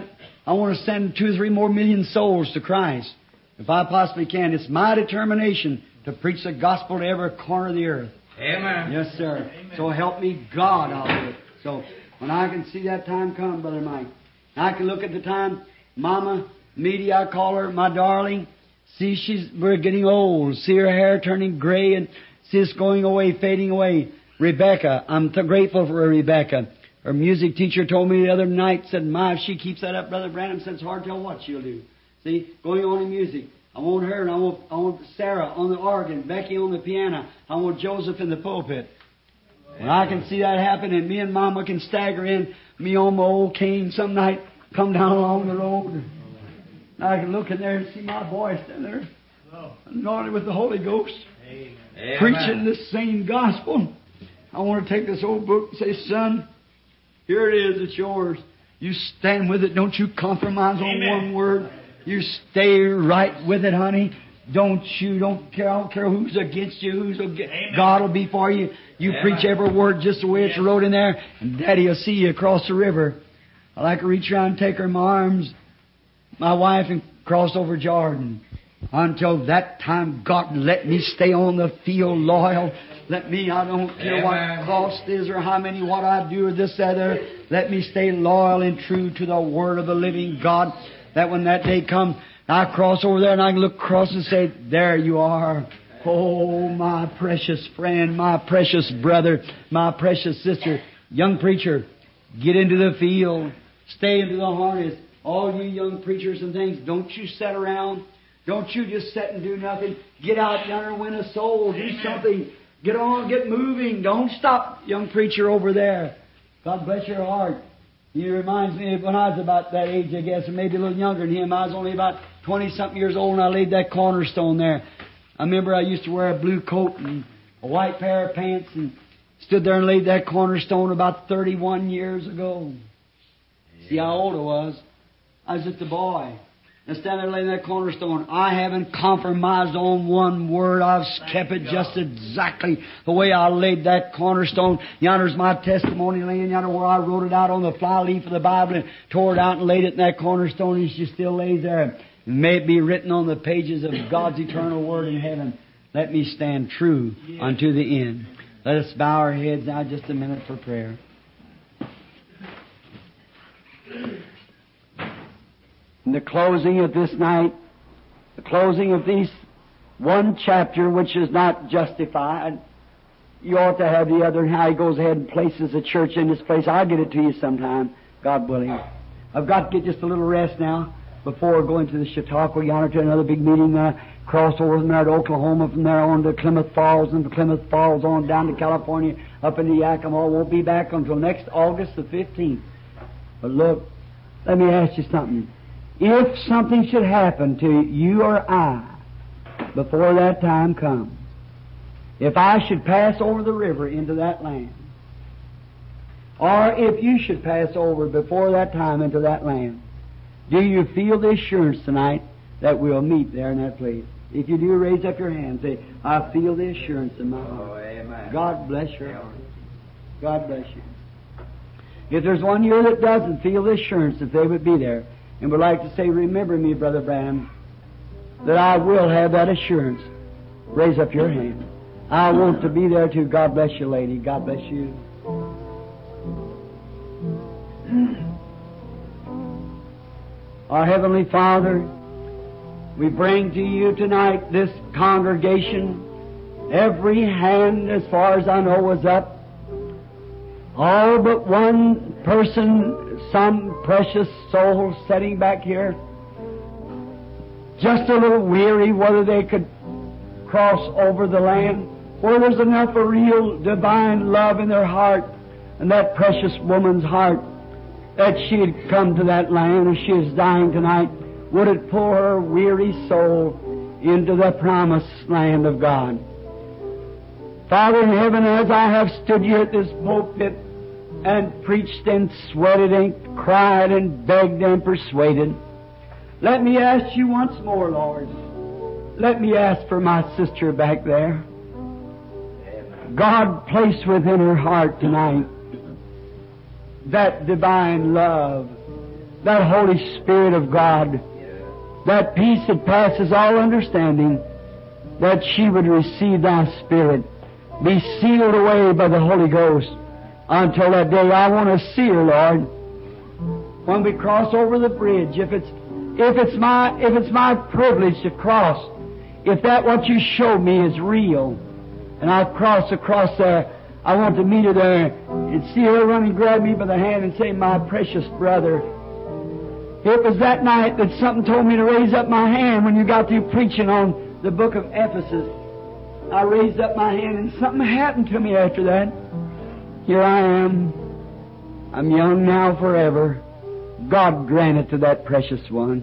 I want to send 2 or 3 more million souls to Christ. If I possibly can, it's my determination to preach the gospel to every corner of the earth. Amen. Yes, sir. So help me God, I'll do it. So when I can see that time come, Brother Mike, I can look at the time, Mama, Meaty, I call her, my darling, see we're getting old, see her hair turning gray and see it's going away, fading away. Rebecca, I'm grateful for Rebecca. Her music teacher told me the other night, said, if she keeps that up, Brother Branham said it's hard to tell what she'll do. See, going on in music. I want her, and I want Sarah on the organ, Becky on the piano. I want Joseph in the pulpit. When I can see that happen, and me and Mama can stagger in, me on my old cane some night, come down along the road. And I can look in there and see my boy standing there, anointed with the Holy Ghost, preaching this same gospel. I want to take this old book and say, son, here it is, it's yours. You stand with it. Don't you compromise on one word. You stay right with it, honey. Don't care. I don't care who's against you. God will be for you. You preach every word just the way it's wrote in there, and Daddy will see you across the river. I like to reach around and take her in my arms, my wife, and cross over Jordan. Until that time, God, let me stay on the field loyal. Let me, I don't care what cost is or how many, what I do or this, that, or let me stay loyal and true to the Word of the living God. That when that day comes, I cross over there and I can look across and say, there you are. Oh, my precious friend, my precious brother, my precious sister. Young preacher, get into the field. Stay into the harness. All you young preachers and things, don't you sit around. Don't you just sit and do nothing. Get out yonder and win a soul. Do something. Get on, get moving. Don't stop, young preacher over there. God bless your heart. He reminds me of when I was about that age, I guess, or maybe a little younger than him. I was only about 20-something years old, and I laid that cornerstone there. I remember I used to wear a blue coat and a white pair of pants and stood there and laid that cornerstone about 31 years ago. See how old I was? I was just a boy. And standing there laying that cornerstone, I haven't compromised on one word. I've kept it just exactly the way I laid that cornerstone. Yonder's my testimony laying yonder where I wrote it out on the fly leaf of the Bible and tore it out and laid it in that cornerstone, and she still lays there. And may it be written on the pages of God's eternal Word in heaven. Let me stand true unto the end. Let us bow our heads now just a minute for prayer. In the closing of this night, the closing of this one chapter which is not justified, you ought to have the other, and how he goes ahead and places a church in this place. I'll get it to you sometime, God willing. I've got to get just a little rest now before going to the Chautauqua yonder to another big meeting. Cross over from there to Oklahoma, from there on to Klamath Falls, and from Klamath Falls on down to California, up into Yakima. Won't be back until next August the 15th. But look, let me ask you something. If something should happen to you or I before that time comes, if I should pass over the river into that land, or if you should pass over before that time into that land, do you feel the assurance tonight that we'll meet there in that place? If you do, raise up your hand and say, I feel the assurance in my heart. Amen. God bless your heart. God bless you. If there's one here that doesn't feel the assurance that they would be there, and would like to say, remember me, Brother Branham, that I will have that assurance, raise up your hand. I want to be there too. God bless you, lady. God bless you. Our Heavenly Father, we bring to you tonight this congregation. Every hand, as far as I know, was up. All but one person, some precious soul sitting back here, just a little weary whether they could cross over the land, where there's enough of real divine love in their heart, and that precious woman's heart, that she'd come to that land as she is dying tonight. Would it pull her weary soul into the promised land of God? Father in heaven, as I have stood here at this pulpit and preached and sweated and cried and begged and persuaded, let me ask you once more, Lord. Let me ask for my sister back there. God, place within her heart tonight that divine love, that Holy Spirit of God, that peace that passes all understanding, that she would receive Thy Spirit, be sealed away by the Holy Ghost until that day. I want to see her, Lord. When we cross over the bridge, if it's my privilege to cross, if that what You showed me is real, and I cross across there, I want to meet her there and see her run and grab me by the hand and say, "My precious brother." It was that night that something told me to raise up my hand when you got through preaching on the book of Ephesus. I raised up my hand and something happened to me after that. Here I am. I'm young now forever. God grant it to that precious one.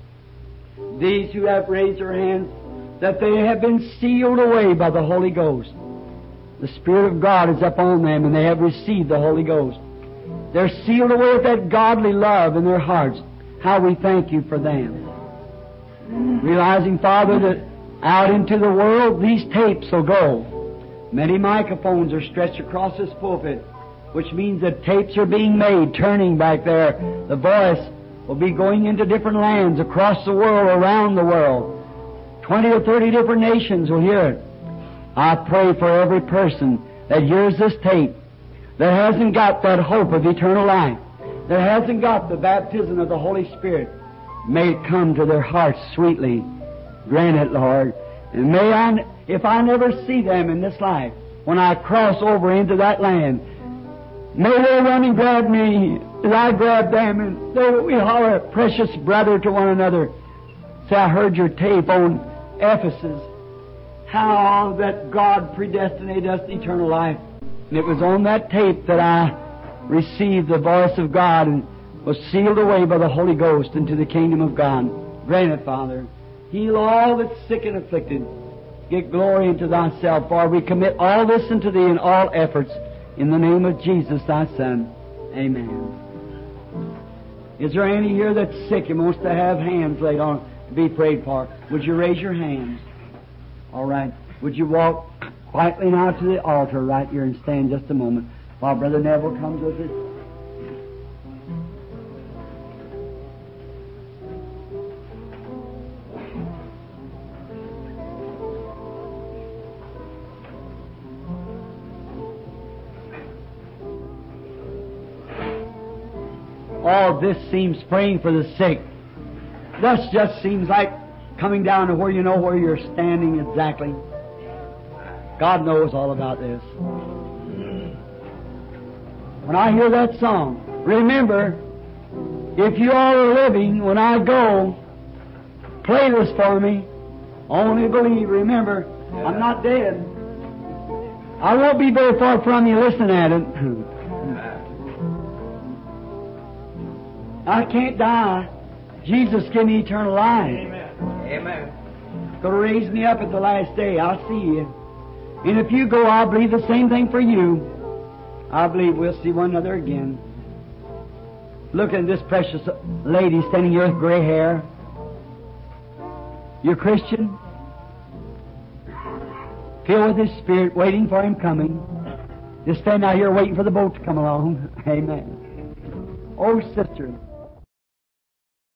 These who have raised their hands, that they have been sealed away by the Holy Ghost. The Spirit of God is upon them, and they have received the Holy Ghost. They're sealed away with that godly love in their hearts. How we thank You for them. Realizing, Father, that out into the world these tapes will go. Many microphones are stretched across this pulpit, which means that tapes are being made, turning back there. The voice will be going into different lands across the world, around the world. 20 or 30 different nations will hear it. I pray for every person that hears this tape that hasn't got that hope of eternal life, that hasn't got the baptism of the Holy Spirit. May it come to their hearts sweetly. Grant it, Lord. And may I, if I never see them in this life, when I cross over into that land, may they run and grab me as I grab them, and we holler, "Precious brother," to one another. Say, "I heard your tape on Ephesus, how that God predestinated us to eternal life." And it was on that tape that I received the voice of God and was sealed away by the Holy Ghost into the kingdom of God. Grant it, Father. Heal all that's sick and afflicted. Get glory into Thyself, for we commit all this unto Thee in all efforts, in the name of Jesus, Thy Son. Amen. Is there any here that's sick and wants to have hands laid on to be prayed for? Would you raise your hands? All right. Would you walk quietly now to the altar right here and stand just a moment while Brother Neville comes with us? Oh, this seems praying for the sick. This just seems like coming down to where you know where you're standing exactly. God knows all about this. When I hear that song, remember, if you all are living, when I go, play this for me. Only believe. Remember, I'm not dead. I won't be very far from you. Listen at it. I can't die. Jesus give me eternal life. Amen. Amen. Going to raise me up at the last day. I'll see you. And if you go, I'll believe the same thing for you. I believe we'll see one another again. Look at this precious lady standing here with gray hair. You're Christian? Filled with His Spirit, waiting for Him coming. Just stand out here waiting for the boat to come along. Amen. Oh, sister.